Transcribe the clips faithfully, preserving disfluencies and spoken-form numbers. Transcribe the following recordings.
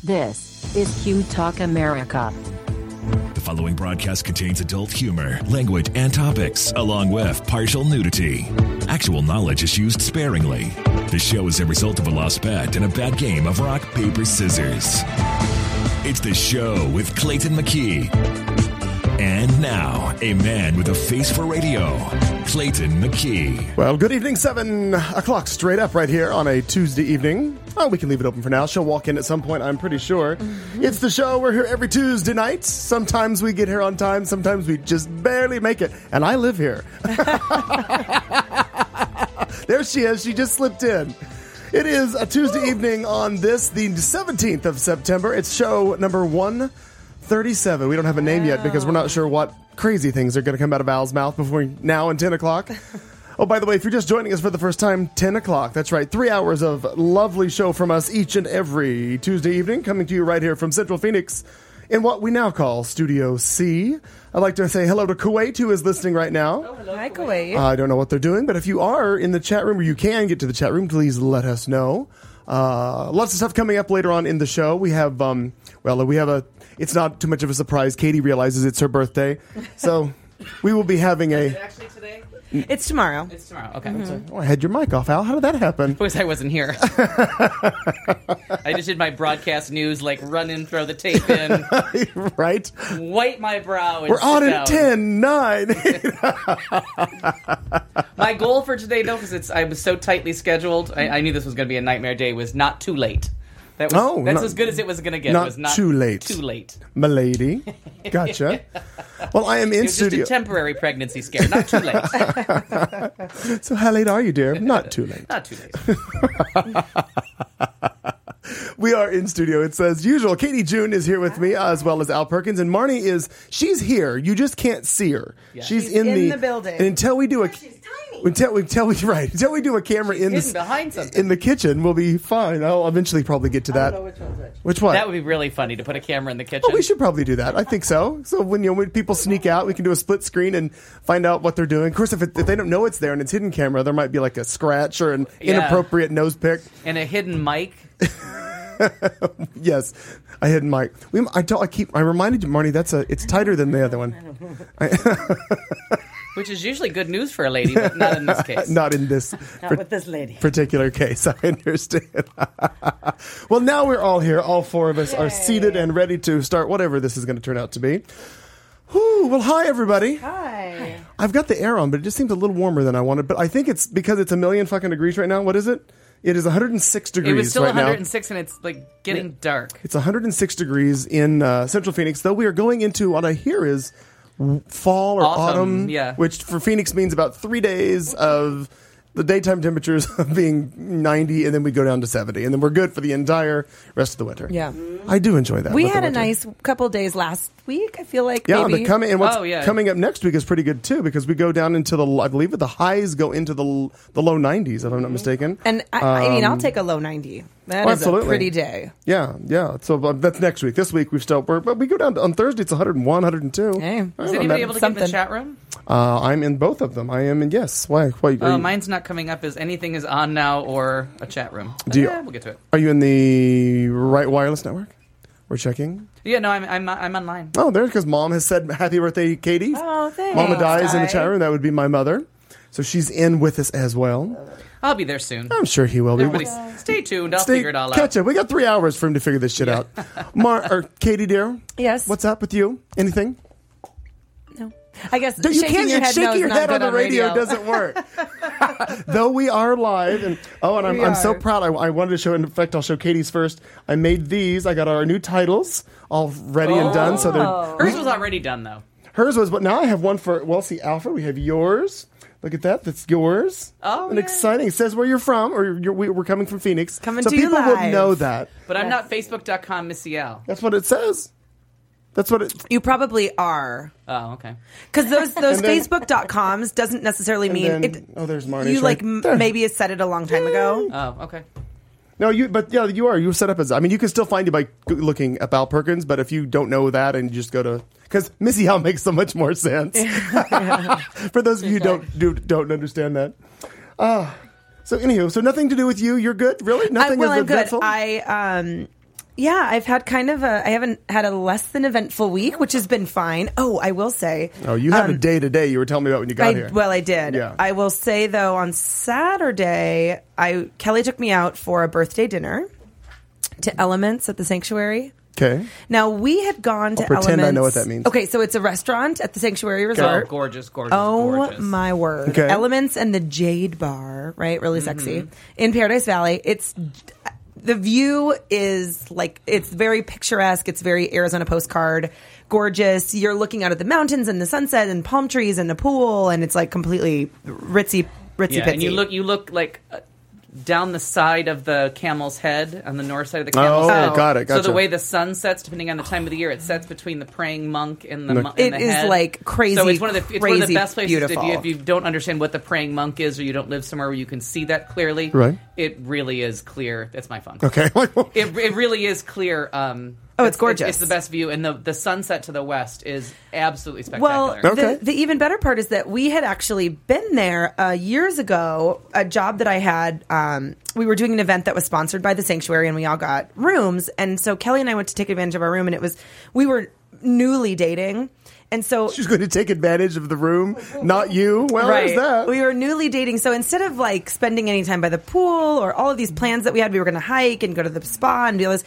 This is Q Talk America. The following broadcast contains adult humor, language, and topics, along with partial nudity. Actual knowledge is used sparingly. The show is a result of a lost bet and a bad game of rock, paper, scissors. It's The Show with Clayton McKee. And now, a man with a face for radio, Clayton McKee. Well, good evening, seven o'clock straight up right here on a Tuesday evening. Oh, we can leave it open for now. She'll walk in at some point, I'm pretty sure. Mm-hmm. It's The Show. We're here every Tuesday night. Sometimes we get here on time. Sometimes we just barely make it. And I live here. There she is. She just slipped in. It is a Tuesday evening on this, the seventeenth of September. It's show number one thirty-seven. We don't have a name yet because we're not sure what crazy things are going to come out of Al's mouth between now and ten o'clock. Oh, by the way, if you're just joining us for the first time, ten o'clock. That's right. Three hours of lovely show from us each and every Tuesday evening, coming to you right here from Central Phoenix in what we now call Studio C. I'd like to say hello to Kuwait, who is listening right now. Oh, hello, Hi, Kuwait. Uh, I don't know what they're doing, but if you are in the chat room or you can get to the chat room, please let us know. Uh, lots of stuff coming up later on in the show. We have, um, well, we have a, it's not too much of a surprise. Katie realizes it's her birthday. So we will be having a... Is it actually today? It's tomorrow. It's tomorrow. Okay. Mm-hmm. Oh, I had your mic off, Al. How did that happen? Because I wasn't here. I just did my broadcast news, like run in, throw the tape in. Right? Wipe my brow. And We're on sit at down. ten, nine. My goal for today, though, because it's I was so tightly scheduled, I, I knew this was going to be a nightmare day, was not too late. That was, Oh, that's not- as good as it was going to get. not it was not too late. Too late. Milady. Gotcha. Well, I am in It was studio. just a temporary pregnancy scare. Not too late. So how late are you, dear? Not too late. Not too late. We are in studio. It's as usual. Katie June is here with me, as well as Al Perkins. And Marnie is, she's here. You just can't see her. Yeah. She's, She's in, in the, the building. And until we do a... She's tiny. Until we, until we, right, until we do a camera in hidden the, behind something. in the kitchen, we'll be fine. I'll eventually probably get to that. I don't know which one's which. Which one? That would be really funny to put a camera in the kitchen. Oh, we should probably do that. I think so. So when you know when people sneak out, we can do a split screen and find out what they're doing. Of course, if, it, if they don't know it's there and it's hidden camera, there might be like a scratch or an Yeah. inappropriate nose pick. And a hidden mic. Yes, I hidden mic. We, I, told, I keep. I reminded you, Marnie. That's a. It's tighter than the other one. I, Which is usually good news for a lady, but not in this case. not in this. Not with this lady. Particular case. I understand. Well, now we're all here. All four of us are seated and ready to start whatever this is going to turn out to be. Whew, well, hi, everybody. Hi. I've got the air on, but it just seems a little warmer than I wanted. But I think it's because it's a million fucking degrees right now. What is it? It is one hundred six degrees It was still right one hundred now. six, and it's like getting dark. It's one hundred six degrees in uh, Central Phoenix, though we are going into what I hear is w- fall or autumn, Autumn, yeah. which for Phoenix means about three days of the daytime temperatures of being ninety, and then we go down to seventy, and then we're good for the entire rest of the winter. Yeah. I do enjoy that. We about the had a winter. nice couple days last week, I feel like. Yeah, maybe. but coming and what's Oh, yeah. coming up next week is pretty good too, because we go down into the I believe the highs go into the the low nineties, if I'm not mistaken. And I, I mean, I'll Um, take a low ninety. That oh, is absolutely. a pretty day. Yeah, yeah. So uh, that's next week. This week we've still, we're, but we go down to, on Thursday. It's one hundred one, one hundred two. Hey. I Is don't anybody know, able to get in the something. chat room? Uh, I'm in both of them. I am in yes. Why? Why? Are, Oh, you, mine's not coming up as anything is on now or a chat room. Do you- yeah, we'll get to it. are you in the right wireless network? We're checking. Yeah, no, I'm I'm I'm online. Oh, there's because Mom has said happy birthday, Katie. Oh, thanks. Mama dies in the Di. chat room. That would be my mother. So she's in with us as well. I'll be there soon. I'm sure he will be. Everybody, stay tuned. I'll Stay- figure it all catch out. up. We got three hours for him to figure this shit out. Mar or Katie, dear, Yes. what's up with you? Anything? No. I guess You shaking can't your head, no, shaking is your not head on good the radio, radio. doesn't work. Though we are live, and oh, and I'm, We I'm so are. proud. I, I wanted to show. In fact, I'll show Katie's first. I made these. I got our new titles all ready and done. So they're Hers was already done though. hers was, but now I have one for. Well, see, Alfred, we have yours. Look at that. That's yours. Oh, and yeah. exciting. It says where you're from, or you're, we- we're coming from Phoenix. Coming so to you people would live. know that. But I'm Yes. not Facebook dot com Missy Al. That's what it says. That's what it. You probably are. Oh, okay. Because those those And then- Facebook dot coms doesn't necessarily mean then- it. oh, there's Marnie's You like right m- there. maybe it said it a long time ago. Oh, okay. No, you. But yeah, you are. You're set up as. I mean, you can still find you by g- looking up Al Perkins. But if you don't know that, and you just go to because Missy Al makes so much more sense. For those of you who don't do, don't understand that. Uh, so anywho, so nothing to do with you. You're good, really. I, Nothing well, is I'm good. eventful? I um, Yeah, I've had kind of a, I haven't had a less than eventful week, which has been fine. Oh, I will say. Oh, you have um, a day to day you were telling me about when you got I, here. Well, I did. Yeah. I will say, though, on Saturday, I Kelly took me out for a birthday dinner to Elements at the Sanctuary. Okay. Now, we had gone to I'll pretend Elements. I know what that means. Okay, so it's a restaurant at the Sanctuary Oh, Resort. gorgeous, gorgeous, Oh, gorgeous. my word. Okay. Elements and the Jade Bar, right? Really sexy. Mm-hmm. In Paradise Valley. It's... The view is like, it's very picturesque. It's very Arizona postcard, gorgeous. You're looking out at the mountains and the sunset and palm trees and a pool, and it's like completely ritzy, ritzy Yeah, pitsy. and you look, you look like uh, down the side of the camel's head, on the north side of the camel's Oh, head. got it, So gotcha. the way the sun sets, depending on the time of the year, it sets between the praying monk and the, Look. mon- and It the is, head. like, crazy, So it's one of the it's one of the crazy best places if beautiful. you, if you don't understand what the praying monk is, or you don't live somewhere where you can see that clearly. Right. It really is clear. That's my phone. Okay. It, it really is clear. Um, Oh, it's gorgeous. It's, the best view, and the the sunset to the west is absolutely Well, spectacular. Okay. the, the even better part is that we had actually been there uh, years ago. A job that I had, um, we were doing an event that was sponsored by the Sanctuary, and we all got rooms. And so Kelly and I went to take advantage of our room, and it was we were newly dating, and so She's going to take advantage of the room, not you. Well, there's that. we were newly dating, so instead of like spending any time by the pool or all of these plans that we had, we were going to hike and go to the spa and do all this.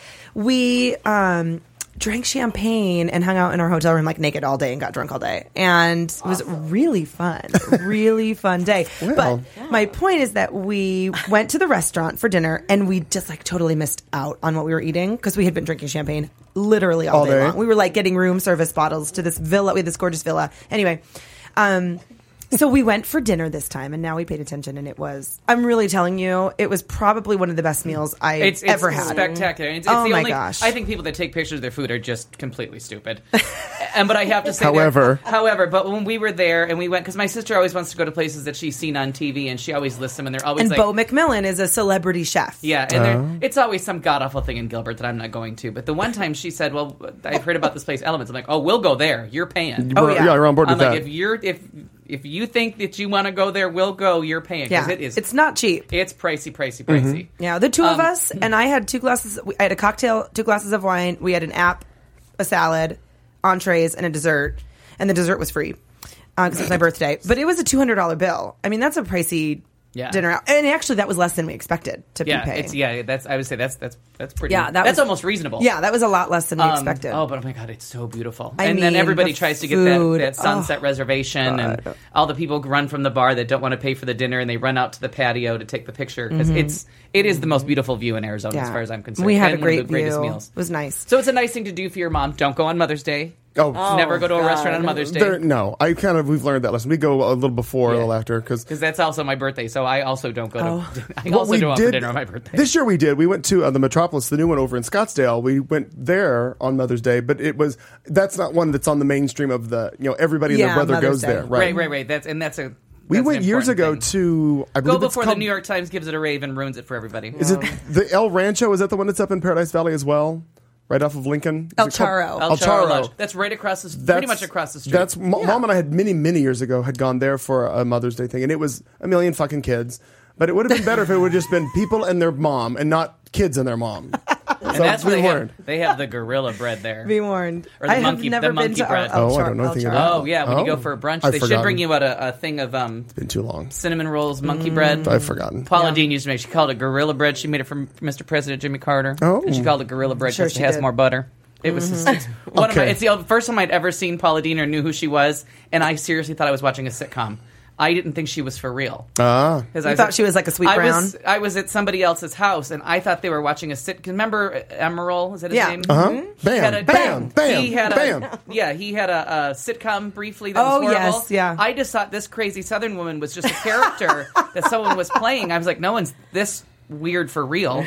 We um, drank champagne and hung out in our hotel room like naked all day and got drunk all day, and it was really fun, really fun day. Well. But my point is that we went to the restaurant for dinner and we just like totally missed out on what we were eating because we had been drinking champagne literally all, All day day? long. We were like getting room service bottles to this villa. We had this gorgeous villa. Anyway, um, so we went for dinner this time, and now we paid attention, and it was, I'm really telling you, it was probably one of the best meals I've It's, it's ever had. spectacular. It's, it's Oh the my only, gosh. I think people that take pictures of their food are just completely stupid. and but I have to say, However. there- however, but when we were there and we went, because my sister always wants to go to places that she's seen on T V, and she always lists them, and they're always And like, Bo McMillan is a celebrity chef. yeah, and they're it's always some god awful thing in Gilbert that I'm not going to. But the one time she said, "Well, I've heard about this place, Elements." I'm like, "Oh, we'll go there. You're paying." Oh, We're- yeah. yeah, we're on board I'm with like, that. if you're if if you think that you want to go there, we'll go. You're paying because Yeah, it is. it's not cheap. It's pricey, pricey, pricey. Yeah, the two of Um, us, and I had two glasses. I had a cocktail, two glasses of wine. We had an app, a salad, entrees, and a dessert. And the dessert was free because it was my birthday. But it was a two hundred dollars bill. I mean, that's a pricey Yeah. dinner out. And actually, that was less than we expected to Yeah, be paying. it's yeah. That's I would say that's that's that's pretty. Yeah, that that's was- almost reasonable. Yeah, that was a lot less than we Um, expected. Oh, but oh my god, it's so beautiful. I and then mean, everybody the tries to get food. that, that sunset Oh, reservation, and God. all the people run from the bar that don't want to pay for the dinner, and they run out to the patio to take the picture because Mm-hmm. it's it is the most beautiful view in Arizona Yeah. as far as I'm concerned. We had and a one of great the greatest view. meals. It was nice. So it's a nice thing to do for your mom. Don't go on Mother's Day. Oh, Never go to a God. restaurant on Mother's Day. There- no, I kind of we've learned that lesson. We go a little before, a Yeah. little after, because Because that's also my birthday, so I also don't go to. Oh. I also don't go for dinner on my birthday. This year we did. We went to uh, the Metropolis, the new one over in Scottsdale. We went there on Mother's Day, but it was that's not one that's on the mainstream of the you know everybody and Yeah, their brother Mother's goes Day. there, right? right, right, right. That's and that's a. We that's went an years ago important thing. to I Go believe it's before called, the New York Times gives it a rave and ruins it for everybody. Is it the El Rancho? Is that the one that's up in Paradise Valley as well? Right off of Lincoln? Is El it called- Charo. El El Charo Charo. Lodge. That's right across the pretty That's- much across the street. That's mo- Mom and I had many many years ago had gone there for a Mother's Day thing, and it was a million fucking kids. But it would have been better if it would have just been people and their mom, and not kids and their mom. and So that's where we they learned. have, they have the gorilla bread there. Be warned. Or the I monkey- have never the been monkey to bread. El, El Oh, I Char- don't know El anything Charo. about Oh yeah, when you Oh. go for a brunch, I've they should forgotten. bring you out a, a thing of um, Been too long. cinnamon rolls, monkey Mm. bread. I've forgotten. Paula Dean used to make. She called it gorilla bread. She made it for Mister President Jimmy Carter. Oh. And she called it gorilla bread Sure because she it has did. more butter. It was it's one of my, Okay. it's the first time I'd ever seen Paula Dean or knew who she was, and I seriously thought I was watching a sitcom. I didn't think she was for real. Ah, Because You thought she was like a Sweet I Brown? Was, I was at somebody else's house, and I thought they were watching a sit. Remember Emerald? Is that his Yeah. name? uh huh. He Bam, had a- bam, bam, he had bam. A, yeah, he had a, a sitcom briefly that Oh, was horrible. yes, yeah. I just thought this crazy Southern woman was just a character that someone was playing. I was like, no one's this weird for real,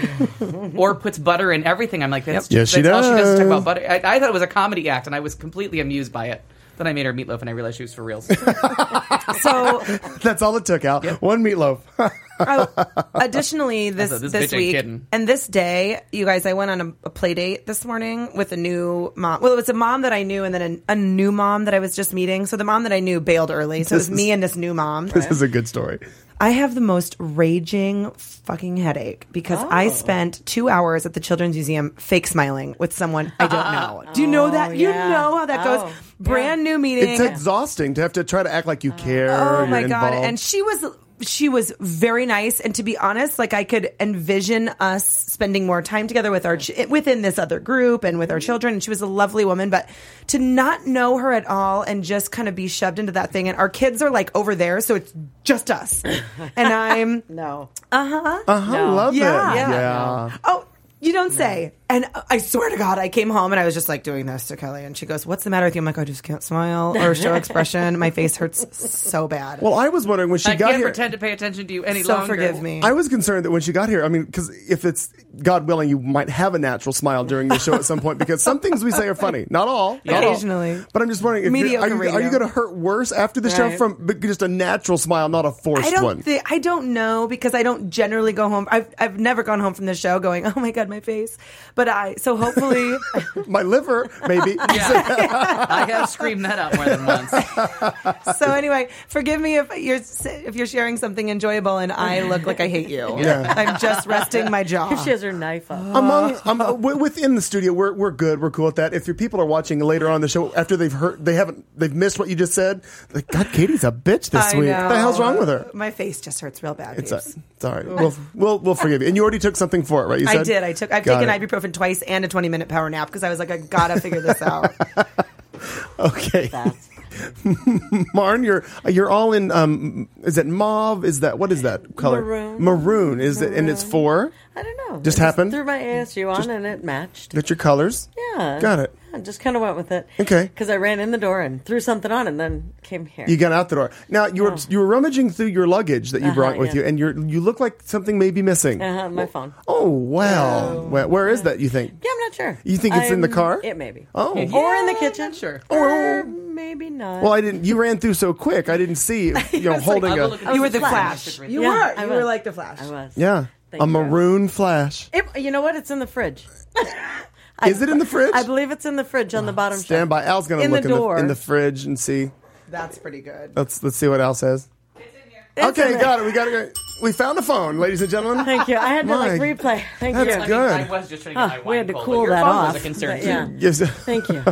or puts butter in everything. I'm like, that's Yes, she that's all she does is talk does. about butter. I, I thought it was a comedy act, and I was completely amused by it. Then I made her meatloaf, and I realized she was for reals. So, That's all it took, Al. One meatloaf. oh, additionally, this Also, this this, bitch ain't week kidding. and this day, you guys, I went on a, a play date this morning with a new mom. Well, it was a mom that I knew, and then a, a new mom that I was just meeting. So the mom that I knew bailed early. So it was This me is- and this new mom. This is a good story. I have the most raging fucking headache because I spent two hours at the Children's Museum fake smiling with someone I don't know. Do you know that? You yeah. know how that Oh, goes. Brand new meeting. It's exhausting to have to try to act like you care. Oh you're my god! involved. And she was she was very nice. And to be honest, like I could envision us spending more time together with our ch- within this other group and with our children. And she was a lovely woman. But to not know her at all and just kind of be shoved into that thing, and our kids are like over there, so it's just us. And I'm No. uh huh. Uh-huh, No. love Yeah. it. Yeah. Yeah. Oh, you don't say. And I swear to God, I came home and I was just like doing this to Kelly, and she goes, "What's the matter with you?" I'm like, "I just can't smile or show expression. My face hurts so bad." Well, I was wondering when she I got can't here. pretend to pay attention to you any so longer. forgive me. I was concerned that when she got here, I mean, because if it's God willing, you might have a natural smile during the show at some point. Because some things we say are funny, not all, not all. Occasionally. But I'm just wondering, if you're, Mediocre are you, are radio. you going to hurt worse after the show Right. from but just a natural smile, not a forced I don't one? thi- I don't know because I don't generally go home. I've I've never gone home from the show going, "Oh my God, my face." But I so hopefully My liver, maybe. Yeah. I have screamed that out more than once. so anyway, forgive me if you're if you're sharing something enjoyable and I look like I hate you. Yeah. I'm just resting my jaw. She has her knife up. Among um, w- within the studio, we're we're good. We're cool with that. If your people are watching later on the show after they've heard, they haven't, they've missed what you just said. Like, God, Katie's a bitch this I week. know. What the hell's wrong with her? My face just hurts real bad. It's a, babes. sorry. We'll, we'll we'll forgive you. And you already took something for it, right? You I said? did. I took. I've Got taken it. ibuprofen twice and a twenty minute power nap because I was like, I gotta figure this out. Okay. That's Marn, you're you're all in. Um, is it mauve? Is that what is that color? Maroon. Maroon. Is it? And it's for. I don't know. Just I happened? Threw my A S U on and it matched. Got your colors. Yeah. Got it. I just kind of went with it. Okay. Because I ran in the door and threw something on and then came here. You got out the door. Now you were you were rummaging through your luggage that you Uh-huh, brought with yeah. you, and you you look like something may be missing. uh-huh, my phone. Oh wow! Where, where is that? You think? Yeah, I'm not sure. You think it's in the I'm- car? It may be. Oh. Or in the kitchen. Sure. Or maybe not. Well, I didn't. You ran through so quick. I didn't see you. You know, holding I'll go a look at You were this the Flash. Flash. You Yeah, were. I You was. were like the Flash. I was. yeah Thank a you. maroon flash. It, you know what? It's in the fridge. Is it in the fridge? I believe it's in the fridge on the bottom Stand shelf. by. Al's gonna In look the in, the, door. in the fridge and see. That's pretty good. Let's let's see what Al says. It's Okay, in there. got it. We got it. We found the phone, ladies and gentlemen. Thank you. I had to like My- replay. Thank That's you. I mean, good. I was just trying to get Huh, my we wine had to cold, cool but your that phone off. was a concern but yeah. too. Yes. Thank you.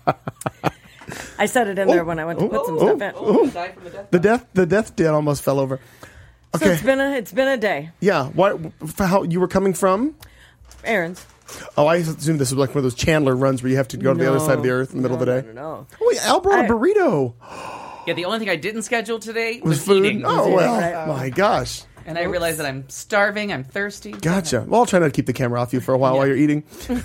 I set it in there when I went to put some oh, stuff in. Oh, died from the death. The death the death den almost fell over. So Okay. it's been a it's been a day. Yeah. What? For how you were coming from? Errands. Oh, I assumed this was like one of those Chandler runs where you have to go to the other side of the earth in the middle no, of the day. No, no, no. Oh, wait, Al brought a I- burrito. Yeah, the only thing I didn't schedule today Was was, food? eating. Oh eating, well, right. my gosh. And I realized that I'm starving, I'm thirsty. Gotcha. Well, I'll try not to keep the camera off you for a while while you're eating.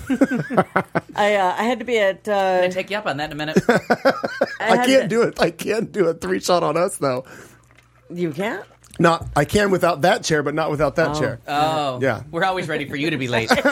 I uh, I had to be at. Uh, I'll take you up on that in a minute. I had can't to- do it. I can't do a three shot on us though. You can't. Not. I can without that chair, but not without that chair. Oh. Yeah. We're always ready for you to be late. It's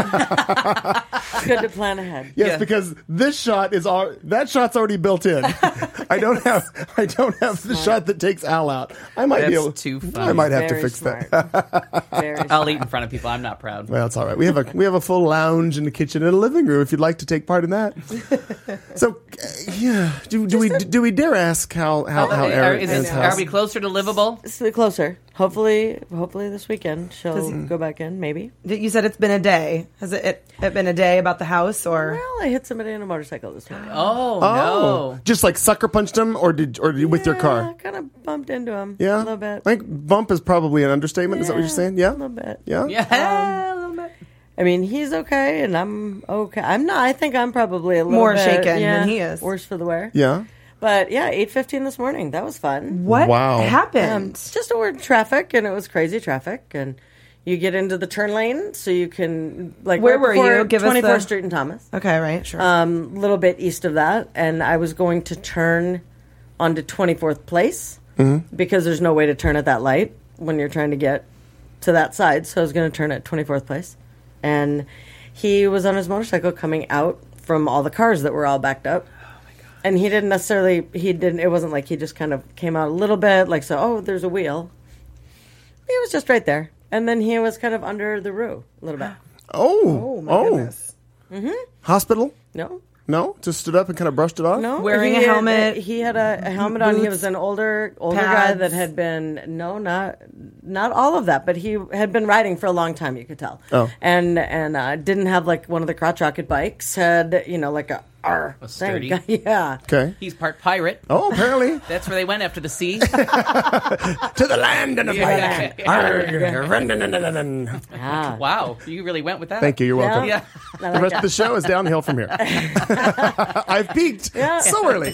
good to plan ahead. Yes, Yeah. because this shot is all that shot's already built in. I don't have. I don't have the shot that takes Al out. I might be That's able. too I funny. might have Very to fix smart. that. Very I'll smart. eat in front of people. I'm not proud. Well, it's all right. We have a we have a full lounge in the kitchen and a living room if you'd like to take part in that. So, uh, yeah, do, do we do we dare ask how how, how are, Aaron, is Aaron's it, house? are we closer to livable? It's closer. Hopefully, hopefully this weekend she'll go back in. Maybe. You said it's been a day. Has it, it, it been a day about the house or? Well, I hit somebody on a motorcycle this morning. Oh, Oh, no. just like sucker punched him, or did or did you with your car? Kind of bumped into him. Yeah, a little bit. I think bump is probably an understatement. Is that what you're saying? Yeah, a little bit. yeah. Yeah, a little bit. I mean, he's okay, and I'm okay. I'm not. I think I'm probably a little More bit, shaken yeah, than he is. Worse for the wear. Yeah. But yeah, eight fifteen this morning. That was fun. What Wow. happened? Um, just over traffic, and it was crazy traffic, and you get into the turn lane, so you can like Where right were before you? Give us twenty-fourth the- Street in Thomas. Okay, right, sure. Um, a little bit east of that, and I was going to turn onto twenty-fourth Place because there's no way to turn at that light when you're trying to get to that side. So I was going to turn at twenty-fourth Place, and he was on his motorcycle coming out from all the cars that were all backed up. And he didn't necessarily, he didn't, it wasn't like he just kind of came out a little bit, like, so, oh, there's a wheel. He was just right there. And then he was kind of under the roo a little bit. Oh, oh my goodness. Hospital. No? No? Just stood up and kind of brushed it off? No, Wearing he a had- helmet, he had a, a helmet on. He boots, was an older older guy pads. that had been no, not not all of that, but he had been riding for a long time. You could tell. Oh. and and uh, didn't have like one of the crotch rocket bikes. Had you know like a R. A Thank sturdy. God, yeah. Okay. He's part pirate. Oh, apparently. That's where they went after the sea. To the land and the Yeah. fire. Arrgh. Ah. Wow, you really went with that. Thank you. You're welcome. Yeah. I The like rest that. of the show is downhill from here. I've peaked Yeah. so early.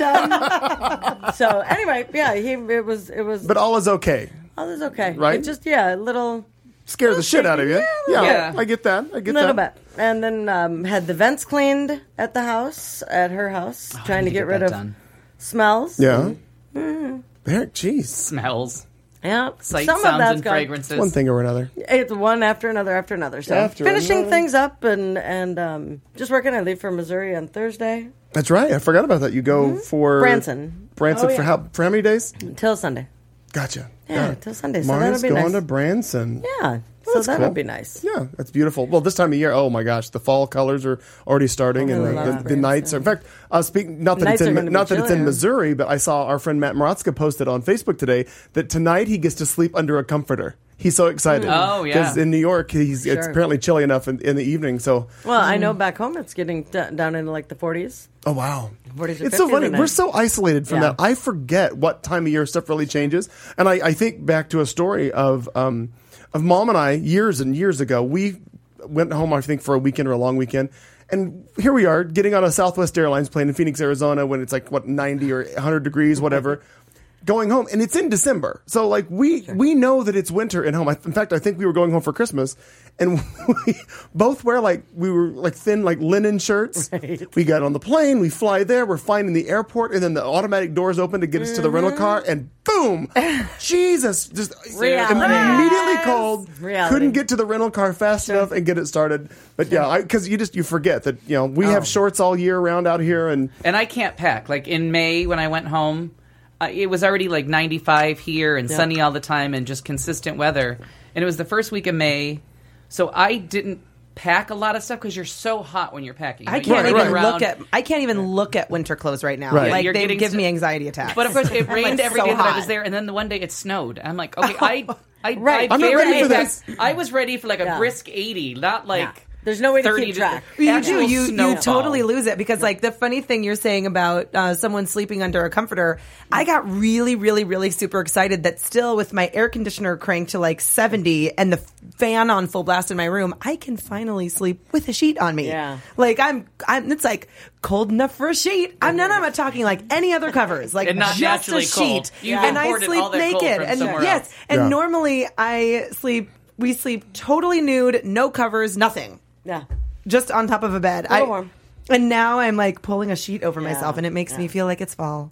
So anyway, yeah, he it was it was. But all is okay. all is okay, Right? It just yeah, a little. Scare the shit out of you. Yeah, a Yeah, little bit. I get that. I get little that. bit, and then um, had the vents cleaned at the house, at her house, Oh, I trying need to get, rid that of done. smells. Yeah. Mm-hmm. There, jeez. Smells, Yeah, sight, some of sounds, that's and gone. fragrances. One thing or another. It's one after another after another. So After finishing another. things up and and um, just working. I leave for Missouri on Thursday That's right. I forgot about that. You go for Branson. Branson Oh, for yeah. how for how many days? until Sunday. Gotcha. Yeah, Got it. till Sunday. So Maria's that'll be going nice. to Branson. Yeah, so that's that'll cool. be nice. Yeah, that's beautiful. Well, this time of year, oh my gosh, the fall colors are already starting, and I the, love the, the Branson. nights are. In fact, uh, speak not that Nights it's are in gonna be not that it's in chillier. Missouri, but I saw our friend Matt Moratzka posted on Facebook today that tonight he gets to sleep under a comforter. He's so excited. Oh, yeah. because in New York, he's it's Sure. apparently chilly enough in, in the evening. So, Well, I know back home it's getting d- down into like the forties. oh wow, forties or it's so fifties funny. at night. We're so isolated from Yeah. that. I forget what time of year stuff really changes, and I, I think back to a story of um, of mom and I years and years ago. We went home, I think, for a weekend or a long weekend. And here we are, getting on a Southwest Airlines plane in Phoenix, Arizona, when it's like, what, ninety or one hundred degrees, whatever, going home. And it's in December. So, like, we we know that it's winter in home. I, in fact, I think we were going home for Christmas. And we both wear, like, we were, like, thin, like, linen shirts. We got on the plane. We fly there. We're flying in the airport. And then the automatic doors open to get us to the rental car. And boom! Jesus! Just Reality. immediately cold. Reality. Couldn't get to the rental car fast enough and get it started. But yeah, because you just you forget that you know we have shorts all year round out here, and And I can't pack. Like in May when I went home, uh, it was already like ninety-five here and sunny all the time and just consistent weather. And it was the first week of May, so I didn't pack a lot of stuff because you're so hot when you're packing. You I know, can't you're even running look around. at. I can't even look at winter clothes right now. Right. Like You're they getting give so- me anxiety attacks. But of course, it I'm, rained like, every so day that I hot. was there, and then the one day it snowed. I'm like, okay, I, I, Right. I I'm not barely ready for packed- this. I was ready for like a Yeah. brisk eighty, not like. Yeah. There's no way to thirty keep track. You actual do. You you snowfall. totally lose it because like the funny thing you're saying about uh, someone sleeping under a comforter, I got really, really, really super excited that still with my air conditioner cranked to like seventy and the fan on full blast in my room, I can finally sleep with a sheet on me. Yeah. Like I'm, I'm. It's like cold enough for a sheet. I'm not. I'm not talking like any other covers. Like And not just naturally a cold. sheet, You've and I imported sleep all that cold naked. from And somewhere yes, else. and Yeah. normally I sleep. We sleep totally nude, no covers, nothing. Yeah. Just on top of a bed. Little I, warm. And now I'm like pulling a sheet over Yeah, myself, and it makes me yeah. feel like it's fall.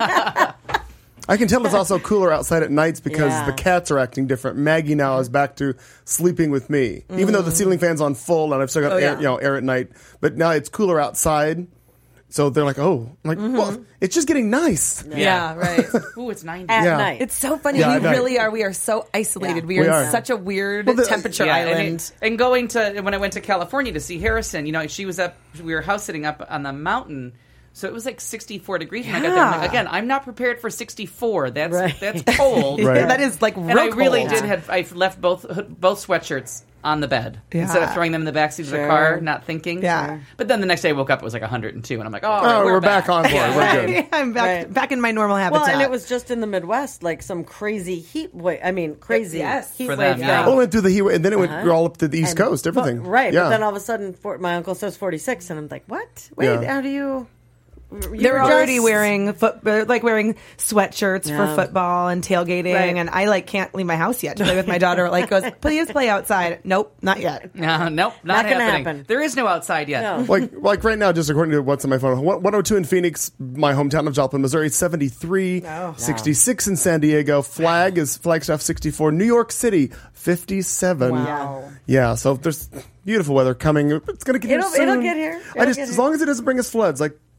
I can tell it's also cooler outside at nights because Yeah. the cats are acting different. Maggie now is back to sleeping with me, even though the ceiling fan's on full and I've still got Oh, air, yeah. you know, air at night. But now it's cooler outside, so they're like, "Oh, I'm like, well, it's just getting nice." Yeah, right. Ooh, it's ninety. At Yeah. night. It's so funny. Yeah, I we know. really are. We are so isolated. Yeah. We are We in are. such a weird Well, the- temperature Yeah, and, island. it- and going to when I went to California to see Harrison, you know, she was up. We were house sitting up on the mountain, so it was like sixty-four degrees when I got there. I'm like, Yeah. again, I'm not prepared for sixty-four. That's Right. that's cold. Right. That is like real And I really cold. did have. I left both both sweatshirts on the bed Yeah. instead of throwing them in the backseat of the Sure. car, not thinking. Yeah. But then the next day I woke up, it was like one hundred two, and I'm like, oh, all Oh, right, we're, we're, back. on board. We're good. I'm back Right. back in my normal habitat. Well, and it was just in the Midwest, like some crazy heat wave. I mean, crazy Yes. heat For wave them, yeah. thing. Oh, it went through the heat, and then it went Uh-huh. all up to the East And- Coast. Everything, But- right. Yeah. But then all of a sudden, for, my uncle says forty-six, and I'm like, what? Wait, Yeah. how do you? you They were just- already wearing foot, uh, like wearing sweatshirts Yeah. for football and tailgating, Right. and I like can't leave my house yet to play with my daughter. Like goes, please play outside. Nope, not yet. No, nope, not, Not gonna happening. happen. There is no outside yet. No. like like right now, just according to what's on my phone, one oh two in Phoenix, my hometown of Joplin, Missouri, seventy-three, Oh. sixty-six in San Diego, Flag is Flagstaff sixty-four, New York City fifty-seven. Wow. Yeah, so there's beautiful weather coming. It's going to get It'll- here soon. it'll get here. I It'll just get as here. long as it doesn't bring us floods, like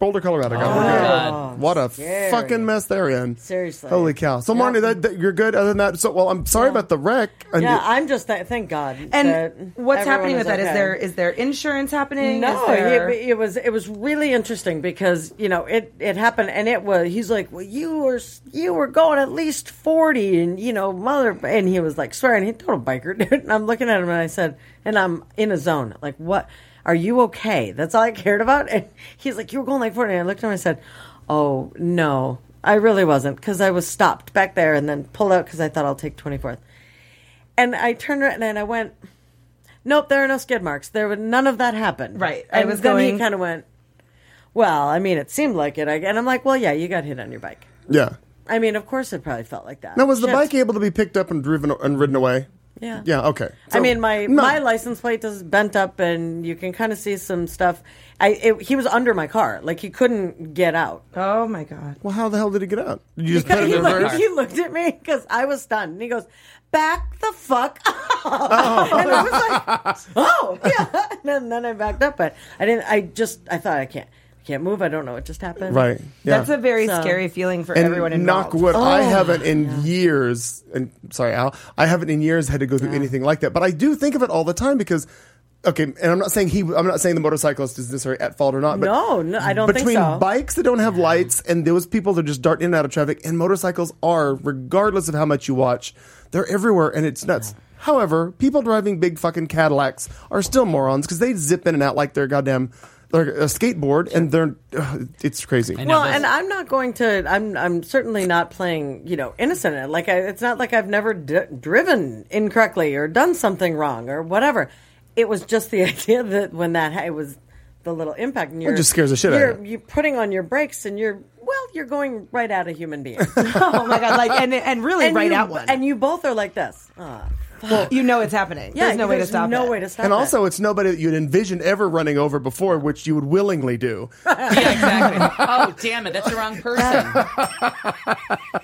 Boulder, Colorado. God, Oh, we're good. God. What a Scary. fucking mess they're in. Seriously. Holy cow. So, Yeah. Marnie, that, that, you're good other than that. So, well, I'm sorry about the wreck. And Yeah, you- I'm just th- thank God. that And what's everyone happening with is that? Is okay. there is there insurance happening? No, Is there... it, it was it was really interesting because you know it it happened and it was he's like, well, you were you were going at least forty and you know mother and he was like swearing, he total biker dude. And I'm looking at him and I said, and I'm in a zone like, what? Are you okay? That's all I cared about. And he's like, you were going like forty. And I looked at him and I said, oh no, I really wasn't because I was stopped back there and then pulled out because I thought I'll take twenty-fourth. And I turned around and I went, nope, there are no skid marks. There was none of that happened. Right. I And was then going- he kind of went, well, I mean, it seemed like it. I- And I'm like, well, yeah, you got hit on your bike. yeah. I mean, of course it probably felt like that. Now, was the Shit. bike able to be picked up and driven and ridden away? Yeah. Yeah, okay. I So- mean, my No. my license plate is bent up, and you can kind of see some stuff. I it, he was under my car, like he couldn't get out. Oh my god! Well, how the hell did he get out? Did you just put it He in looked, reverse? he looked at me because I was stunned, and he goes, "Back the fuck up!" Oh. And I was like, "Oh, yeah." And then, then I backed up, but I didn't. I just I thought I can't I can't move. I don't know what just happened. Right. Yeah. That's a very So- scary feeling for and everyone involved. knock wood, I Oh, haven't in years, and sorry, Al, I haven't in years had to go through anything like that. But I do think of it all the time because, okay, and I'm not saying he, I'm not saying the motorcyclist is necessarily at fault or not. But No, no, I don't think between so. bikes that don't have lights and those people that just dart in and out of traffic, and motorcycles are, regardless of how much you watch, they're everywhere, and it's nuts. However, people driving big fucking Cadillacs are still morons because they zip in and out like they're goddamn. They're a skateboard, and they're uh, it's crazy. I know Well, this- and I'm not going to. I'm. I'm certainly not playing. You know, innocent. in it. Like I, it's not like I've never d- driven incorrectly or done something wrong or whatever. It was just the idea that when that ha- it was the little impact, and you're just scares the shit out of you're, you. You're putting on your brakes, and you're well, you're going right at a human being, Oh my god! Like and and really and right you, at one. and you both are like this. Oh, you know it's happening. yeah, there's no way to stop No it. way to stop. And it. also, it's nobody that you'd envision ever running over before, which you would willingly do. yeah, exactly. Oh, damn it, that's the wrong person.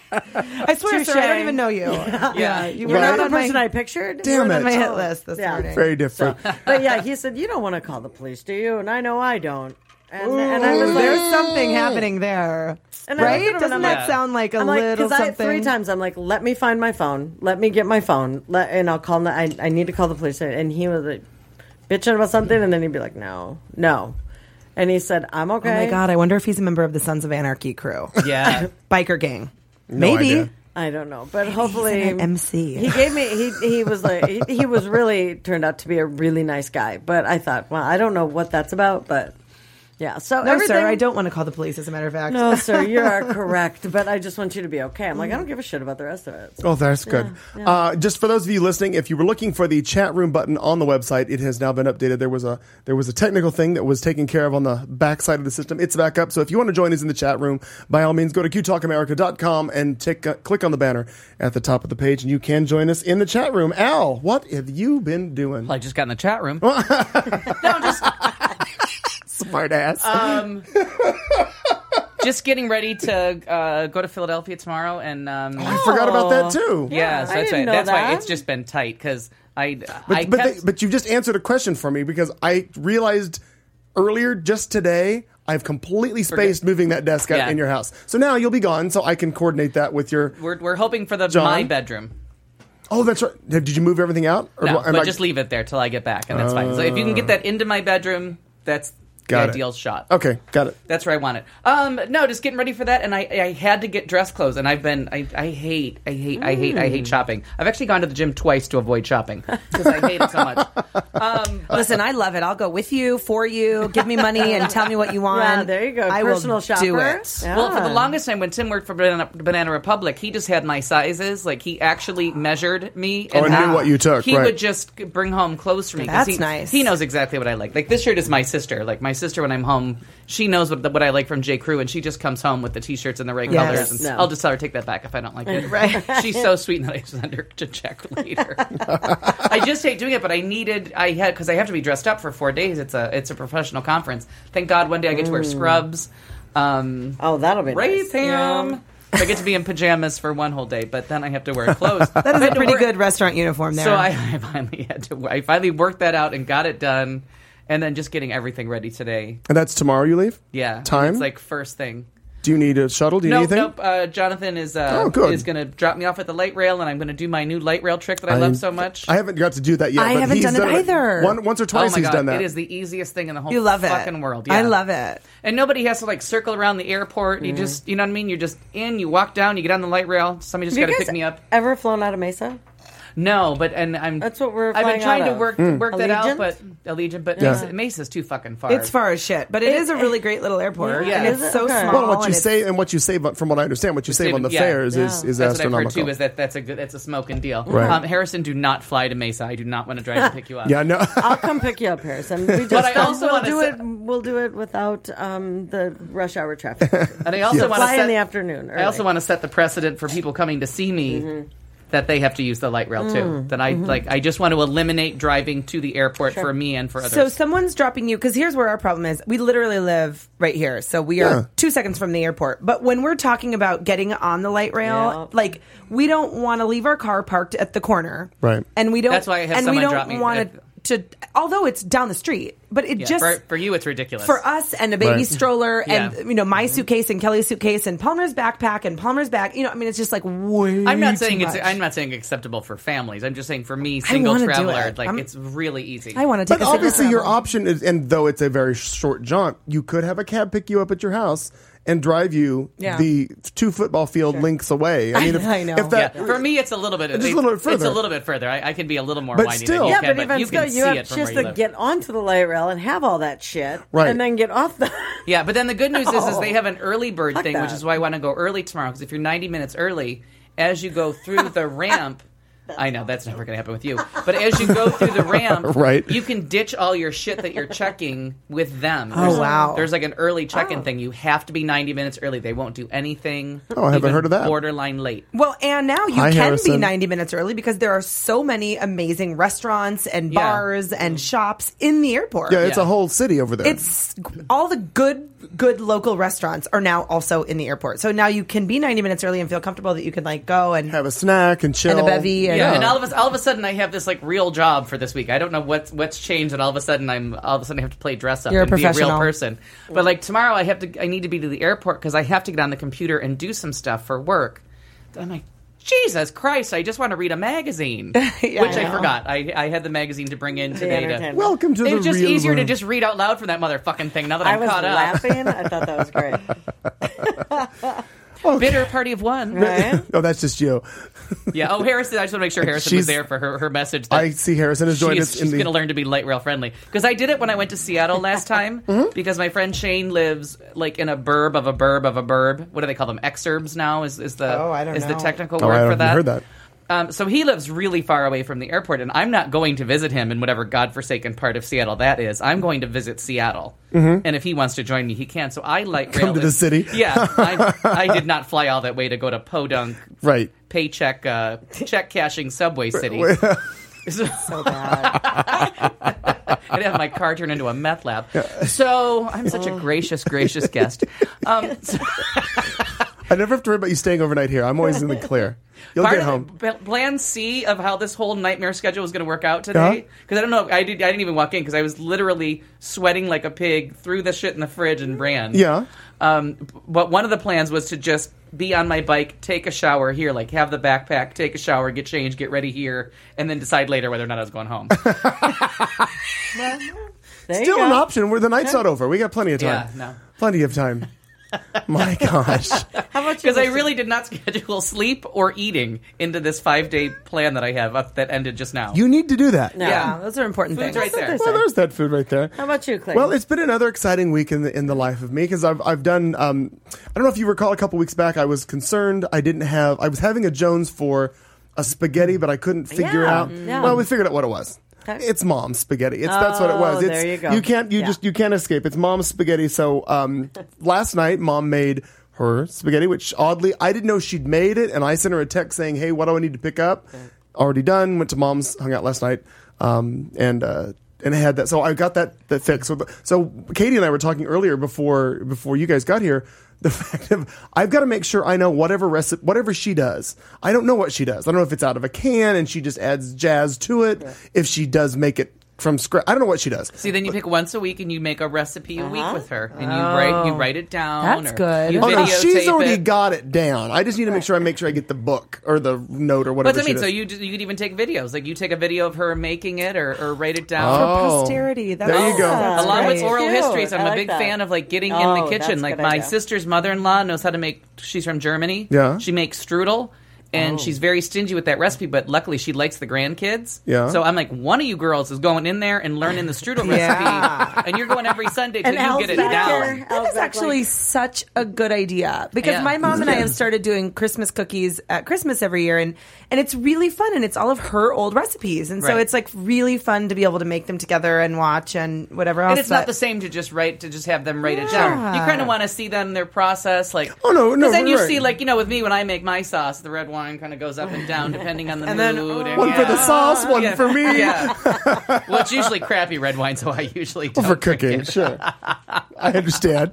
I swear, sir, I don't Touche. even know you. Yeah, you were you're Right. not not the on my, person I pictured. Damn you weren't it. on my hit list this Yeah. morning. Very different. But yeah, he said, "You don't want to call the police, do you?" And I know I don't. And, and I was like, There's something happening there, And I right? looked at him and Doesn't I'm that like- sound like a I'm like, little because I something? three times I'm like, let me find my phone, let me get my phone, let, and I'll call. I I need to call the police. And he was like, bitching about something, and then he'd be like, no, no, and he said, I'm okay. Oh my god! I wonder if he's a member of the Sons of Anarchy crew, Yeah. biker gang. No Maybe. idea. I don't know, but hopefully an M C. He gave me he he was like he, he was really turned out to be a really nice guy. But I thought, well, I don't know what that's about, but yeah. So No, everything, sir, I don't want to call the police. As a matter of fact, No, sir, you are correct. But I just want you to be okay. I'm like, I don't give a shit about the rest of it. Oh, that's good. Uh, just for those of you listening, if you were looking for the chat room button on the website, it has now been updated. There was a there was a technical thing that was taken care of on the back side of the system. It's back up. So if you want to join us in the chat room, by all means, go to q talk america dot com and take, uh, click on the banner at the top of the page, and you can join us in the chat room. Al, what have you been doing? Well, I just got in the chat room. no, I'm just Smart ass. um, just getting ready to uh, go to Philadelphia tomorrow, and um, I forgot about that too. yeah, so I that's didn't why know that's why that. it's just been tight because I But I but, kept, they, but you just answered a question for me because I realized earlier just today I've completely spaced moving that desk out Yeah. in your house. So now you'll be gone, so I can coordinate that with your. we're we're hoping for the John? my bedroom. Oh, that's right. Did you move everything out? Or No, am but I- just leave it there till I get back, and that's fine. So if you can get that into my bedroom, that's Got the it. ideal shot. Okay, got it. That's where I want it. Um, no, just getting ready for that, and I, I had to get dress clothes, and I've been, I, I hate, I hate, I hate, I hate shopping. I've actually gone to the gym twice to avoid shopping because I hate it so much. Um, listen, I love it. I'll go with you, for you. Give me money and tell me what you want. Yeah, there you go. I Personal will shopper. do it. Yeah. Well, for the longest time, when Tim worked for Banana, Banana Republic, he just had my sizes. Like, he actually measured me. Oh, and knew what you took, He right. would just bring home clothes for me. 'cause That's he, nice. He knows exactly what I like. Like, this shirt is my sister. Like, my sister, when I'm home, she knows what, what I like from J. Crew, and she just comes home with the T-shirts and the right Yes. colors. And No. I'll just tell her, take that back if I don't like it. Right. She's so sweet that I send her to check later. I just hate doing it, but I needed, I had, because I have to be dressed up for four days. It's a, it's a professional conference. Thank God one day I get to wear scrubs. Um, Oh, that'll be Right, nice. Pam? Yeah. I get to be in pajamas for one whole day, but then I have to wear clothes. That is a pretty good restaurant uniform there. So I, I finally had to. I finally worked that out and got it done. and then just getting everything ready today. And that's tomorrow you leave? Yeah, Time? It's like first thing. Do you need a shuttle? Do you Nope, need anything? nope. Uh, Jonathan is uh, Oh, good. is going to drop me off at the light rail, and I'm going to do my new light rail trick that I, I- love so much. I haven't got to do that yet. I but haven't he's done it either. One, once or twice oh my he's god, done that. it is the easiest thing in the whole You love it. fucking world. I Yeah. love it. And nobody has to like circle around the airport. You just, you know what I mean? You're just in, you walk down, you get on the light rail. Somebody just Have got you to guys pick me up. ever flown out of Mesa? No, but and I'm. That's what we're I've been flying trying out to of. work Hmm. work that out, Allegiant? but Allegiant, but Yeah. Mesa, Mesa's too fucking far. It's far as shit, but it is a really great little airport. Yeah. and Is it's it? so Okay. small. Well, what you and it's- save and what you save, from what I understand, what you save on the yeah. fares is, Yeah. is That's what I've astronomical. heard too. Is that that's a good that's a smoking deal. Right. Um, Harrison, do not fly to Mesa. I do not want to drive and pick you up. Yeah, no. I'll come pick you up, Harrison. We just, But I also we'll wanna do say- it. We'll do it without um, the rush hour traffic. And I also want to Fly set, in the afternoon. I also early. want to set the precedent for people coming to see me. Mm-hmm. That they have to use the light rail too. Mm. That I like. I just want to eliminate driving to the airport for me and for others. So someone's dropping you because here's where our problem is. We literally live right here, so we are Yeah. two seconds from the airport. But when we're talking about getting on the light rail, Yeah. like we don't want to leave our car parked at the corner, Right. And we don't. That's why I have and we someone drop me don't want at- to. To although it's down the street, but it yeah, just for, for you, it's ridiculous. for us and a baby Right. stroller and Yeah. you know my suitcase and Kelly's suitcase and Palmer's backpack and Palmer's bag. You know, I mean, it's just like way. I'm not saying too it's. much. I'm not saying acceptable for families. I'm just saying for me, single wanna do traveler, it. like I'm- it's really easy. I want to take. But a single obviously, your travel. option is, and though it's a very short jaunt, you could have a cab pick you up at your house and drive you Yeah. the two football field links away. I mean, if, I know. if that, Yeah, for me, it's a little bit. It's just a little bit It's further. a little bit further. I, I can be a little more But whiny still. than you Yeah, can, but but, even you still, can you see have it from just where to you live. get onto the light rail and have all that shit, Right. and then get off the. Yeah, but then the good news is, is they have an early bird Fuck thing, that. which is why I want to go early tomorrow. Because if you're ninety minutes early, as you go through the ramp. I know that's never going to happen with you, but as you go through the ramp, Right. you can ditch all your shit that you're checking with them. Oh, There's, wow. There's like an early check-in thing. You have to be ninety minutes early. They won't do anything. Oh, I haven't even heard of that. Borderline late. Well, and now you Hi, can Harrison. be ninety minutes early because there are so many amazing restaurants and Yeah. bars and shops in the airport. yeah, it's Yeah. a whole city over there. It's all the good, good local restaurants are now also in the airport. So now you can be ninety minutes early and feel comfortable that you can like go and have a snack and chill. and a bevy. And, Yeah, and all of a, all of a sudden I have this like real job for this week. I don't know what's what's changed, and all of a sudden I'm all of a sudden I have to play dress up You're a and be a real professional. person. But like tomorrow I have to I need to be to the airport because I have to get on the computer and do some stuff for work. I'm like, Jesus Christ! I just want to read a magazine, Yeah, which I I, know. forgot. I I had the magazine to bring in The today. To, entertainment. Welcome to it the was just real easier to world. just read out loud from that motherfucking thing. Now that I I'm was caught up, laughing. I thought that was great. bitter party of one. Right? Oh, that's just you. Yeah. Oh, Harrison. I just want to make sure Harrison She's- was there for her, her message. That I see Harrison has joined She's, us she's in the. going to learn to be light rail friendly because I did it when I went to Seattle last time Mm-hmm. because my friend Shane lives like in a burb of a burb of a burb. What do they call them? Exurbs now is is the Oh, I don't is the know. technical Oh, word I for haven't that. heard that. Um, so he lives really far away from the airport, and I'm not going to visit him in whatever godforsaken part of Seattle that is. I'm going to visit Seattle, and if he wants to join me, he can. So I light Mm-hmm. Come rail to the in- city. Yeah, I, I did not fly all that way to go to Podunk, Right. paycheck uh, check cashing subway city. so bad. I'd have my car turn into a meth lab. So I'm such a gracious, gracious guest. Um, so I never have to worry about you staying overnight here. I'm always in the clear. You'll part get of home. the- plan C of how this whole nightmare schedule was going to work out Uh-huh. today, because I don't know, I, did, I didn't even walk in because I was literally sweating like a pig, threw the shit in the fridge and ran. Yeah. Um, but one of the plans was to just be on my bike, take a shower here, like have the backpack, take a shower, get changed, get ready here, and then decide later whether or not I was going home. There you Still go. an option where the night's not over. We got plenty of time. Yeah, no. Plenty of time. My gosh. How about you? Because I listen- really did not schedule sleep or eating into this five day plan that I have up that ended just now. You need to do that. No. Yeah, those are important Food's things. right there. Well, there's that food right there. How about you, Clay? Well, it's been another exciting week in the in the life of me because I've I've done. Um, I don't know if you recall a couple weeks back. I was concerned. I didn't have. I was having a Jones for a spaghetti, but I couldn't figure Yeah, out. yeah. Well, we figured out what it was. Okay. It's mom's spaghetti. It's that's what it was. Oh, It's, there you go. can't. You Yeah. just you can't escape. It's mom's spaghetti. So um, last night, mom made her spaghetti, which oddly I didn't know she'd made it, and I sent her a text saying, "Hey, what do I need to pick up?" Already done. Went to mom's, hung out last night, um, and. Uh, And I had that, so I got that that fixed. So, so Katie and I were talking earlier before before you guys got here. The fact of I've got to make sure I know whatever recipe, whatever she does. I don't know what she does. I don't know if it's out of a can and she just adds jazz to it. If she does make it from scratch. I don't know what she does. See, then you pick once a week and you make a recipe a week with her, and you write you write it down. That's or good. You Oh no, videotape she's already it. got it down. I just need to make sure I make sure I get the book or the note or whatever. But I she mean, does. so you you could even take videos. Like you take a video of her making it, or, or write it down. Oh. Posterity. That's, There you go. that's Along great. with oral Cute. histories, I'm I a like big that. fan of like getting Oh, in the that's a kitchen. Like good my idea. sister's mother-in-law knows how to make. She's from Germany. Yeah. she makes strudel. And Oh. she's very stingy with that recipe, but luckily she likes the grandkids. Yeah. So I'm like, one of you girls is going in there and learning the strudel Yeah. recipe, and you're going every Sunday till And you Al's get it back down. there. That Al's is back actually like- such a good idea because Yeah. my mom and I have started doing Christmas cookies at Christmas every year, and and it's really fun, and it's all of her old recipes, and so Right. it's like really fun to be able to make them together and watch and whatever else. And it's not but- the same to just write to just have them write it down. Yeah. You kind of want to see them their process, like Oh, no, no, because then you right. see like you know with me when I make my sauce, the red wine kind of goes up and down depending on the And then, mood. and one for yeah. the sauce, one Yeah. for me. Yeah. Well, it's usually crappy red wine, so I usually don't For drink cooking, it. sure. I understand.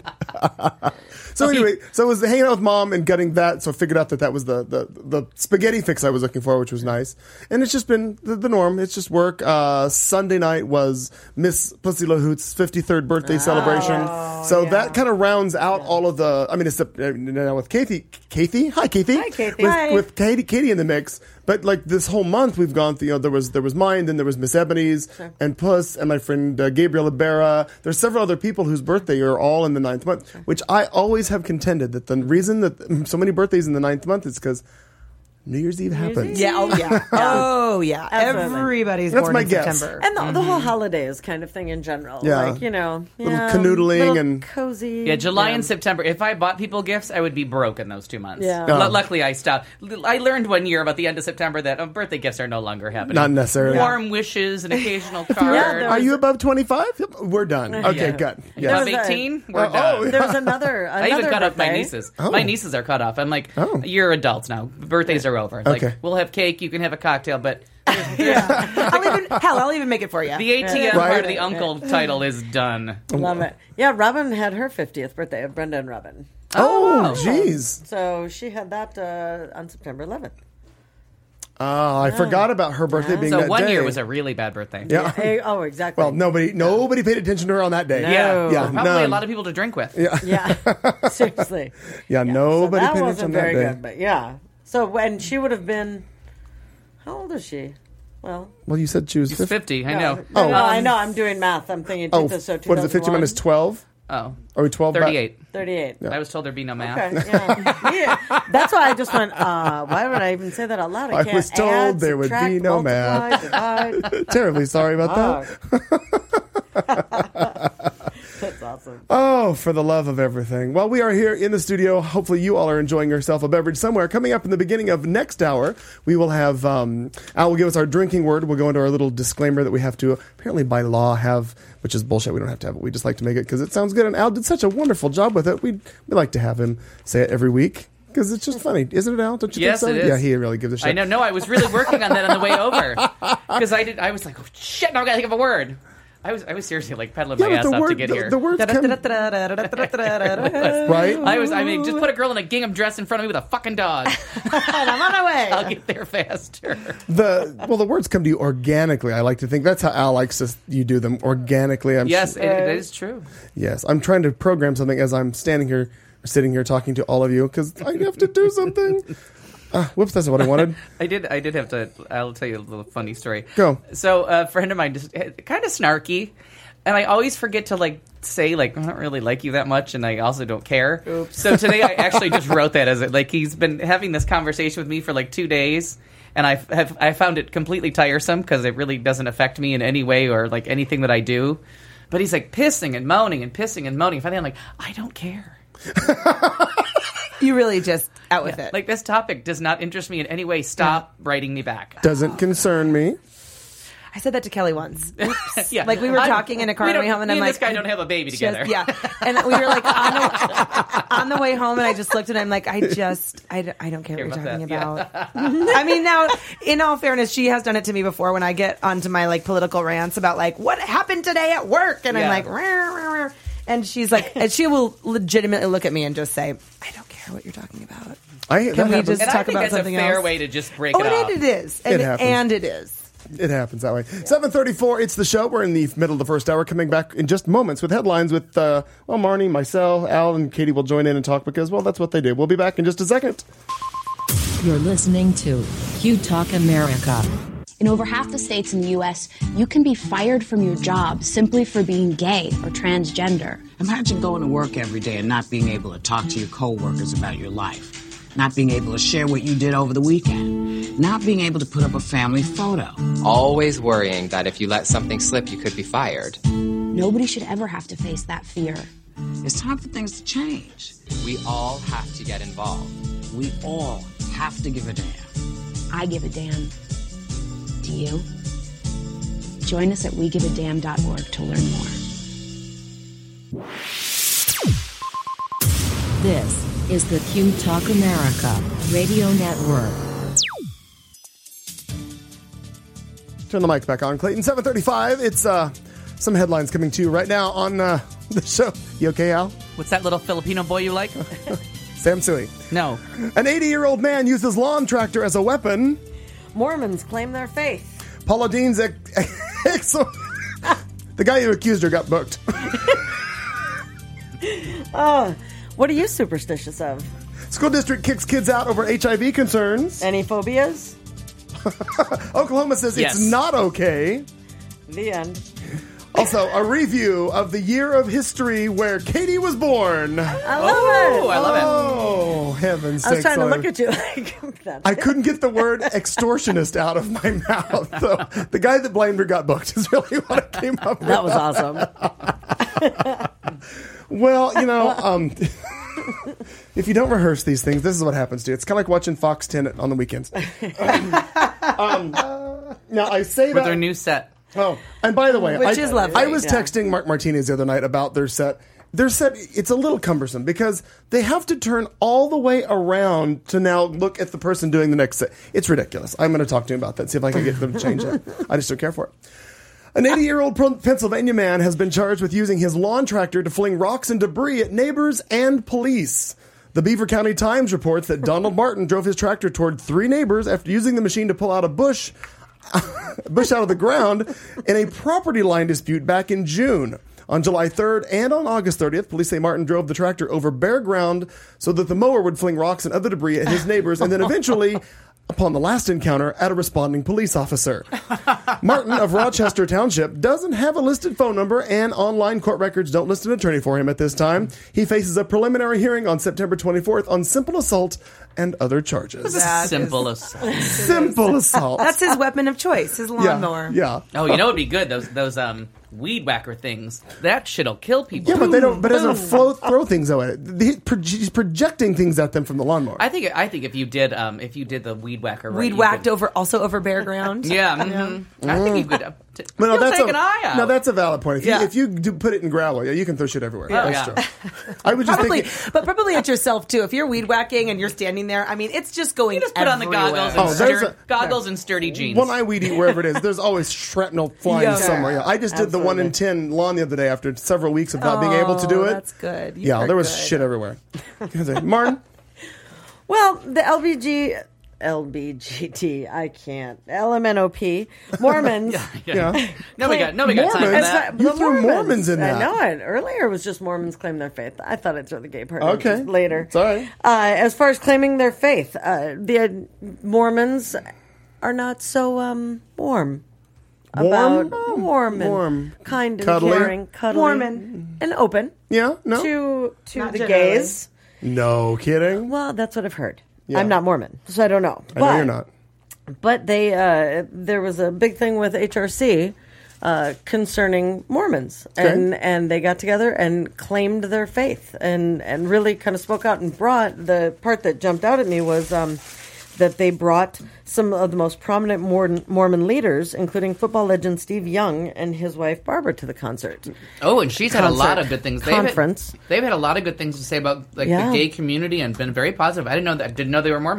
So anyway, so I was hanging out with mom and gutting that, so I figured out that that was the, the, the spaghetti fix I was looking for, which was nice. And it's just been the, the norm. It's just work. Uh, Sunday night was Miss Pussy LaHoot's fifty-third birthday celebration. So that kind of rounds out all of the, I mean, it's uh, now with Kathy. Kathy? Hi, Kathy. Hi, Kathy. With, Hi. with Katie, Katie in the mix. But like this whole month, we've gone through, you know, there was there was mine, then there was Miss Ebony's and Puss and my friend uh, Gabriel Ibarra. There's several other people whose birthday are all in the ninth month, which I always have contended that the reason that so many birthdays in the ninth month is because New Year's Eve happens. Yeah. Oh yeah. Oh yeah. Absolutely. Everybody's That's born my in guess. September. And the, the whole holidays kind of thing in general. Yeah. Like, you know, Little yeah, canoodling little and- cozy. Yeah, July Yeah. and September. If I bought people gifts, I would be broke in those two months. Yeah. Lu- Oh. luckily, I stopped. L- I learned one year about the end of September that oh, birthday gifts are no longer happening. Not necessarily. Warm wishes, an occasional Yeah, card. there Are was- you above twenty-five? We're done. Okay, Yeah. good. Yeah. Yes. Above There was a- eighteen, we're Oh, done. oh, There was another, another I even cut off my birthday. nieces. Oh. My nieces are cut off. I'm like, Oh. you're adults now. Birthdays are over. It's Okay. Like, we'll have cake. You can have a cocktail, but I'll even hell. I'll even make it for you. the A T M Right. part of the uncle title is done. Love it. Yeah, Robin had her fiftieth birthday, Brenda and Robin. Oh, jeez. So she had that uh, on September eleventh. Oh, I forgot about her birthday being So that one day. year was a really bad birthday. Yeah. Hey, oh, exactly. Well, nobody, nobody paid attention to her on that day. Yeah, yeah, probably none. a lot of people to drink with. Yeah, Yeah, seriously. yeah, nobody so that paid attention wasn't on very that day. good, but yeah. So when she would have been, how old is she? Well, Well, you said she was She's fifty. fifty. I no, know. No, Oh. no, I know. I'm doing math. I'm thinking. Oh, so what is it? Fifty minus twelve? Oh, Are we twelve? back? thirty-eight. Thirty-eight. I was told there'd be no math. Okay, yeah. Yeah. That's why I just went, uh, why would I even say that out loud? I, I can't was told add, there would subtract, be no multiply, math. divide. Terribly sorry about that. That's awesome. Oh, for the love of everything. Well, we are here in the studio. Hopefully you all are enjoying yourself a beverage somewhere. Coming up in the beginning of next hour, we will have, um, Al will give us our drinking word. We'll go into our little disclaimer that we have to apparently by law have, which is bullshit. We don't have to have it. We just like to make it because it sounds good. And Al did such a wonderful job with it. We we like to have him say it every week because it's just funny. Isn't it, Al? Don't you Yes, think so? it is. Yeah, he really gives a shit. I know. No, I was really working on that on the way over because I did. I was like, oh, shit! Now I gotta think of a word. I was. I was seriously like pedaling Yeah, my but ass the off word, to get the, here. the words come, right? I was. I mean, just put a girl in a gingham dress in front of me with a fucking dog. And I'm on my way. I'll get there faster. The well, the words come to you organically. I like to think that's how Al likes to, you do them organically. I'm Yes, su- it, it is true. yes. I'm trying to program something as I'm standing here, sitting here, talking to all of you because I have to do something. Uh, whoops, that's not what I wanted. I did. I did have to. I'll tell you a little funny story. Go. So a friend of mine just kind of snarky, and I always forget to like say like I don't really like you that much, and I also don't care. Oops. So today I actually just wrote that as it like he's been having this conversation with me for like two days. And I have I found it completely tiresome because it really doesn't affect me in any way or like anything that I do. But he's like pissing and moaning and pissing and moaning. Finally, I'm like, I don't care. You really just out with Yeah. it. Like this topic does not interest me in any way. Stop writing me back. Doesn't concern me. I said that to Kelly once. Oops. Yeah. Like we were I'm- talking in a car we on the way don't- home, and me I'm and like, this guy don't have a baby just- together. yeah, and we were like on the, on the way home, and I just looked at him like, I just, I, d- I don't care what you're Care talking about about. I mean, now, in all fairness, she has done it to me before when I get onto my like political rants about like what happened today at work, and I'm Yeah. like, "Rah, rah, rah." And she's like, and she will legitimately look at me and just say, I don't care what you're talking about. I, Can that we happens. just And talk I think about that's a something fair else? way to just break Oh, it off. it, it is, and It it, happens. and it is. it happens that way. Yeah. seven thirty-four, it's the show. We're in the middle of the first hour, coming back in just moments with headlines with, uh, well, Marnie, myself, Al, and Katie will join in and talk because, well, that's what they do. We'll be back in just a second. You're listening to Q Talk America. In over half the states in the U S, you can be fired from your job simply for being gay or transgender. Imagine going to work every day and not being able to talk to your coworkers about your life, not being able to share what you did over the weekend, not being able to put up a family photo. Always worrying that if you let something slip, you could be fired. Nobody should ever have to face that fear. It's time for things to change. We all have to get involved. We all have to give a damn. I give a damn. Do you? Join us at we give a damn dot org to learn more. This is the Q Talk America Radio Network. Turn the mics back on, Clayton. seven thirty-five, it's uh, some headlines coming to you right now on uh, the show. You okay, Al? What's that little Filipino boy you like? Sam Sui. No. An eighty-year-old man uses lawn tractor as a weapon. Mormons claim their faith. Paula Dean's ex... ex- the guy who accused her got booked. Oh, what are you superstitious of? School district kicks kids out over H I V concerns. Any phobias? Oklahoma says Yes. it's not okay. The end. Also, a review of the year of history where Katie was born. I love Oh, it. I love it. Oh, heavens I was sakes trying to alive. look at you like that. I couldn't get the word extortionist out of my mouth. So the guy that blamed her got booked is really what I came up with. That was awesome. Well, you know, um, if you don't rehearse these things, this is what happens to you. It's kind of like watching Fox ten on the weekends. Um, um, now, I say With that... their new set. Oh, and by the way, Which I, is lovely, I was yeah. texting Mark Martinez the other night about their set. Their set, it's a little cumbersome because they have to turn all the way around to now look at the person doing the next set. It's ridiculous. I'm going to talk to him about that, see if I can get them to change it. I just don't care for it. An eighty-year-old Pennsylvania man has been charged with using his lawn tractor to fling rocks and debris at neighbors and police. The Beaver County Times reports that Donald Martin drove his tractor toward three neighbors after using the machine to pull out a bush bush out of the ground in a property line dispute back in June. On July third and on August thirtieth, police say Martin drove the tractor over bare ground so that the mower would fling rocks and other debris at his neighbors and then eventually, upon the last encounter, at a responding police officer. Martin of Rochester Township doesn't have a listed phone number and online court records don't list an attorney for him at this time. He faces a preliminary hearing on September twenty-fourth on simple assault and other charges. That Simple is- assault. Simple assault. That's his weapon of choice, his yeah, lawnmower. yeah. Oh, you know what'd be good? Those those um weed whacker things. That shit'll kill people. Yeah, but they don't. But it doesn't flow, throw things away. At it. He, pro- he's projecting things at them from the lawnmower. I think I think if you did um if you did the weed whacker, right, Weed you whacked could- over, also over bare ground. Yeah, mhm. I think you could. Uh, t- But no, you'll that's take a, an eye out. No, that's a valid point. If Yeah. you, if you do put it in gravel, yeah, you can throw shit everywhere. Yeah. That's Yeah. true. I would just Probably, think. It, but probably at yourself too. If you're weed whacking and you're standing there, I mean, it's just going. You just put on the everywhere. goggles and, Oh, there's stur- a- goggles and sturdy jeans. when I weed eat wherever it is, there's always shrapnel flying Yeah. somewhere. Yeah, I just did the one in ten lawn the other day after several weeks of not being able to do Oh, it. That's good. You Yeah, are there was good. shit everywhere. Martin, Well, the L B G, L B G T, I can't. L M N O P, Mormons. yeah. yeah, Nobody got nobody got time for Mormons? that. It's You the threw Mormons in that. I know it. Earlier it was just Mormons claim their faith. I thought I'd throw the gay part in Okay. just later. Sorry. Uh, as far as claiming their faith, uh, the Mormons are not so um, warm. Warm? About warm and Warm. kind and Cuddly? caring, cuddly, Mormon. and open yeah, no, to to Not the generally. gays. no kidding. Well, that's what I've heard. Yeah. I'm not Mormon, so I don't know. I know But- you're not. But they, uh, there was a big thing with H R C uh, concerning Mormons, and and they got together and claimed their faith, and and really kind of spoke out and brought the part that jumped out at me was um, that they brought some of the most prominent Mormon, Mormon leaders, including football legend Steve Young and his wife Barbara, to the concert. Oh, and she's had a lot Concert. of good things. Conference. They've had, they've had a lot of good things to say about like Yeah. the gay community and been very positive. I didn't know that. Didn't know they were Mormons.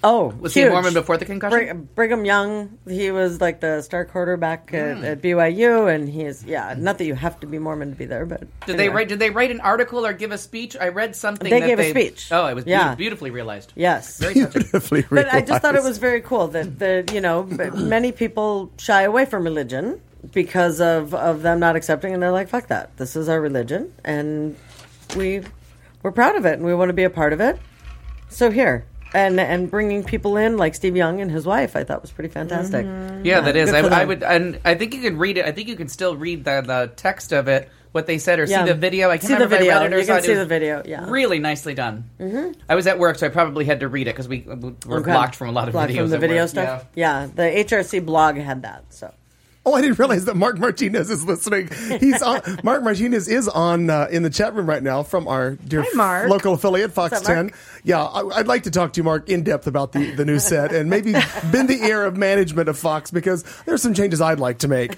Oh, Was huge. he a Mormon before the concussion? Brig- Brigham Young, he was like the star quarterback at, Mm. at B Y U, and he is, yeah, not that you have to be Mormon to be there, but. Did anyway. they write? Did they write an article or give a speech? I read something. They that gave a they, speech. Oh, it was Yeah. beau- beautifully realized. Yes. Very touching. Beautifully But I just thought it realized. was very cool that, that you know, but many people shy away from religion because of, of them not accepting, and they're like, fuck that. This is our religion, and we, we're proud of it, and we want to be a part of it. So here. And and bringing people in like Steve Young and his wife, I thought was pretty fantastic. Yeah, that is. good I, for them. I would, and I think you can read it. I think you can still read the, the text of it, what they said, or Yeah. see the video. I can't See the remember if video. I read it or You can saw it. see It was the video, yeah. really nicely done. Mm-hmm. I was at work, so I probably had to read it because we we were Okay. blocked from a lot of Blocked videos. from the at video work. stuff. Yeah. the H R C blog had that. So Oh, I didn't realize that Mark Martinez is listening. He's on. Mark Martinez is on uh, in the chat room right now from our dear Hi, Mark. local affiliate Fox What's up, ten. Mark? Yeah, I, I'd like to talk to you, Mark, in depth about the, the new set and maybe bend the ear of management of Fox because there's some changes I'd like to make.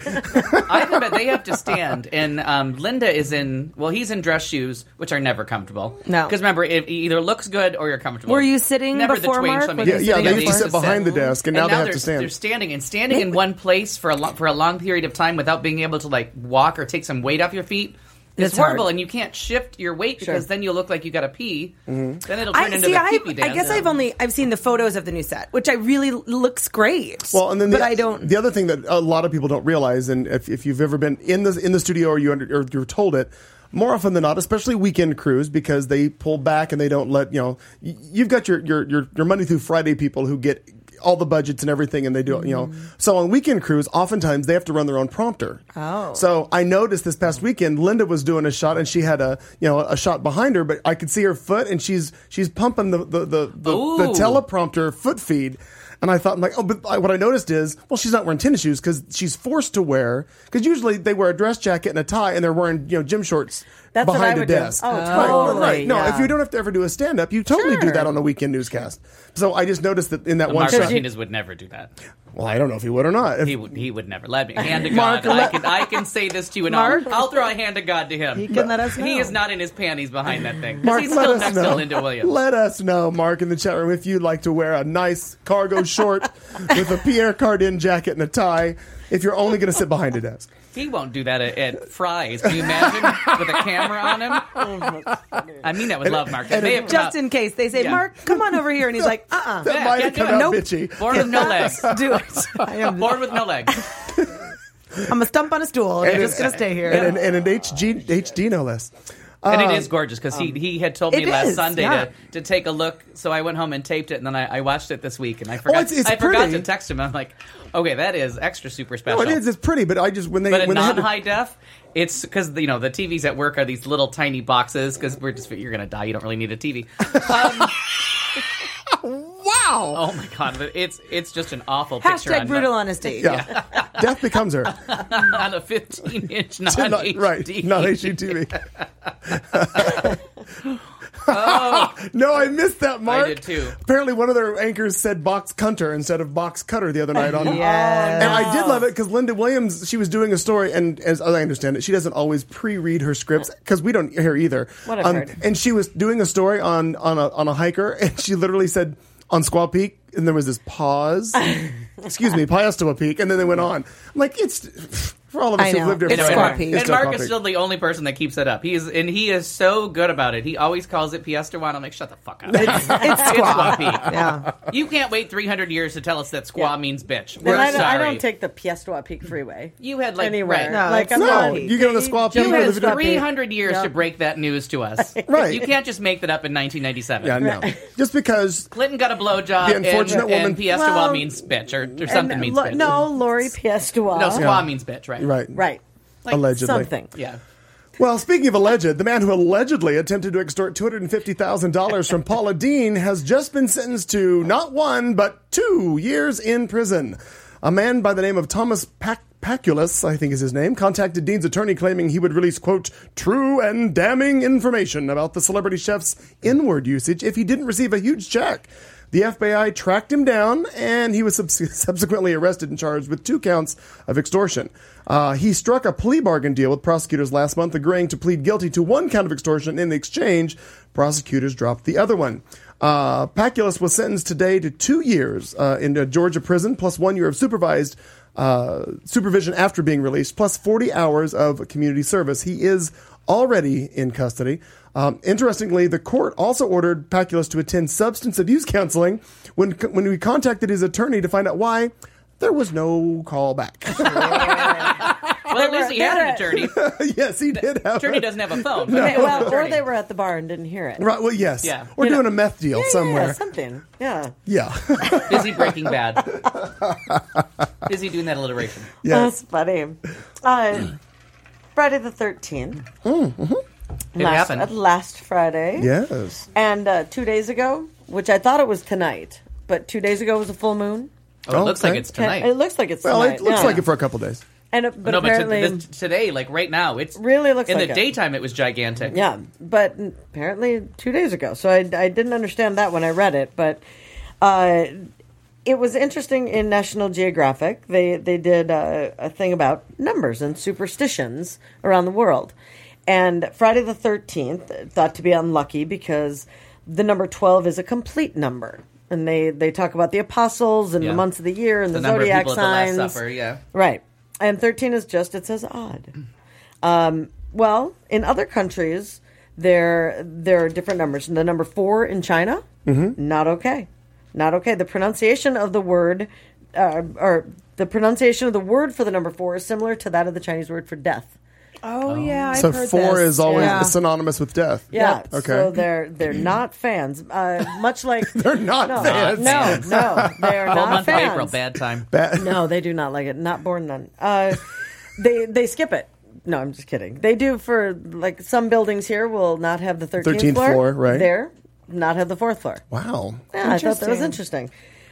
I bet they have to stand, and um, Linda is in. Well, he's in dress shoes, which are never comfortable. No. because remember, it either looks good or you're comfortable. Were you sitting never before, the twain Mark? shall Were meet. Yeah, you yeah, sitting they used to before? sit behind the desk, and now, they have they're, to stand. They're standing and standing in one place for a lo- for a long period of time without being able to like walk or take some weight off your feet. It's, It's hard. horrible, and you can't shift your weight because Sure. then you'll look like you got to pee. Mm-hmm. Then it'll turn I into see. the I, pee-pee dance. I guess I've only I've seen the photos of the new set, which I really looks great. Well, and then the, but I don't. The other thing that a lot of people don't realize, and if, if you've ever been in the in the studio or you under, or you're told it, more often than not, especially weekend crews, because they pull back and they don't let you know. y- You've got your your your, your Monday through Friday people who get all the budgets and everything, and they do it, you know. So on weekend crews, oftentimes they have to run their own prompter. Oh. So I noticed this past weekend, Linda was doing a shot, and she had a you know a shot behind her, but I could see her foot, and she's she's pumping the the the, the, the Ooh. teleprompter foot feed. And I thought, I'm like, oh, but I, what I noticed is, well, she's not wearing tennis shoes because she's forced to wear, because usually they wear a dress jacket and a tie and they're wearing, you know, gym shorts That's what I behind a would do. desk. Oh, Right, totally, right. No, yeah. if you don't have to ever do a stand up, you totally do Sure. that on a weekend newscast. So I just noticed that in that one Mark shot. Martinez would never do that. Well, I don't know if he would or not. If- He would. He would never. Let me hand to Mark, God. I let- can. I can say this to you, and Mark? I'll, I'll throw a hand to God to him. He can let us know. He is not in his panties behind that thing. 'Cause Mark, he's let still us next know. to Linda Williams. Let us know, Mark, in the chat room, if you'd like to wear a nice cargo short with a Pierre Cardin jacket and a tie, if you're only going to sit behind a desk. He won't do that at, at Fry's. Can you imagine with a camera on him? I mean that with love, Mark. That and may it- have come just out- in case they say, Yeah. Mark, come on over here, and he's like, uh, uh That Yeah, might can't have do come it. out Nope. bitchy. Born with no legs. do it. I am. Born with no legs. I'm a stump on a stool. and I'm just gonna stay here. And, an- and an H G, H D no less. And Uh, it is gorgeous because he, he had told me it last is, Sunday yeah. to, to take a look. So I went home and taped it, and then I, I watched it this week. And I forgot. Oh, it's- it's I forgot pretty. to text him. I'm like, okay, that is extra super No, special. it is. It's pretty, but I just when they But in when they had to- non-high def, it's because you know the T Vs at work are these little tiny boxes because we're just you're gonna die. You don't really need a T V. Um, wow. oh my god, but it's it's just an awful picture Hashtag on, brutal honesty. Yeah, death becomes her. on a fifteen inch non Not- H D. right, not H D T V. No, I missed that, Mark. did too. Apparently, one of their anchors said box cunter instead of box cutter the other night on. Yes. And I did love it because Linda Williams, she was doing a story, and as I understand it, she doesn't always pre-read her scripts because we don't hear either. What I've heard. And she was doing a story on on a on a hiker, and she literally said on Squaw Peak, and there was this pause. Excuse me, Piestewa Peak, and then they went on. I'm like, it's for all of us I who've know. lived here It's forever. Squaw Peak. it's And still Mark Squaw is Peak. still the only person that keeps it up. He's and he is so good about it. He always calls it Piestewa. I'm like, shut the fuck up. It's, it's squaw. Peak. Yeah. You can't wait three hundred years to tell us that squaw Yeah. means bitch. We're And I, don't, I sorry. don't take the Piestewa Peak Freeway You had like anywhere. right. No, like it's I'm No, not. you get on the Squaw Peak. Jump You or on the had the Squaw three hundred years Yeah. to break that news to us. Right. You can't just make that up in nineteen ninety-seven. Yeah, no. Just because Clinton got a blowjob, The unfortunate and, woman- and Piestewa Well, means bitch, or, or something And means lo- bitch. No, Lori Piestewa. no, squaw means bitch, right? right, Right. Like, allegedly. Something. Yeah. Well, speaking of alleged, the man who allegedly attempted to extort two hundred fifty thousand dollars from Paula Dean has just been sentenced to not one, but two years in prison. A man by the name of Thomas Pac- Paculus, I think is his name, contacted Dean's attorney claiming he would release, quote, true and damning information about the celebrity chef's N-word usage if he didn't receive a huge check. The F B I tracked him down, and he was subs- subsequently arrested and charged with two counts of extortion. Uh, he struck a plea bargain deal with prosecutors last month, agreeing to plead guilty to one count of extortion. In exchange, prosecutors dropped the other one. Uh, Paculus was sentenced today to two years uh, in a Georgia prison, plus one year of supervised uh, supervision after being released, plus forty hours of community service. He is already in custody. Um, interestingly, the court also ordered Paculus to attend substance abuse counseling. When when we contacted his attorney to find out why, there was no call back. Well, at least he had an attorney. Yes, he did have. Attorney a, doesn't have a phone. No. Okay, well, or Attorney. they were at the bar and didn't hear it. Right. Well, yes. Yeah. Or You doing know. a meth deal Yeah, somewhere. yeah, something. Yeah. Yeah. Busy Breaking Bad. Busy doing that alliteration. That's funny. Uh, Friday the thirteenth. Mm-hmm. It last, happened. uh, last Friday. Yes. And uh, two days ago, which I thought it was tonight, but two days ago was a full moon. Oh, it looks Okay. like it's tonight. It looks like it's Well, tonight. it looks yeah. like it for a couple days. And it, but no, but to, apparently, this, today, like right now, it's really looks in like the it. daytime. It was gigantic. Yeah, but apparently two days ago. So I, I didn't understand that when I read it, but uh, it was interesting in National Geographic. They they did a, a thing about numbers and superstitions around the world, and Friday the thirteenth thought to be unlucky because the number twelve is a complete number. And they, they talk about the apostles and Yeah. the months of the year and The, the, number of zodiac people signs. at the Last Supper. Yeah. Right. And thirteen is just, it says odd. Um, well, in other countries, there there are different numbers. The number four in China, not okay. Not okay. The pronunciation of the word, uh, or the pronunciation of the word for the number four is similar to that of the Chinese word for death. Oh, yeah. I've So heard four this. is always Yeah. synonymous with death. Yeah. Okay. So they're they're not fans. Uh, much like They're not no, fans. No, no, they're Whole not month of fans. April, bad time. Bad. No, they do not like it. Not born none. Uh, they they skip it. No, I'm just kidding. They do for like some buildings here will not have the thirteenth, thirteenth floor, floor, right. There, not have the fourth floor. Wow. Yeah, I thought that was interesting.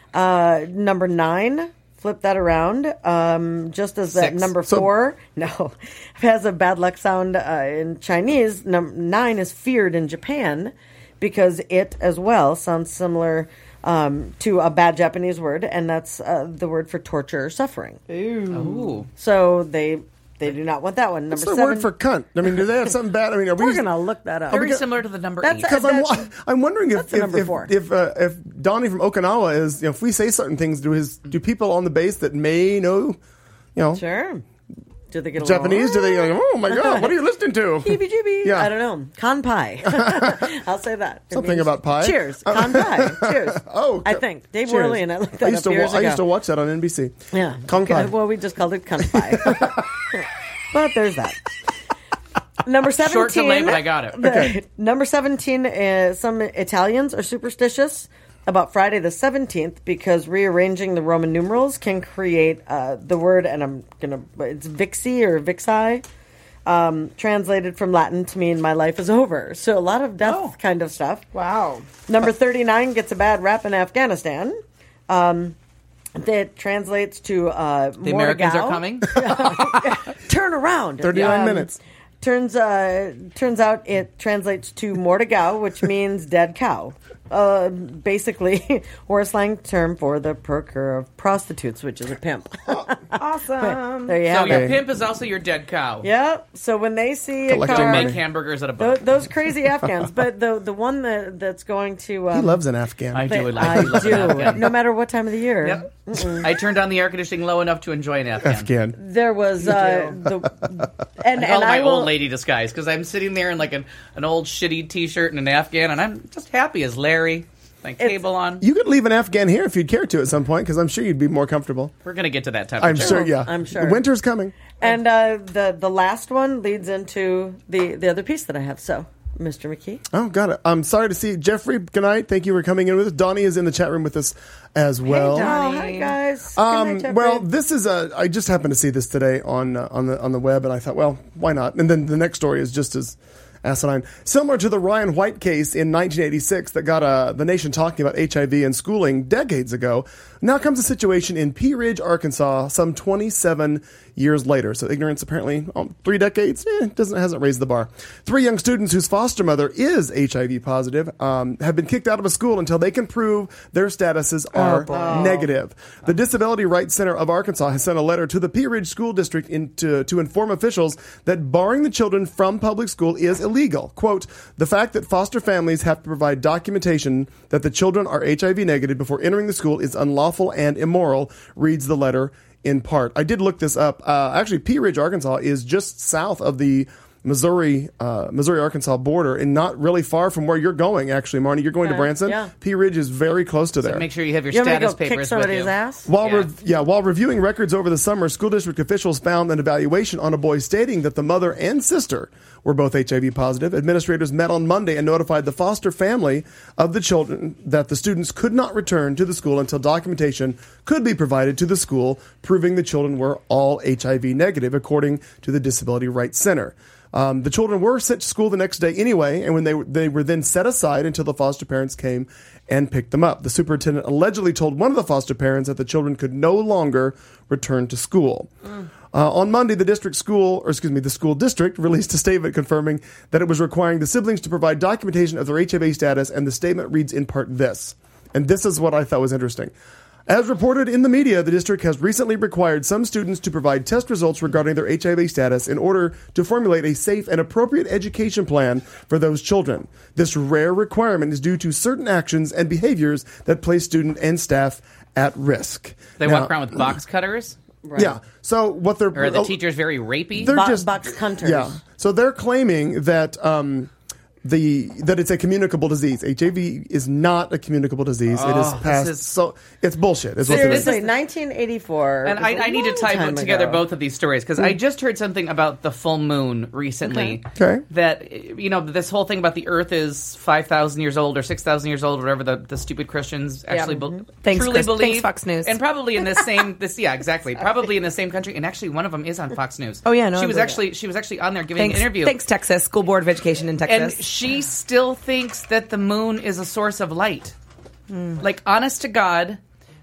Uh, number nine, flip that around. Um, just as that Six. number So- four, no, has a bad luck sound uh, in Chinese. Num- nine is feared in Japan because it as well sounds similar um, to a bad Japanese word, and that's uh, the word for torture or suffering. Ooh. So they they do not want that one. Number What's the seven. word for cunt? I mean, do they have something bad? I mean, are we We're gonna look that up. Very similar to the number That's eight. a- Because I'm, That's- I'm wondering if that's a if number if, four. if, uh, if Donnie from Okinawa is, you know, if we say certain things, do his do people on the base that may know, you know, Sure. Do they get a Japanese? Do little- they? Like, oh my god, what are you listening to? Heebie-jeebie. Yeah. I don't know. Kanpai. I'll say that. It Something means about pie? Cheers. Kanpai. Cheers. Oh, I co- think. Dave cheers. Worley and I looked that I used up to years wa- I ago. used to watch that on N B C. Yeah. Kanpai. Okay, well, we just called it Kanpai. But there's that. Number seventeen. Short delay, but I got it. The- Number seventeen, uh, some Italians are superstitious about Friday the seventeenth because rearranging the Roman numerals can create uh, the word, and I'm going to, it's Vixi or Vixi, um, translated from Latin to mean my life is over. So a lot of death Oh. kind of stuff. Wow. Number thirty-nine gets a bad rap in Afghanistan. Um, that translates to uh, The Americans are coming. Turn around. thirty-nine Um, minutes. Turns uh, turns out it translates to mortigau, which means dead cow. Uh, basically, or a slang term for the procurer of prostitutes, which is a pimp. Awesome. There you So have your it. pimp is also your dead cow. Yep. So when they see a Collecting car, money. Make hamburgers at a tho- bar. those crazy Afghans, but the the one that that's going to um, He loves an Afghan. I do. They- I do. love an I do. Afghan. No matter what time of the year. Yep. I turned on the air conditioning low enough to enjoy an Afghan. Afghan. There was uh, the and, I call and it my I will, old lady disguise because I'm sitting there in like an, an old shitty T-shirt and an Afghan, and I'm just happy as Larry. My cable on. You could leave an Afghan here if you'd care to at some point, because I'm sure you'd be more comfortable. We're gonna get to that I'm temperature. sure. Yeah, I'm sure. Winter's coming. And uh, the the last one leads into the the other piece that I have. So, Mister McKee. Oh, got it. I'm sorry to see Jeffrey. Good night. Thank you for coming in with us. Donnie is in the chat room with us as well. Oh, hi guys. Good Um, night, Jeffrey. well, this is a. I just happened to see this today on uh, on the on the web, and I thought, well, why not? And then the next story is just as asinine, similar to the Ryan White case in nineteen eighty-six that got uh, the nation talking about H I V in schooling decades ago. Now comes a situation in Pea Ridge, Arkansas, some twenty-seven years later. So ignorance apparently um, three decades eh, doesn't hasn't raised the bar. Three young students whose foster mother is H I V positive um, have been kicked out of a school until they can prove their statuses are negative. The Disability Rights Center of Arkansas has sent a letter to the Pea Ridge School District in to, to inform officials that barring the children from public school is illegal. illegal. Quote, the fact that foster families have to provide documentation that the children are H I V negative before entering the school is unlawful and immoral, reads the letter in part. I did look this up. Uh, actually, Pea Ridge, Arkansas is just south of the Missouri, uh, Missouri-Arkansas border and not really far from where you're going, actually, Marnie. You're going Yeah, to Branson. yeah. Pea Ridge is very close to there. So make sure you have your You want me to status go kick papers with somebody's you. ass? While Yeah. rev- yeah, while reviewing records over the summer, school district officials found an evaluation on a boy stating that the mother and sister were both H I V positive. Administrators met on Monday and notified the foster family of the children that the students could not return to the school until documentation could be provided to the school proving the children were all H I V negative, according to the Disability Rights Center. Um, the children were sent to school the next day anyway, and when they were, they were then set aside until the foster parents came and picked them up. The superintendent allegedly told one of the foster parents that the children could no longer return to school. Mm. Uh, on Monday, the district school, or excuse me, the school district released a statement confirming that it was requiring the siblings to provide documentation of their H I V status, and the statement reads in part this. And this is what I thought was interesting. As reported in the media, the district has recently required some students to provide test results regarding their H I V status in order to formulate a safe and appropriate education plan for those children. This rare requirement is due to certain actions and behaviors that place student and staff at risk. They Now, walk around with box cutters? Right. Yeah. So what they're Or are the teachers very rapey? they're Bo- just box hunters. Yeah. So they're claiming that um, the that it's a communicable disease. H I V is not a communicable disease. it is Oh, past. this is- so it's bullshit. Is what it is. Seriously, nineteen eighty-four. And was I, a I need to long tie time together ago. both of these stories because I just heard something about the full moon recently. Okay. That, you know, this whole thing about the Earth is five thousand years old or six thousand years old, or whatever the, the stupid Christians actually be- Thanks, truly Chris- believe. thanks, Fox News. And probably in the same, this yeah, exactly. Probably in the same country. And actually, one of them is on Fox News. Oh, yeah, no, She I was believe actually she was actually on there giving Thanks, an interview. thanks, Texas School Board of Education in And Texas. she still thinks that the moon is a source of light. Like, honest to God.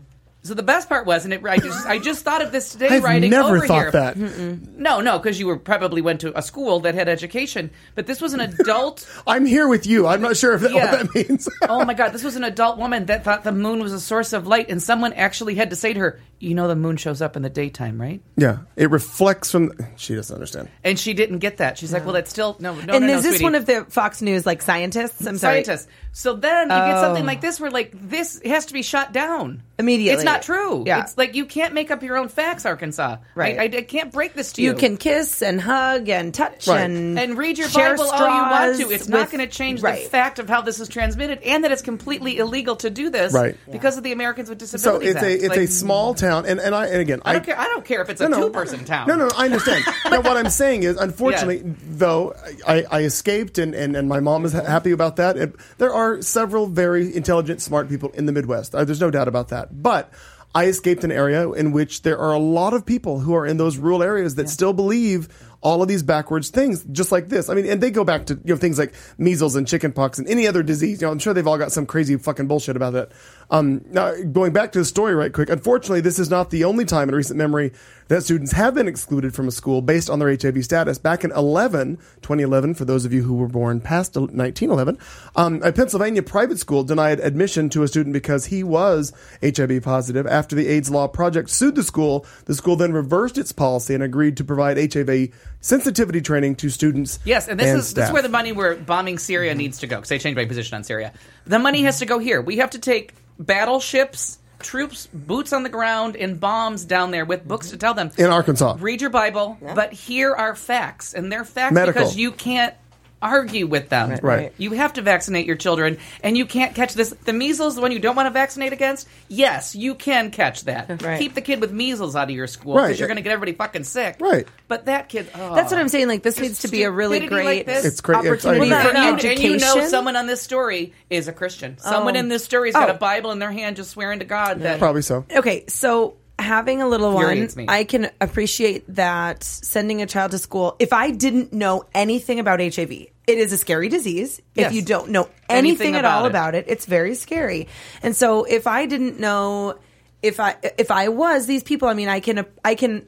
So the best part was, and it, I just I just thought of this today I've writing never over thought here. that. No, no, because you were probably went to a school that had education, but this was an adult. I'm here with you. I'm not sure if that, Yeah. what that means. Oh my God, this was an adult woman that thought the moon was a source of light, and someone actually had to say to her, "You know, the moon shows up in the daytime, right?" Yeah, it reflects from. She doesn't understand. And she didn't get that. She's like, "Well, that's still no, no, and no, is no, this sweetie. one of the Fox News like scientists? I'm sorry. Scientists?" So then you get Oh. something like this, where like this has to be shut down Immediately. It's not true. Yeah. It's like you can't make up your own facts, Arkansas. Right. I, I, I can't break this to you. You can kiss and hug and touch Right. and and read your share Bible all you want straws to. It's not with- going to change right. the fact of how this is transmitted, and that it's completely illegal to do this, Right. because of the Americans with So Disabilities it's a Act. it's Like, a small town, and, and I and again I don't care. I don't care if it's a No, no. two-person town. No, no, I understand. Now, what I'm saying is, unfortunately, though, I, I escaped, and, and, and my mom is ha- happy about that. It, there are several very intelligent, smart people in the Midwest. Uh, there's no doubt about that. But I escaped an area in which there are a lot of people who are in those rural areas that still believe all of these backwards things, just like this. I mean, and they go back to, you know, things like measles and chickenpox and any other disease. You know, I'm sure they've all got some crazy fucking bullshit about it. Um, now, going back to the story right quick, unfortunately, this is not the only time in recent memory that students have been excluded from a school based on their H I V status. Back in eleven, twenty eleven, for those of you who were born past nineteen eleven, um, a Pennsylvania private school denied admission to a student because he was H I V positive. After the AIDS Law Project sued the school, the school then reversed its policy and agreed to provide H I V sensitivity training to students. Yes, and this and is this staff. is where the money where bombing Syria needs to go, because I changed my position on Syria. The money has to go here. We have to take battleships, troops, boots on the ground, and bombs down there with books to tell them. in Arkansas. Read your Bible, but here are facts, and they're facts Medical. because you can't argue with them. Right. You have to vaccinate your children, and you can't catch this. The measles, the one you don't want to vaccinate against, yes, you can catch that. Right. Keep the kid with measles out of your school, because Right. you're going to get everybody fucking sick. Right. But that kid, oh. That's what I'm saying. Like this Just needs to be a really stupidity great like this. It's great. It's- I opportunity agree. for and, you, education. and you know someone on this story is a Christian. Someone Oh. in this story's got Oh. a Bible in their hand just swearing to God that Probably so. Okay, so having a little one, Infuriates me. I can appreciate that sending a child to school. If I didn't know anything about H I V, it is a scary disease. Yes. If you don't know anything, Anything at about all it. about it, it's very scary. And so if I didn't know, if I if I was these people, I mean, I can I can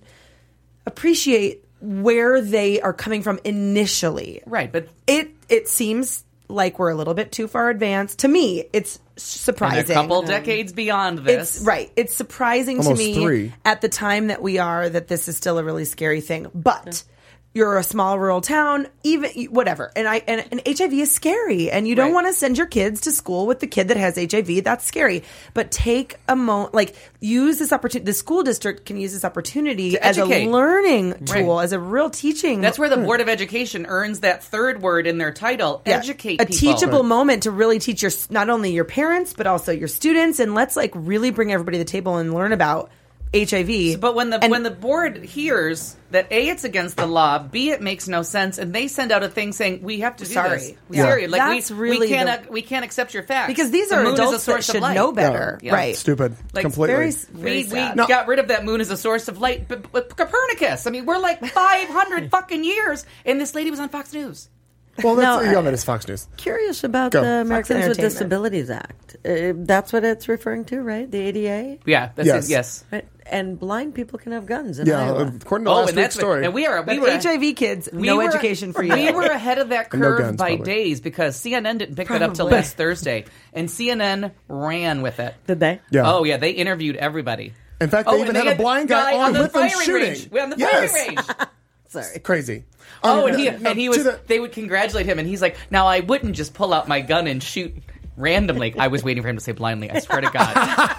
appreciate where they are coming from initially. right, but It it seems like we're a little bit too far advanced. To me, it's in surprising. a couple decades beyond this, It's right. It's surprising Almost to me three. at the time that we are that this is still a really scary thing. But you're a small rural town, even whatever. And I and, and H I V is scary, and you don't Right. want to send your kids to school with the kid that has H I V. That's scary. But take a moment, like use this opportunity. The school district can use this opportunity To as a educate. learning tool, Right. as a real teaching. That's where the Board of Education earns that third word in their title, Yeah. educate a people. teachable moment to really teach your not only your parents but also your students, and let's like really bring everybody to the table and learn about H I V. But when the And- when the board hears that A, it's against the law, B, it makes no sense, and they send out a thing saying we have to do Sorry. this. Yeah. Sorry, like That's we, really we can't the- ac- we can't accept your facts because these The are moon is a adults that source of should light. know better, Yeah. right? Stupid. Like, Completely. very- We, we sad. No. got rid of that moon as a source of light, but, but Copernicus. I mean, we're like five hundred fucking years, and this lady was on Fox News. well, that's, No, yeah, I- that is Fox News. Curious about Go. the Fox Americans with Entertainment. Disabilities Act. Uh, that's what it's referring to, right? The A D A? Yeah, that's Yes. it. Yes. Right? And blind people can have guns in Yeah, Iowa. according to Oh, last and week's that's story. and we are we But were H I V kids, we no were- education for you. We were ahead of that And no curve guns, by probably. days because C N N didn't pick that up till Probably. last Thursday, and C N N ran with it. Did they? Yeah. Oh yeah, they interviewed everybody. In fact, they oh, even and had a blind guy on the with them firing shooting. range. On the Yes. firing range. Sorry. Crazy. Oh, Um, and he no, and he to was. the- They would congratulate him, and he's like, "Now I wouldn't just pull out my gun and shoot randomly." I was waiting for him to say blindly. I swear to God,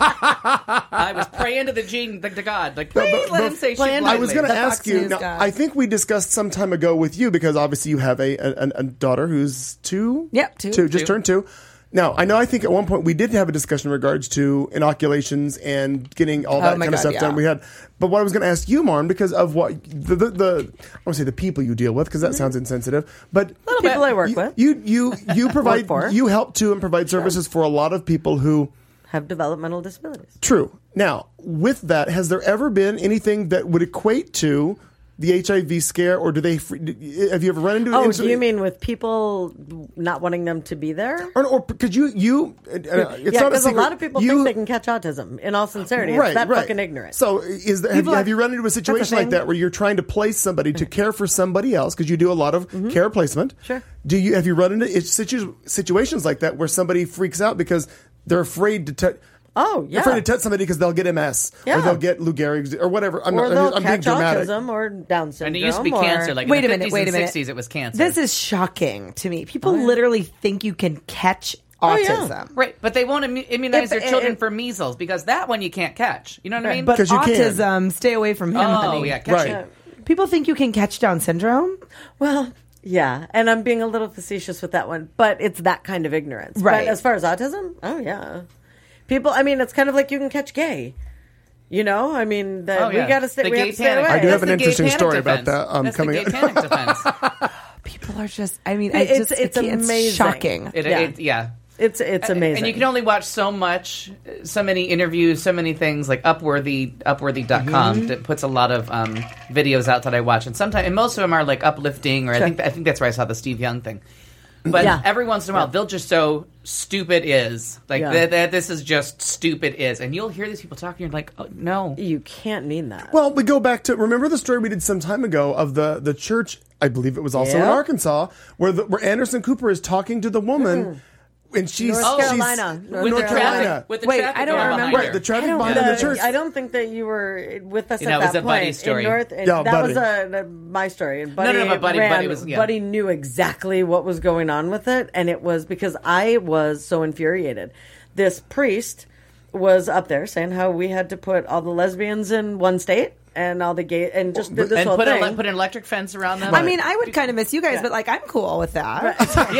I was praying to the gene, the, to God, like please but- let but him say shoot blindly. blindly. I was going to The ask Fox you. News Now, guy. I think we discussed some time ago with you because obviously you have a a, a daughter who's two. Yep, two. Two, just Two. turned two. Now, I know. I think at one point we did have a discussion in regards to inoculations and getting all that Oh my kind of God, stuff done. yeah. We had, but what I was going to ask you, Marn, because of what the the, the I want to say the people you deal with, because that sounds insensitive, but People I work you, with you you you provide for. you help to and provide services for a lot of people who. have developmental disabilities. True. Now, with that, has there ever been anything that would equate to the H I V scare, or do they? Have you ever run into? an Oh, incident- do you mean with people not wanting them to be there? Or, or because you you? Uh, it's yeah, not a because a, secret. lot of people you, think they can catch autism. In all sincerity, Right, it's that right. fucking ignorant. So, is there, have, People you, have are- you run into a situation like thing. that where you're trying to place somebody to care for somebody else because you do a lot of care placement? Mm-hmm. Sure. Do you have you run into situ- situations like that where somebody freaks out because they're afraid to touch? Oh, They're afraid yeah. to touch somebody because they'll get M S or Yeah. they'll get Lou Gehrig's or whatever. I'm, or not, they'll I'm being catch dramatic. autism or Down And syndrome. it used to be or- cancer. Like Wait in a the minute, fifties wait a and minute. sixties, it was cancer. This is shocking to me. People Oh, yeah. literally think you can catch Oh, yeah. autism. right, but they won't immu- immunize If- their children if- for measles because that one you can't catch. You know what I mean? But 'Cause you can. autism, stay away from him, oh honey. yeah, catch Right. it. People think you can catch Down syndrome. Well, yeah, and I'm being a little facetious with that one, but it's that kind of ignorance. Right. But as far as autism, oh yeah, people. I mean, it's kind of like you can catch gay. You know, I mean, the, Oh, yeah. we got to stay. The We have gay to stay panic. away. I do have That's an the gay interesting panic story about defense. that, um, That's coming the gay up. panic defense. People are just. I mean, I It's- just. it's I can't- amazing. shocking. It, Yeah. it, yeah. It's it's amazing, And you can only watch so much, so many interviews, so many things like Upworthy, Upworthy dot com Mm-hmm. that puts a lot of um, videos out that I watch, and sometimes, and most of them are like uplifting, or I think I think that's where I saw the Steve Young thing. But Yeah. every once in a while, they'll just show stupid is like Yeah. that, that. This is just stupid is, and you'll hear these people talking. You're like, oh, no, You can't mean that. Well, we go back to remember the story we did some time ago of the the church. I believe it was also in Yeah. Arkansas where the, where Anderson Cooper is talking to the woman, and she's North she's- Carolina. North with the Carolina. traffic, with the Wait, traffic I don't going remember. behind Right, her. the traffic I don't behind know. the church. I don't think that you were with us You at know, it was that a Buddy point. story. In North, Yeah, that Buddy. was a, a- my story. And Buddy no, but Buddy- ran, Buddy was- yeah. Buddy knew exactly what was going on with it, and it was because I was so infuriated. This priest was up there saying how we had to put all the lesbians in one state and all the gay and just did this and whole put, thing. a, put an electric fence around them. I mean, I would kind of miss you guys, but like, I'm cool with that.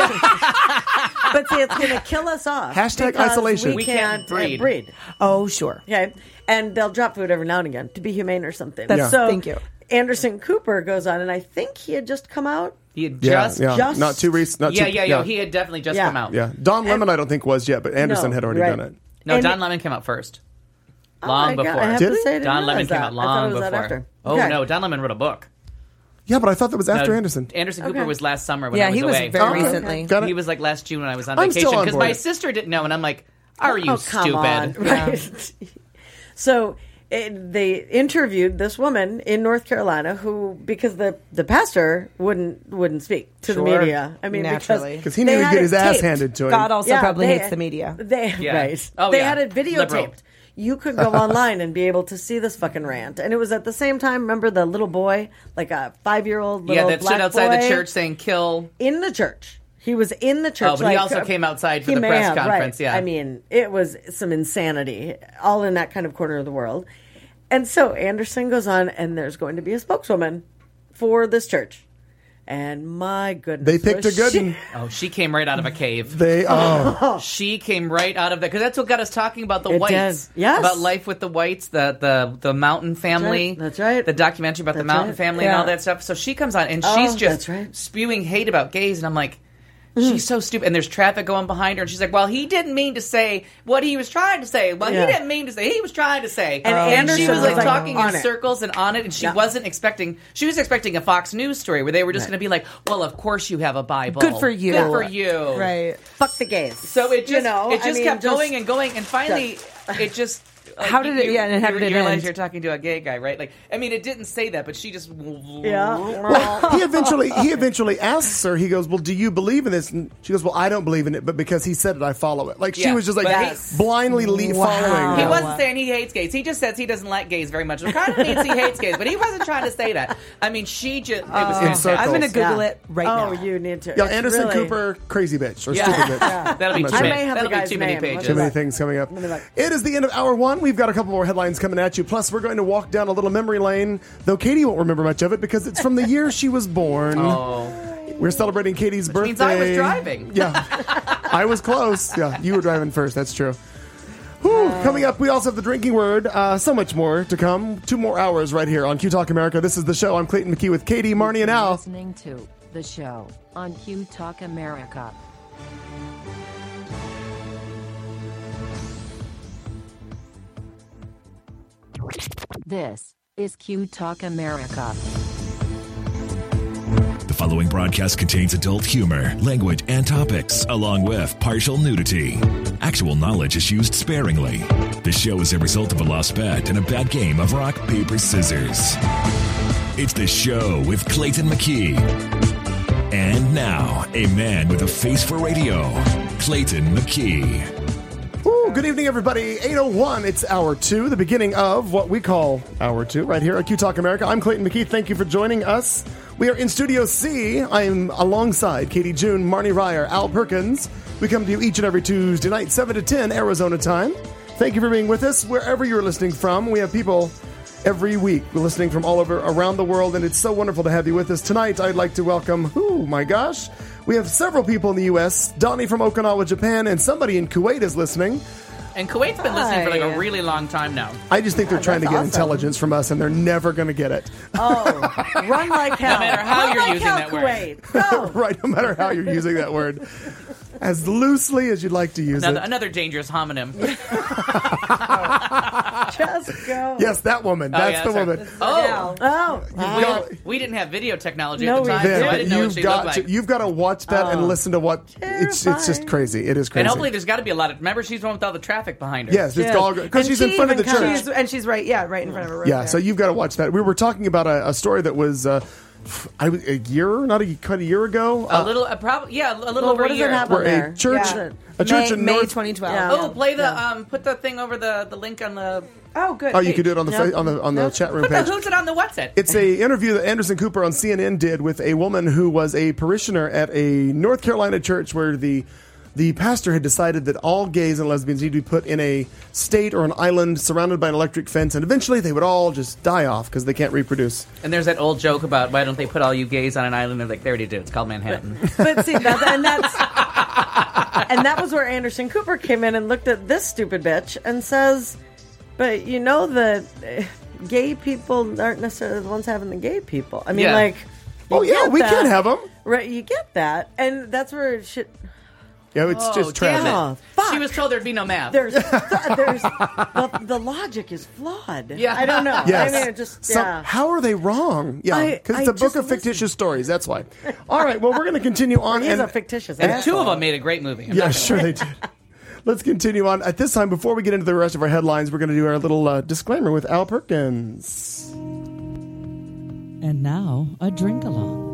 But see, it's going to kill us off. Hashtag because isolation. We, We can't, can't breed. uh, breed. Oh, sure. Okay, and they'll drop food every now and again to be humane or something. That's- So thank you. Anderson Cooper goes on, and I think he had just come out. he had Yeah, just, yeah, just- not too recent. Not yeah, too, yeah, yeah, He had definitely just Yeah. come out. yeah. Don Lemon, I don't think was yet, but Anderson No, had already right. done it. No, And Don it- Lemon came out first. Oh, Long I got- before. I have Did to he? say, I didn't Don Lemon realize came that. out I thought long it was that before. after. Oh Okay. no, Don Lemon wrote a book. Yeah, but I thought that was after No, Anderson. Anderson Cooper Okay. was last summer when Yeah, I was he was away. very Okay. recently. Got it. He was like last June when I was on I'm vacation still on because board. my sister didn't know, and I'm like, "Are you Oh, come stupid?" on. Right. So it, they interviewed this woman in North Carolina who, because the, the pastor wouldn't wouldn't speak to Sure. the media. I mean, Naturally. Because he they knew he'd had get it his ass taped. handed to him. God also Yeah, probably they- hates the media. They Yeah. right. Oh, they yeah. had it videotaped. Liberal. you could go online and be able to see this fucking rant. And it was at the same time, remember the little boy, like a five-year-old little Yeah, that black stood outside boy the church saying kill. in the church. He was in the church. Oh, but like, he also uh, came outside for he the may press have, conference, right. yeah. I mean, it was some insanity, all in that kind of corner of the world. And so Anderson goes on, and there's going to be a spokeswoman for this church. And my goodness. They picked a was good she- one. Oh, she came right out of a cave. They oh. She came right out of that because that's what got us talking about the It whites. did. Yes. About life with the whites, the the the mountain family. right. That's right. The documentary about the That's mountain right. family and all Yeah. that stuff. So she comes on and Oh, she's that's just right. spewing hate about gays, and I'm like, she's so stupid. And there's traffic going behind her, and she's like, well, he didn't mean to say what he was trying to say. Well, Yeah. he didn't mean to say. He was trying to say. And and she Anderson was like was, like, talking on in it. circles and on it, and she Yeah. wasn't expecting. She was expecting a Fox News story where they were just going to be like, well, of course you have a Bible. Good for you. Good for you. Right. Fuck the gays. So it just you know, it just I mean, kept just- going and going, and finally it just. like, How did it- you- yeah, and how you, did it you realize end? you're talking to a gay guy, right? Like, I mean, it didn't say that, but she just. Yeah. he eventually he eventually asks her. He goes, "Well, do you believe in this?" And she goes, "Well, I don't believe in it, but because he said it, I follow it." Like she Yeah, was just like but he- blindly le- Wow. following. He him. wasn't saying he hates gays. He just says he doesn't like gays very much. It kind of means he hates gays, but he wasn't trying to say that. I mean, she just. It was In fantastic. circles. I'm going to Google Yeah. it right oh, now. you need to. Yeah, It's Anderson really- Cooper, crazy bitch or Yeah. stupid bitch. That'll be I'm too not many. sure. I may have That'll the be guy's too many name. pages. Too many Look. things coming up. me look. It is the end of hour one. We've got a couple more headlines coming at you. Plus, we're going to walk down a little memory lane, though Katie won't remember much of it because it's from the year she was born. Oh. We're celebrating Katie's birthday. means I was driving. Yeah. I was close. Yeah, you were driving first. That's true. Whew. Coming up, we also have the drinking word. Uh, so much more to come. Two more hours right here on Q Talk America. This is the show. I'm Clayton McKee with Katie, Marnie, and Al. Listening to the show on Q Talk America. This is Q Talk America. The following broadcast contains adult humor, language, and topics, along with partial nudity. Actual knowledge is used sparingly. The show is a result of a lost bet and a bad game of rock, paper, scissors. It's the show with Clayton McKee. And now, a man with a face for radio, Clayton McKee. Ooh, good evening, everybody. eight oh one, it's hour two, the beginning of what we call hour two, right here at Q Talk America. I'm Clayton McKee. Thank you for joining us. We are in Studio C. I'm alongside Katie June, Marnie Ryer, Al Perkins. We come to you each and every Tuesday night, seven to ten, Arizona time. Thank you for being with us, wherever you're listening from. We have people every week listening from all over around the world, and it's so wonderful to have you with us. Tonight, I'd like to welcome, oh my gosh, we have several people in the U S, Donnie from Okinawa, Japan, and somebody in Kuwait is listening. And Kuwait's been listening for like Hi. a really long time now. I just think they're trying to that's get awesome. intelligence from us, and they're never going to get it. Oh, run like hell. No matter how Run you're like using hell, that word. Kuwait. Go. Right, no matter how you're using that word. As loosely as you'd like to use Another, it. another dangerous homonym. Just go. Yes, that woman. Oh, That's yeah, the sorry. woman. Oh, Oh, we, got- didn't, we didn't have video technology No, at the we time, didn't. so I Then didn't know what you've she got looked like. to, you've got to watch that and Oh. listen to what it's it's just Terrifying. crazy. It is crazy. And hopefully there's got to be a lot of... Remember, she's the one with all the traffic behind her. yes, it's Yeah. all because And she's in she front of the even church. She's, and she's right, yeah, right in front of her. Right Yeah, there. so you've got to watch that. We were talking about a, a story that was uh, I, a year, not a quite a year ago. A uh, little... A prob- yeah, a little Well, over what a does year. it happen where there? a church, Yeah. a church May, in May North. twenty twelve. Yeah. Oh, play the... um, Put the thing over the, the link on the... Oh, good. Oh, you Hey. could do it on the Yeah. fa- on the on the chat room Put the page. who's it on the what's it? It's a interview that Anderson Cooper on C N N did with a woman who was a parishioner at a North Carolina church where the the pastor had decided that all gays and lesbians need to be put in a state or an island surrounded by an electric fence, and eventually they would all just die off because they can't reproduce. And there's that old joke about why don't they put all you gays on an island? They're like, they already did. It's called Manhattan. But see, that, and that's and that was where Anderson Cooper came in and looked at this stupid bitch and says, "But you know that uh, gay people aren't necessarily the ones having the gay people. I mean, Yeah. like, you Oh yeah, get we that. can have them. Right? You get that, and that's where shit. Yeah, it's Oh, just damn tragic. it. Oh, fuck. She was told there'd be no math. There's, there's the, the logic is flawed. Yeah. I don't know. Yes. I mean, it just So- yeah. how are they wrong? Yeah, I- because I it's a book just of fictitious listened. stories. That's why. All right. Well, we're going to continue on. He's and, a fictitious. and asshole. two of them made a great movie. I'm Yeah, not gonna sure lie. they did. Let's continue on. At this time, before we get into the rest of our headlines, we're going to do our little uh, disclaimer with Al Perkins. And now, a drink along.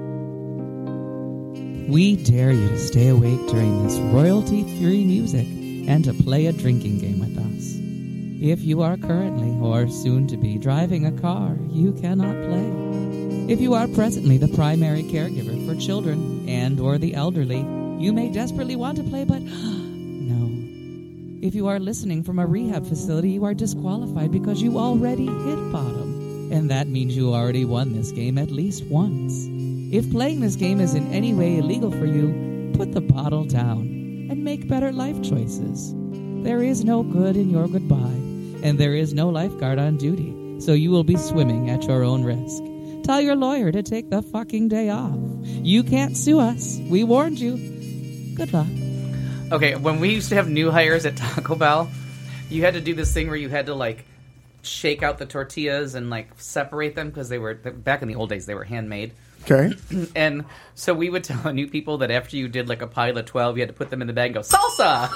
We dare you to stay awake during this royalty-free music and to play a drinking game with us. If you are currently or soon to be driving a car, you cannot play. If you are presently the primary caregiver for children and or the elderly, you may desperately want to play, but no. If you are listening from a rehab facility, you are disqualified because you already hit bottom. And that means you already won this game at least once. If playing this game is in any way illegal for you, put the bottle down and make better life choices. There is no good in your goodbye, and there is no lifeguard on duty, so you will be swimming at your own risk. Tell your lawyer to take the fucking day off. You can't sue us. We warned you. Good luck. Okay, when we used to have new hires at Taco Bell, you had to do this thing where you had to, like, shake out the tortillas and, like, separate them because they were, back in the old days, they were handmade. Okay. And so we would tell new people that after you did, like, a pile of twelve, you had to put them in the bag and go, salsa!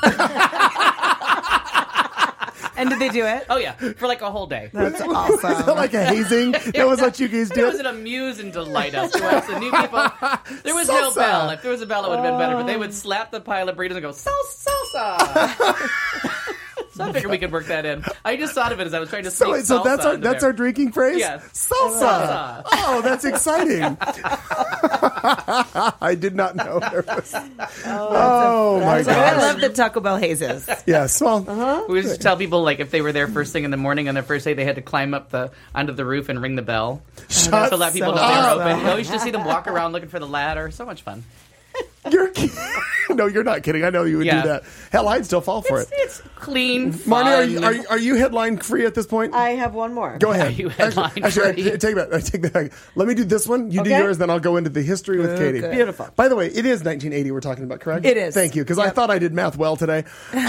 And did they do it? Oh, yeah. For like a whole day. That's awesome. Is that like a hazing? That was what you guys It did? was an amuse and delight us to us. The new people, there was no Salsa. bell. If there was a bell, it would have been better. But they would slap the pile of burritos and go, salsa, salsa. So I figured we could work that in. I just thought of it as I was trying to So, sneak wait, so salsa that's our into that's there. our drinking phrase? Yes. Salsa. Salsa. Oh, that's exciting. I did not know there was. Oh, my I gosh. love the Taco Bell hazes. Yes. Well, We used to tell people, like, if they were there first thing in the morning on their first day, they had to climb up the onto the roof and ring the bell Shut to let people so know they were up. open. You always just see them walk around looking for the ladder. So much fun. you're kidding. No, you're not kidding. I know you would Yeah. do that. Hell, I'd still fall for It's, it. it's clean, Marnie, fun. are you, are, you, are you headline free at this point? I have one more. Go ahead. you headline actually, actually, free? I, take that. I take that back. Let me do this one. You do Okay. yours, then I'll go into the history with Katie. Beautiful. By the way, it is nineteen eighty we're talking about, correct? It is. Thank you, because I thought I did math well today.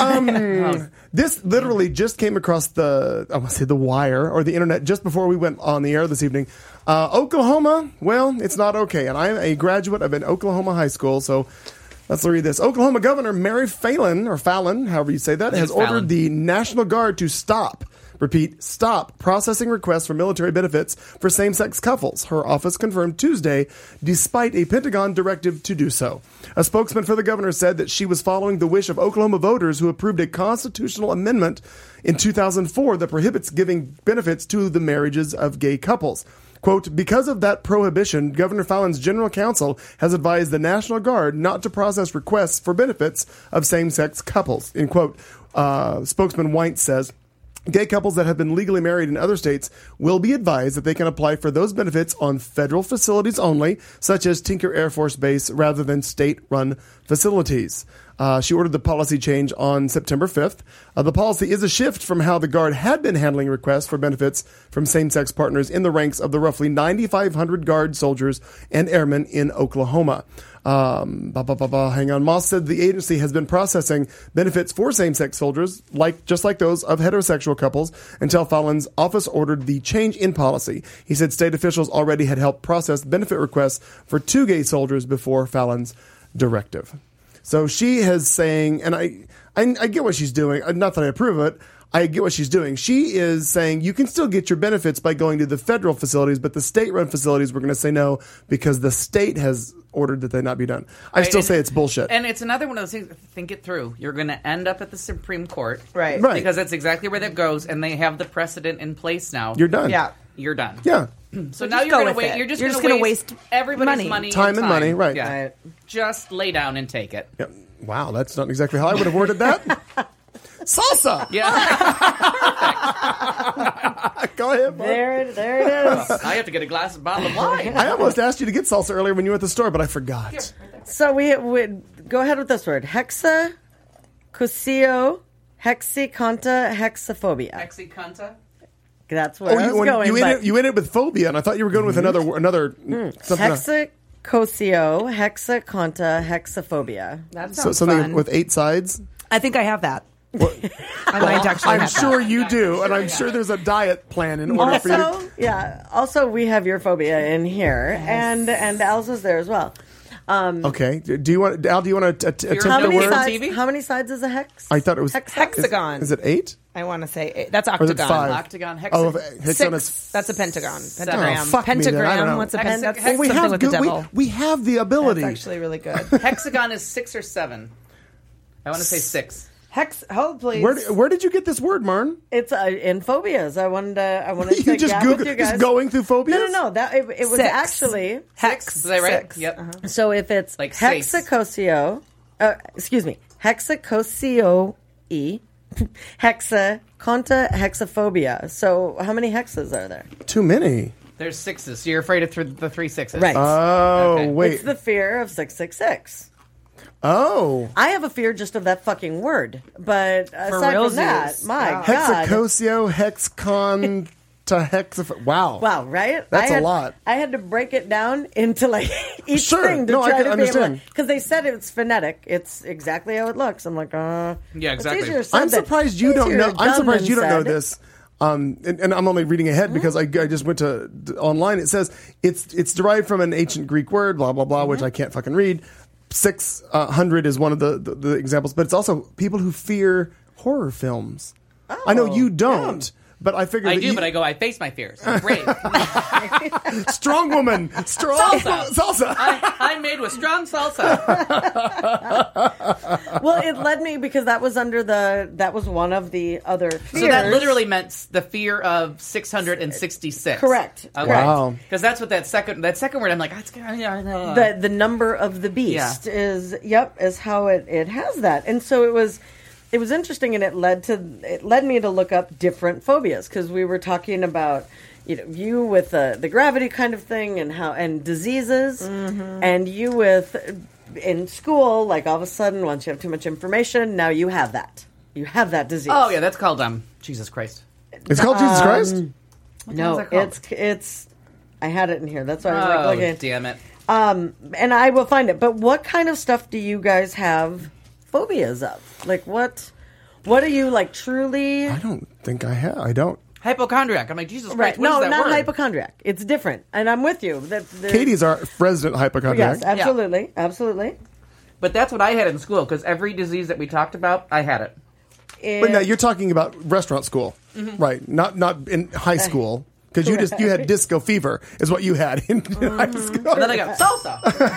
Um, this literally just came across the, I want to say the wire or the internet just before we went on the air this evening. Uh, Oklahoma, well, it's not okay. And I'm a graduate of an Oklahoma high school, so let's read this. Oklahoma Governor Mary Fallin, or Fallon, however you say that, has it's Fallon. ordered the National Guard to stop, repeat, stop processing requests for military benefits for same-sex couples. Her office confirmed Tuesday, despite a Pentagon directive to do so. A spokesman for the governor said that she was following the wish of Oklahoma voters who approved a constitutional amendment in two thousand four that prohibits giving benefits to the marriages of gay couples. Quote, because of that prohibition, Governor Fallon's general counsel has advised the National Guard not to process requests for benefits of same-sex couples. In quote, uh, spokesman White says, gay couples that have been legally married in other states will be advised that they can apply for those benefits on federal facilities only, such as Tinker Air Force Base, rather than state-run facilities. Uh, she ordered the policy change on September fifth. Uh, the policy is a shift from how the Guard had been handling requests for benefits from same-sex partners in the ranks of the roughly ninety-five hundred Guard soldiers and airmen in Oklahoma. Um, bah, bah, bah, bah, hang on. Moss said the agency has been processing benefits for same-sex soldiers, like just like those of heterosexual couples, until Fallon's office ordered the change in policy. He said state officials already had helped process benefit requests for two gay soldiers before Fallon's directive. So she is saying, and I, I, I get what she's doing. Not that I approve of it. I get what she's doing. She is saying you can still get your benefits by going to the federal facilities, but the state-run facilities, we're going to say no because the state has ordered that they not be done. I Right, still and- say it's bullshit. And it's another one of those things, think it through. You're going to end up at the Supreme Court. Right. Right. Because that's exactly where that goes, and they have the precedent in place now. You're done. Yeah. You're done. Yeah. So So now just you're go going to with wait. it. You're just You're going just to gonna waste, waste everybody's money. money, Time and money, right. Yeah. Just lay down and take it. Yeah. Wow, that's not exactly how I would have worded that. Salsa! Yeah. Go ahead, Mark. There, it- there it is. I have to get a glass of bottle of wine. I almost asked you to get salsa earlier when you were at the store, but I forgot. So we would go ahead with this word: hexa, cosio, hexiconta, hexaphobia. Hexicunta? That's where I Oh, was you, when- going. you, but ended, you ended with phobia, and I thought you were going with another another something else. hexacosio, hexaconta, hexaphobia. That So sounds something fun. with eight sides. I think I have that. I might actually I'm have sure that. you do, and I'm sure there's a diet plan in order for you to. Also, yeah. Also, we have your phobia in here, and and Al's was there as well. Um, Okay. Do you want Al? Do you want to att- attempt how the many word? sides? T V? How many sides is a hex? I thought it was Hex- Hexagon. Is, is it eight? I want to say eight. That's Or is it octagon. five? Octagon, hexa- Oh, if- hexagon Six. is. That's a pentagon. Oh, Pentagram. fuck me then. I don't Pentagram. know. What's a Hex- pen? That's hex- Well, we something have with good. the We, devil. we have the ability. That's actually really good. Hexagon is six or seven. I want to say six. Hex, hold please. Where, where did you get this word, Marn? It's uh, in phobias. I wanted to. I wanted You to just get Google- with you guys. just going through phobias? No, no, no. That it, it was Six. actually Hex. Is that right? Six. Yep. Uh-huh. So if it's Like sace. hexacosio, uh, excuse me, hexacosio e, hexa conta hexaphobia. So how many hexes are there? Too many. There's sixes, so you're afraid of th- the three sixes. Right. Oh, Okay. wait. It's the fear of six six six. oh. I have a fear just of that fucking word. But aside realsies. from that, my Wow. God. Hexacosio, hexcon to hexaph. Wow. Wow, right? That's I a had, lot. I had to break it down into like each Sure. thing to No, I try can to be able understand. to. Because they said it's phonetic. It's exactly how it looks. I'm like, uh. Yeah, it's exactly. easier said I'm than- surprised you don't easier know. I'm done surprised than you don't know said. this. Um, and, and I'm only reading ahead because I, I just went to d- online. It says it's it's derived from an ancient Greek word, blah blah blah, which I can't fucking read. Six uh, hundred is one of the, the, the examples, but it's also people who fear horror films. I know you don't, but I figured I that do, you, but I go, I face my fears. I'm brave. strong woman, strong Salsa. salsa. I, I'm made with strong salsa. Well, it led me because that was under the. That was one of the other fears. So that literally meant the fear of six hundred sixty-six. Correct. Okay. Wow. Because that's what that second that second word. I'm like, that's yeah, I know. the the number of the beast is yep is how it, it has that, and so it was it was interesting, and it led to it led me to look up different phobias because we were talking about you know you with the the gravity kind of thing and how and diseases, and you with in school like all of a sudden once you have too much information now you have that you have that disease. Oh yeah, that's called um Jesus Christ. It's called Jesus Christ. no, is that called? it's it's I had it in here. That's why I was Oh like, okay. damn it. Um, and I will find it. But what kind of stuff do you guys have phobias of? Like what? What are you like truly? I don't think I have. I don't. Hypochondriac. I'm like, Jesus Christ, Right? what No, is that not word? hypochondriac. It's different, and I'm with you. That the- Katie's our resident hypochondriac. yes, absolutely, absolutely. But that's what I had in school because every disease that we talked about, I had it. But now And- you're talking about restaurant school, right? Not not in high school because you just you had disco fever is what you had in, in high school. And then I got salsa.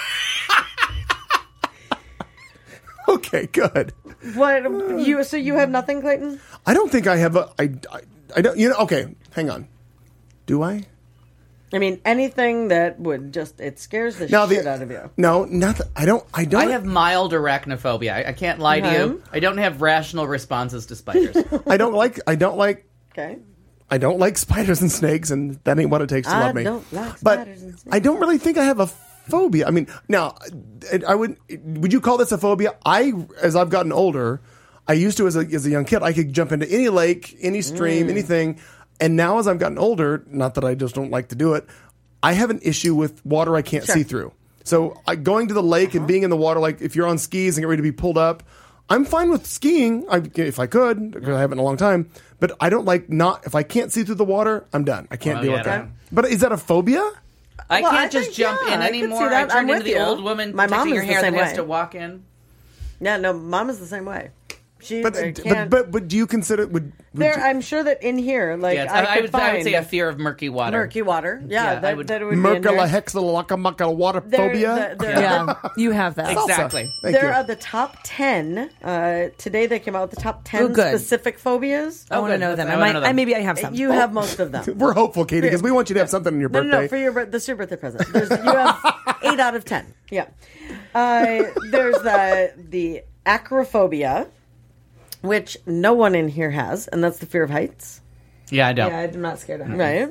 Okay, good. what you? So you have nothing, Clayton? I don't think I have a. I, I, I don't. You know. Okay, hang on. Do I? I mean, anything that would just it scares the Now shit the out of you. no, nothing. I don't. I don't. I have mild arachnophobia. I, I can't lie to you. I don't have rational responses to spiders. I don't like. I don't like. Okay. I don't like spiders and snakes, and that ain't what it takes to I love me. don't like but spiders and snakes. I don't really think I have a phobia. I mean, now, I would. Would you call this a phobia? I, as I've gotten older, I used to as a as a young kid, I could jump into any lake, any stream, Mm. anything. And now, as I've gotten older, not that I just don't like to do it, I have an issue with water I can't see through. So I, going to the lake Uh-huh. and being in the water, like if you're on skis and get ready to be pulled up, I'm fine with skiing I, if I could, because I haven't in a long time. But I don't like not if I can't see through the water, I'm done. I can't Well, deal yeah, with that. no. But is that a phobia? I Well, can't I just think, jump yeah, in I could see anymore. I that. I'm turned into with the you. old woman My mom protecting her is the hair same that has way. to walk in. Yeah, no, mom is the same way. She But uh, but, can't. but but do you consider would, would there, you- I'm sure that in here, like Yeah, it's- I, I, could would, find I would say a fear of murky water. murky water. Yeah, Yeah, I that, would- that would be in there. Merkala hexalaka water There- phobia? the- there- Yeah, you have that. Exactly. Thank there you. are the top ten. Uh, today they came out with the top ten Oh, good. specific phobias. I want to good. know them. I I, wanna might, know them. I maybe I have some. You have most of them. We're hopeful, Katie, because we want you to have something on your No, birthday. no, no, for your bir- this is your birthday present. There's, you have eight out of ten. Yeah. Uh, there's the the acrophobia, which no one in here has, and that's the fear of heights. Yeah, I don't. Yeah, I'm not scared of heights. Right.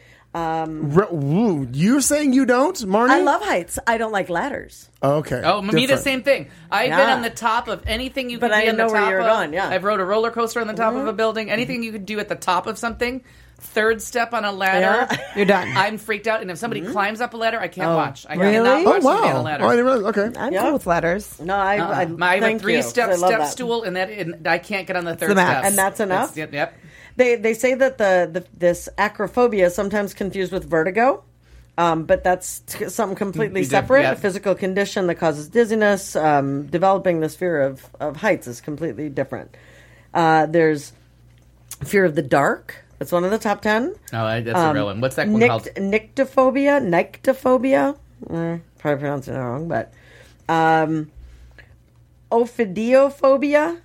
Re- woo, you're saying you don't, Marnie? I love heights. I don't like ladders. Okay. Oh, me the different. same thing. I've been Yeah. on the top of anything you But could I be on know the where top you're of. going, yeah. I've rode a roller coaster on the top of a building. Anything you could do at the top of something. Third step on a ladder. Yeah. You're done. I'm freaked out, and if somebody climbs up a ladder, I can't watch. I Really? cannot Oh, watch somebody on a wow. ladder. Oh, I didn't realize. Okay. I'm Yeah. cool with ladders. No, I, Uh-uh. I, My, I have a thank you, 'cause three-step I love step that. stool, and that and I can't get on the third the max. step. And that's enough? It's- Yep. yep. They they say that the, the this acrophobia is sometimes confused with vertigo, um, but that's t- something completely You did- separate. yeah. A physical condition that causes dizziness. Um, developing this fear of, of heights is completely different. Uh, there's fear of the dark. It's one of the top ten. Oh, I- that's a real one. What's that one Nict- called? Nyctophobia, nyctophobia. Mm, probably pronouncing it wrong, but um, ophidiophobia.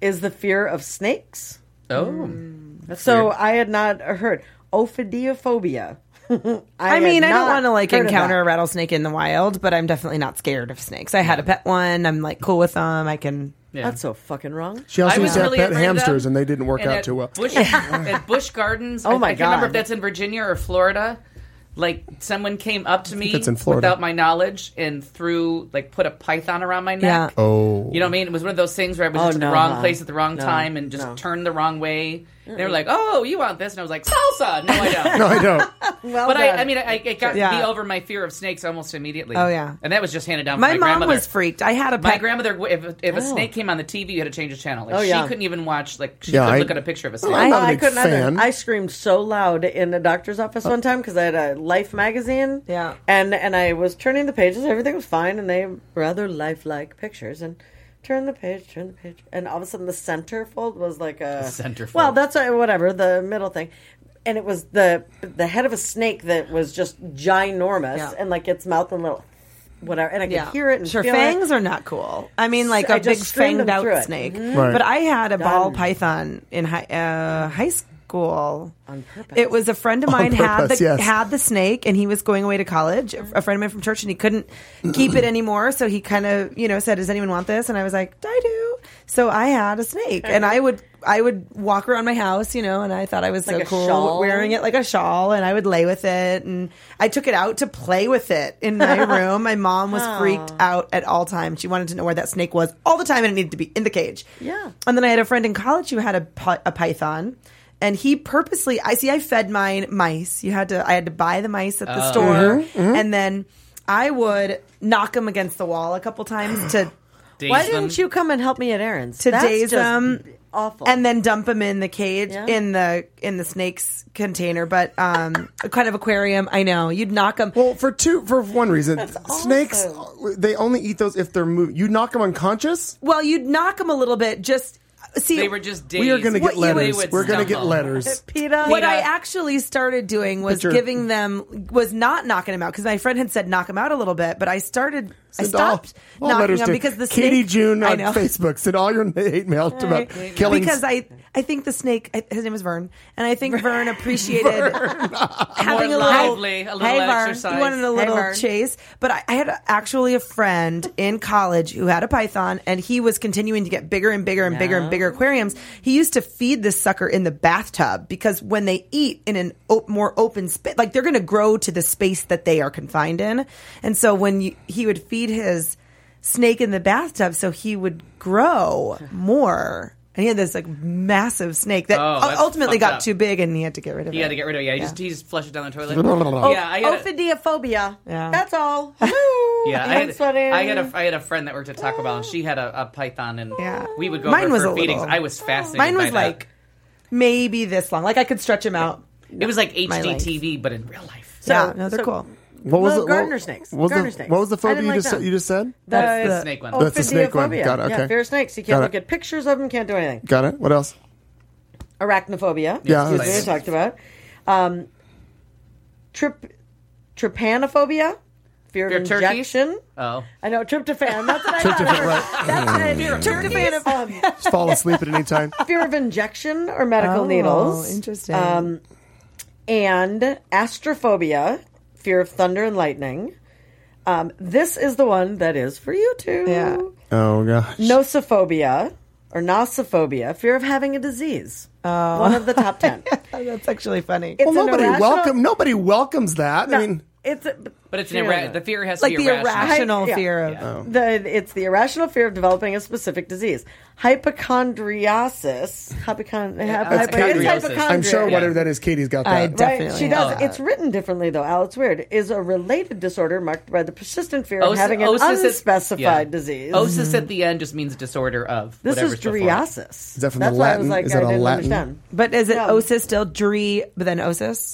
is the fear of snakes. Oh, that's So weird. I had not heard ophidiophobia. I, I mean, had I don't not want to like heard of encounter that. a rattlesnake in the wild, but I'm definitely not scared of snakes. I had a pet one. I'm like cool with them. I can. Yeah. That's so fucking wrong. She also I used was to have really pet afraid of hamsters, them. and they didn't work And out at too well. Busch, at Busch Gardens, Oh I, my I can't remember if God. that's in Virginia or Florida. Like someone came up to me it's in Florida. without my knowledge and threw like put a python around my neck. Yeah. Oh. You know what I mean? It was one of those things where I was Oh, just in no, the wrong huh? place at the wrong No, time and just no. turned the wrong way. They were like, "Oh, you want this?" And I was like, "Salsa." No, I don't. No, I don't. Well But I, done. I mean, I, I got Yeah. me over my fear of snakes almost immediately. Oh, yeah. and that was just handed down. From My, my, mom grandmother. was freaked. I had a My pet. grandmother, if, if a Oh. snake came on the T V, you had to change the channel. Like Oh, she yeah. couldn't even watch. Like she Yeah, couldn't I- look at a picture of a snake. I'm not a I big couldn't fan. either. I screamed so loud in the doctor's office one time because I had a Life magazine. Yeah. And and I was turning the pages. Everything was fine, and they rather lifelike pictures. And turn the page, turn the page, and all of a sudden the centerfold was like a The centerfold. Well, that's uh, whatever the middle thing. And it was the the head of a snake that was just ginormous, Yeah. and like its mouth and little whatever, and I could Yeah. hear it and Sure, feel fangs it. are not cool. I mean, like I a big just streamed fanged them out through it. snake. Mhm. Right. But I had a ball Done. python in high, uh, high school. On purpose. It was a friend of mine had purpose, the yes. had the snake, and he was going away to college. A friend of mine from church, and he couldn't keep it anymore. So he kind of, you know, said, "Does anyone want this?" And I was like, "I do." So I had a snake, and I would I would walk around my house, you know, and I thought I was Like so a cool shawl? wearing it like a shawl, and I would lay with it, and I took it out to play with it in my room. My mom was freaked out at all times. She wanted to know where that snake was all the time, and it needed to be in the cage. Yeah. And then I had a friend in college who had a, pi- a python, and he purposely, I see, I fed mine mice. You had to, I had to buy the mice at the store, and then I would knock them against the wall a couple times to Daze Why them. didn't you come and help me at errands? to That's daze just them, Awful. and then dump them in the cage Yeah. in the in the snake's container, but um, a kind of aquarium. I know you'd knock them. Well, for two, for one reason, snakes, awesome. they only eat those if they're moving. You knock them unconscious. Well, you'd knock them a little bit. Just see, They were just dazed. We are going to What get you would- letters. They would We're going to get stumble. letters. PETA. What PETA. I actually started doing was Picture- giving them was not knocking them out because my friend had said knock them out a little bit, but I started I Send all- stopped all knocking letters them to because the Katie snake, June I on know. Facebook. Send all your hate mail about killing. because I I think the snake I- his name was Vern, and I think Vern appreciated having More a little lively, a little hey, Vern, exercise. he wanted a Hey, little Vern. chase. But I, I had actually a friend in college who had a python, and he was continuing to get bigger and bigger and bigger and bigger aquariums. He used to feed this sucker in the bathtub because when they eat in an op- more open space, like they're going to grow to the space that they are confined in, and so when you, he would feed his snake in the bathtub, so he would grow more. And he had this like massive snake that Oh, that's ultimately fucked got up. too big, and he had to get rid of He it. had to get rid of it. Yeah, he just he just flushed it down the toilet. Oh, yeah, I had a, Ophidiophobia. Yeah. That's all. Woo! yeah, I had, That's funny. I had a I had a friend that worked at Taco Bell, and she had a, a python, and Yeah. we would go Mine over was for a feedings. little- I was fascinated. Mine was by that. like maybe this long. Like I could stretch him out. it was like H my D length. T V, but in real life. yeah, no, they're so- cool. What was Well, it? gardener what, snakes. What was, Gardener the, snakes. what was the I phobia didn't you like just them. said, you just said? That's the Uh, snake one. Oh, That's the snake one. ophidiophobia. Got it, okay. Yeah, fear of snakes. You Got can't it. look at pictures of them. Can't do anything. Got it. What else? Arachnophobia. Yeah, Excuse me, that's- we talked about. Um, trip, trypanophobia. Fear, Fear of of turkeys? injection. Oh, I know tryptophan. That's what I Tryptophan, thought. right. That's it. Tryptophan of um, Just fall asleep at any time. fear of injection or medical Oh, needles. interesting. Um, and astrophobia, fear of thunder and lightning. Um, this is the one that is for you two. Yeah. Oh gosh. Nosophobia or nosophobia, fear of having a disease. Oh. One of the top ten. That's actually funny. It's Well, an nobody irrational- welcome. Nobody welcomes that. I mean, It's a, but it's an fear ira- of the it. fear has like to be the irrational. irrational Yeah. fear of. Yeah. The, it's the irrational fear of developing a specific disease. Hypochondriasis. Hypochon- hypo- that's hypo- it's Katie. hypochondria. I'm sure Yeah. whatever that is, Katie's got that. I Right? definitely. She does. have It's that. written differently, though. Al, it's weird. Is a related disorder marked by the persistent fear of Os- having an osis at- unspecified yeah. disease. Osis at the end just means disorder of. This whatever's is before it. driasis. Is that from That's the why I Latin? was like, Is I that a didn't Latin? understand. But is it Yeah. osis still dre, but then osis?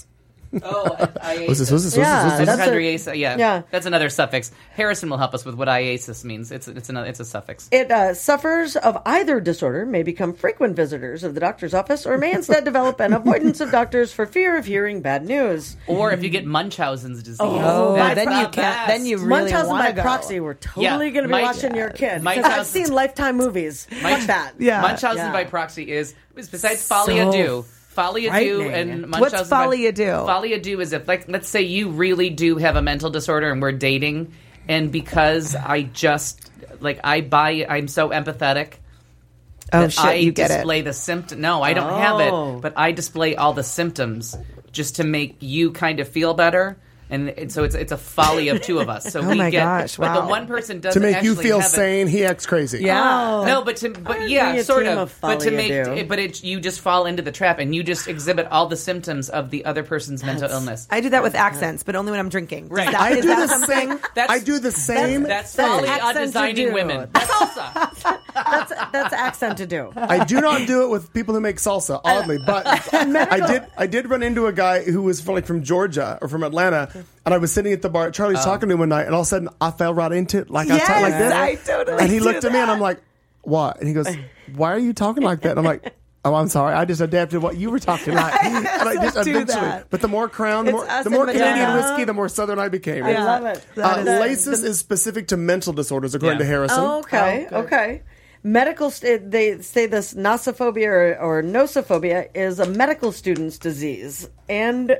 Oh, I- What's this? What's this? What's Yeah, this? What's this? that's a- Hypocondriasis, yeah. yeah. That's another suffix. Harrison will help us with what iasis means. It's it's another it's a suffix. It uh, sufferers of either disorder may become frequent visitors of the doctor's office or may instead develop an avoidance of doctors for fear of hearing bad news. Or if you get Munchausen's disease. Oh, that's then you the can't. best. Then you really Munchausen want by to go. proxy, we're totally Yeah, going to be my- watching your kid. my Because I've house- seen Lifetime movies. Fuck that. Yeah. Munchausen Yeah. by proxy is besides folie à deux. Folie à deux frightening. and Munchausen. What's by- folie à deux? Folie à deux is if, like, let's say you really do have a mental disorder and we're dating, and because I just like I buy, I'm so empathetic. Oh that shit, I you get display it. the symptom. No, I don't Oh. have it, but I display all the symptoms just to make you kind of feel better. And, and so it's it's a folly of two of us. So Oh we my get, gosh, but wow. the one person To doesn't make you actually feel have it. sane, he acts crazy. Yeah. No, but to, but I'd yeah, be a sort team of. of But to folly make, ado. it, but it, you just fall into the trap, and you just exhibit all the symptoms of the other person's mental illness. I do that with accents, but only when I'm drinking. Right. Is that, I is do that the something? same. That's- I do the same. That's That's folly on accent to designing do. women. That's salsa. That's, that's accent to do. I do not do it with people who make salsa, oddly, but I did. I did run into a guy who was from, like from Georgia or from Atlanta, and I was sitting at the bar. Charlie's Oh. talking to him one night, and all of a sudden I fell right into it, like I was talking like this. I totally and he do looked at me, and that. I'm like, "What?" And he goes, "Why are you talking like that?" And I'm like, "Oh, I'm sorry. I just adapted what you were talking like." And I just do eventually- that. But the more Crown, the It's more, us the more and Canadian Madonna. whiskey, the more Southern I became. I love it. Uh, The- Lasis is specific to mental disorders, according Yeah. to Harrison. Oh, okay, okay. Medical, st- they say this nosophobia or, or nosophobia is a medical student's disease, and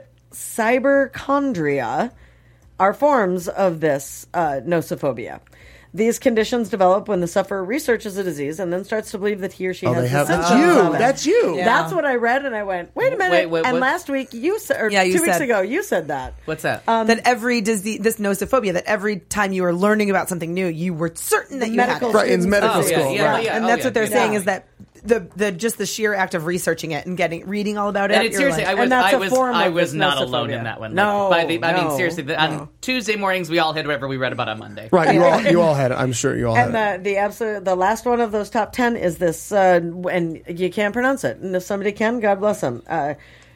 cyberchondria are forms of this uh, nosophobia. These conditions develop when the sufferer researches a disease and then starts to believe that he or she Oh, has they the have. symptoms That's you. of it. That's you. Yeah. That's what I read, and I went, "Wait a minute!" Wait, wait, and what? last week you said, or Yeah, you two weeks said- ago, you said that. What's that? that every disease, this nosophobia, that every time you were learning about something new, you were certain that you had medical it. Right, in students' medical disease. Oh, school. yeah, yeah, right. yeah. and oh, that's yeah, what they're yeah. saying Yeah. is that the the just the sheer act of researching it and getting reading all about it. And it's you're seriously, like- I was, And that's I a was, form I of was this not nosophobia. alone in that one. No, Like, by the, I mean, no, seriously, the, on Tuesday mornings we all had whatever we read about on Monday. Right, you all, you all had it. I'm sure you all And had it. the the absolute the last one of those top ten is this, uh, and you can't pronounce it. And if somebody can, God bless them. Uh,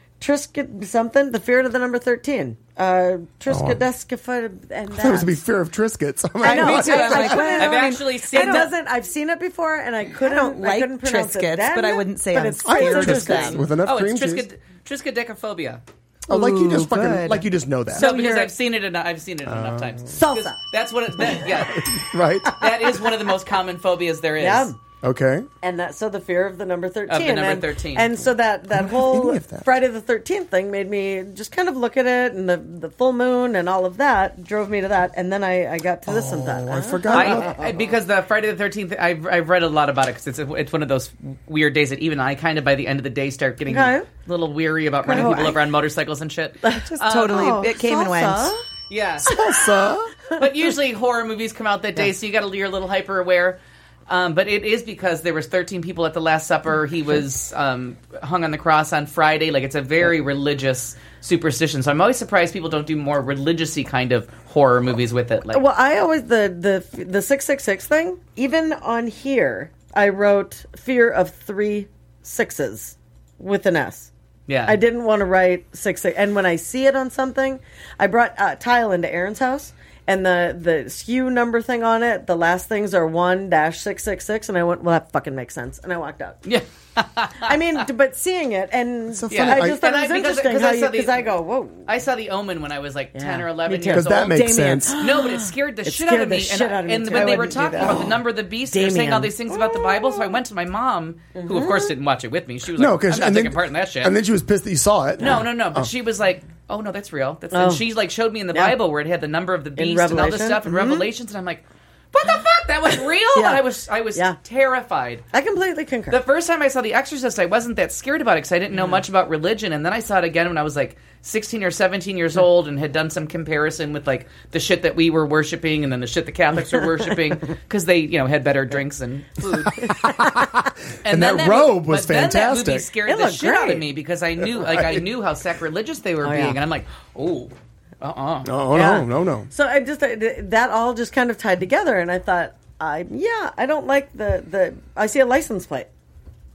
Triska something, the fear of the number thirteen. Uh, Triskaidesca, and I thought it was to be that. fear of Triscuits. I'm I know. like, I, I, like, couldn't- I've I mean, actually seen it that. doesn't. I've seen it before, and I couldn't. I don't like couldn't pronounce Triscuits, it then, but I wouldn't say but I'm it's I scared eat of interesting. Triscuits with enough Oh, cream it's cheese. Triska, Triskaidekaphobia. Oh, like you just Ooh, fucking, good. like you just know that, No, because you're- I've seen it. Enough, I've seen it enough times. Salsa. 'Cause That's what. It, that, yeah, right? that is one of the most common phobias there is. Yeah. Okay. And that so the fear of the number thirteen. Of the number and, thirteen. And so that that don't have whole any of that. Friday the thirteenth thing made me just kind of look at it, and the the full moon and all of that drove me to that. And then I, I got to this and that. Oh, I forgot. about I, I- because the Friday the thirteenth, I've, I've read a lot about it because it's, a- it's one of those weird days that even I kind of by the end of the day start getting Okay. a little weary about running Oh, people I- over on motorcycles and shit. just totally, Oh, it came and went. salsa? Yeah. Salsa. But usually horror movies come out that day, so you got to you're a little hyper aware. Um, but it is because there was thirteen people at the Last Supper. He was um, hung on the cross on Friday. Like, it's a very religious superstition. So I'm always surprised people don't do more religious-y kind of horror movies with it. Like, Well, I always the the the six six six thing. Even on here, I wrote fear of three sixes with an S. yeah, I didn't want to write six six. And when I see it on something, I brought uh, tile into Aaron's house, and the the S K U number thing on it, the last things are one dash six six six, and I went, well, that fucking makes sense, and I walked out. Yeah. I mean, d- but seeing it, and so Yeah. funny. I just thought And it was I- because- interesting because how I you saw the- because I go, whoa. I saw The Omen when I was like ten or Me eleven too. years Because that old. makes Damien. sense. No, but it scared the It shit scared out of the me. shit and out of me, and too. when I they were wouldn't do talking that. about the number of the beast, they were saying Damien. all these things about the Bible. So I went to my mom, who of course didn't watch it with me. She was No, like, because "I'm not and taking then, part in that shit." and then she was pissed that you saw it. no, no, no. But she was like, "Oh no, that's real." That's Oh. and she like showed me in the Yeah. Bible where it had the number of the beast and all this Revelation? stuff in Mhm. Revelations, and I'm like, "What the fuck? That was real?" Yeah. And I was, I was Yeah. terrified. I completely concur. The first time I saw The Exorcist, I wasn't that scared about it because I didn't know much about religion. And then I saw it again when I was like sixteen or seventeen years old and had done some comparison with like the shit that we were worshiping and then the shit the Catholics were worshiping because they, you know, had better drinks and food. And then that robe was but then that movie fantastic. scared It the looked shit out of great. me because I knew, like, I knew how sacrilegious they were Oh, being, yeah. and I'm like, oh, uh, uh Oh, Yeah. no, no, no. So I just uh, that all just kind of tied together, and I thought, I yeah, I don't like the the. I see a license plate.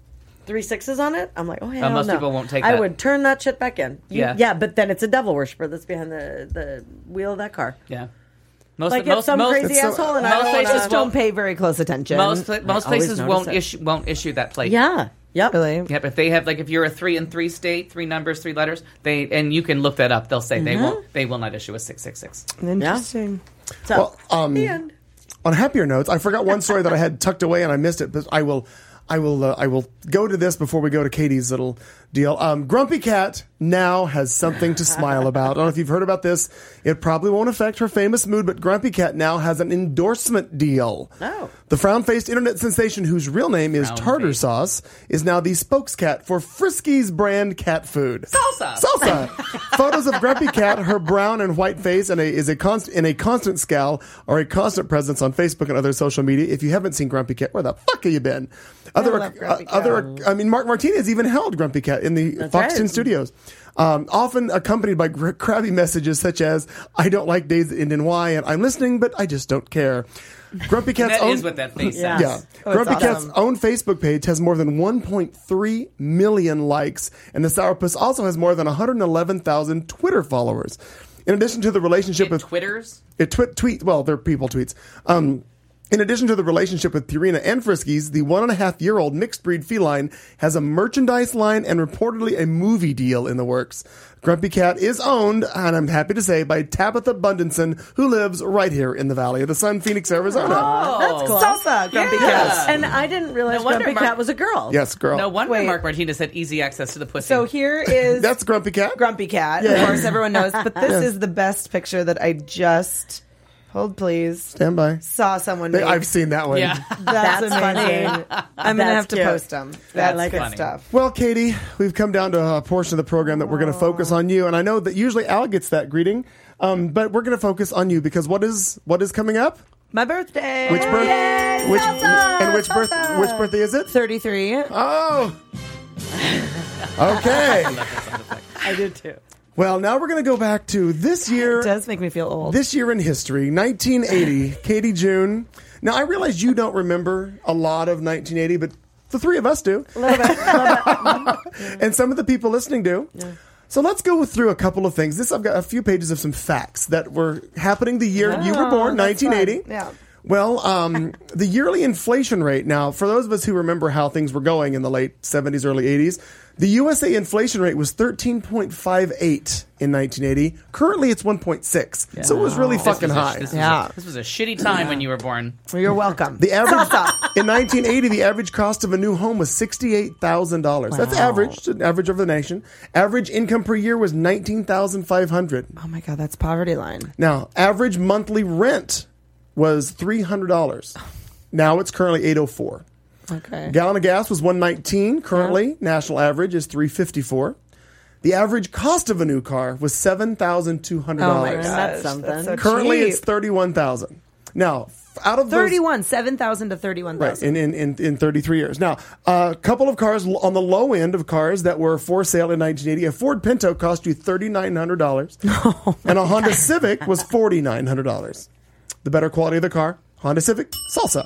three sixes on it, I'm like, oh, hell most no. people won't take I that. would turn that shit back in. You- Yeah. Yeah, but then it's a devil worshiper that's behind the, the wheel of that car. Yeah. Most Like, most it's some most, crazy so- asshole, and I most don't places wanna- Just don't pay very close attention. most pla- most always places notice won't it. issue won't issue that plate. Yeah. Yep. Really? Yep. If they have like if you're a three and three state, three numbers, three letters, they and you can look that up. They'll say they Mm-hmm. won't they will not issue a six six six. Interesting. So, Well, um, the end. On happier notes, I forgot one story that I had tucked away and I missed it, but I will, I will, uh, I will go to this before we go to Katie's little deal. Um, Grumpy Cat now has something to smile about. I don't know if you've heard about this. It probably won't affect her famous mood, but Grumpy Cat now has an endorsement deal. Oh. The frown-faced internet sensation, whose real name is Frown-faced. Tartar Sauce, is now the spokescat for Frisky's brand cat food. Salsa. Salsa. Photos of Grumpy Cat, her brown and white face, and a, is a const, in a constant scowl, are a constant presence on Facebook and other social media. If you haven't seen Grumpy Cat, where the fuck have you been? Other, love Grumpy uh, other, I mean, Mark Martinez even held Grumpy Cat in the That's Fox ten right. studios. Um, often accompanied by gr- crabby messages such as, I don't like days that end in Y, and I'm listening, but I just don't care. Grumpy Cat's That own, is what that face Yeah. says. yeah. Oh, it's Grumpy Cat's awesome. own Facebook page has more than one point three million likes, and the Sourpuss also has more than one hundred eleven thousand Twitter followers. In addition to the relationship It with Twitters. it twi- tweet, well, they're people tweets. Um, in addition to the relationship with Purina and Friskies, the one and a half year old mixed breed feline has a merchandise line and reportedly a movie deal in the works. Grumpy Cat is owned, and I'm happy to say, by Tabitha Bundinson, who lives right here in the Valley of the Sun, Phoenix, Arizona. That's cool. Salsa, Grumpy Yeah. Cat. And I didn't realize No wonder Grumpy Mark- Cat was a girl. Yes, girl. No wonder Wait. Mark Martinez had easy access to the pussy. So here is That's Grumpy Cat. Grumpy Cat. Yeah. Of course, everyone knows. But this Yeah. is the best picture that I just hold, please. Stand by. Saw someone. They- make. I've seen that one. yeah. That's, That's amazing. funny. I'm gonna That's have to cute. post them. That's like good it. stuff. Well, Katie, we've come down to a portion of the program that we're going to focus on you, and I know that usually Al gets that greeting, um, but we're going to focus on you because what is what is coming up? My birthday. Which birth? Yay, Which salsa, and which birth? salsa. Which birthday is it? thirty-three. Oh, okay. I did too. Well, now we're going to go back to this year. It does make me feel old. This year in history, nineteen eighty. Katie June. Now I realize you don't remember a lot of nineteen eighty, but the three of us do. A little bit. A little bit. And some of the people listening do. So let's go through a couple of things. This I've got a few pages of some facts that were happening the year you were born, Oh, that's nineteen eighty. fun. Yeah. Well, um, the yearly inflation rate. Now, for those of us who remember how things were going in the late seventies, early eighties, the U S A inflation rate was thirteen point five eight in nineteen eighty. Currently, it's one point six. So it was really This fucking was a- high. This was, Yeah. a, this was a shitty time when you were born. You're welcome. The average in nineteen eighty, the average cost of a new home was sixty-eight thousand dollars. That's average, an average over the nation. Average income per year was nineteen thousand five hundred. Oh my god, that's poverty line. Now, average monthly rent was three hundred dollars. Now it's currently eight oh four. Okay. Gallon of gas was one nineteen. Currently, national average is three fifty-four. The average cost of a new car was seven thousand two hundred Oh my dollars. god, That's something. so Currently, cheap. it's thirty-one thousand. Now, f- out of those, thirty-one, seven thousand to thirty-one right thousand. in, in, in, in thirty-three years. Now, a couple of cars l- on the low end of cars that were for sale in nineteen eighty. A Ford Pinto cost you thirty-nine hundred dollars, and a Honda Civic was forty-nine hundred dollars. The better quality of the car, Honda Civic, salsa,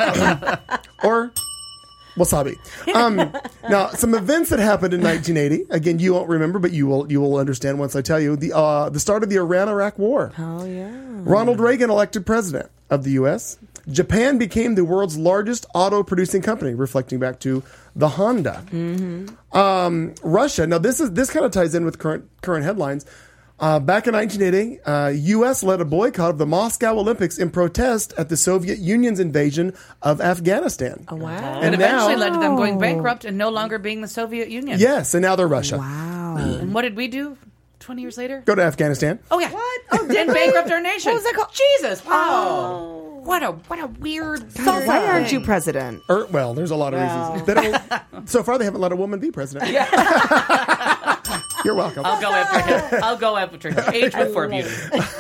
or wasabi. Um, now, some events that happened in nineteen eighty. Again, you won't remember, but you will you will understand once I tell you. The uh, the start of the Iran-Iraq War. Oh yeah. Ronald Reagan elected president of the U S. Japan became the world's largest auto-producing company, reflecting back to the Honda. Mm-hmm. Um, Russia. Now, this is this kind of ties in with current current headlines. Uh, back in nineteen eighty, uh, U S led a boycott of the Moscow Olympics in protest at the Soviet Union's invasion of Afghanistan. Oh, wow. And And eventually now- led to them going bankrupt and no longer being the Soviet Union. Yes, and now they're Russia. Wow. And what did we do twenty years later? Go to Afghanistan. Oh, yeah. What? Oh, and bankrupt our nation. What was that called? Jesus. Wow. What a what a weird God, why aren't thing. you president? Er, well, there's a lot of reasons. They don't, so far, they haven't let a woman be president. You're welcome. I'll go after him. I'll go after him. Age before beauty.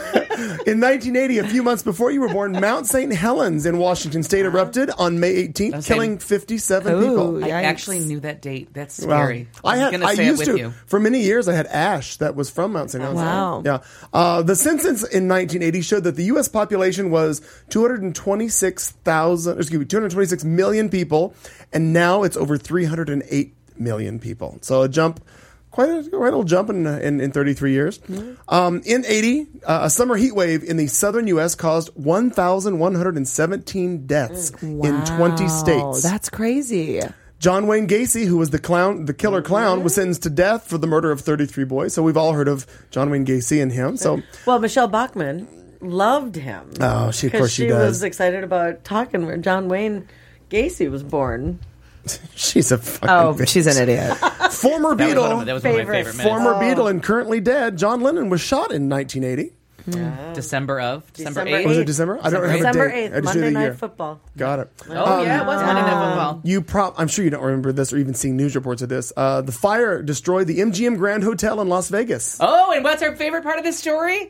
In nineteen eighty, a few months before you were born, Mount Saint Helens in Washington State erupted on May eighteenth, Okay. killing fifty-seven Ooh, people. I Yikes. actually knew that date. That's Wow. scary. I was had. gonna I say used it with to you. for many years. I had ash that was from Mount Saint Helens. Wow. Yeah. Uh, the census in nineteen eighty showed that the U S population was two hundred twenty-six thousand. Excuse me, two hundred twenty-six million people, and now it's over three hundred eight million people. So a jump. Quite a, quite a little jump in, in, in thirty-three years. Um, in eighty, uh, a summer heat wave in the southern U S caused one thousand one hundred seventeen deaths in twenty states. That's crazy. John Wayne Gacy, who was the clown, the killer clown, was sentenced to death for the murder of thirty-three boys. So we've all heard of John Wayne Gacy and him. So, Well, Michelle Bachmann loved him. oh, she of 'Cause course she, she does. was excited about talking where John Wayne Gacy was born. She's a fucking Oh, bitch. she's an idiot. Former That was, Beatle, one of, my- that was one of my Favorite. favorite minutes. former Beatle, and currently dead. John Lennon was shot in nineteen eighty. December of December December eighth. Was it December? I don't have a December date. eighth, I just Monday knew the Night year. Football. Got it. Oh yeah, it was Monday Night Football. You prob I'm sure you don't remember this or even seen news reports of this. Uh, the fire destroyed the M G M Grand Hotel in Las Vegas. Oh, and what's our favorite part of this story?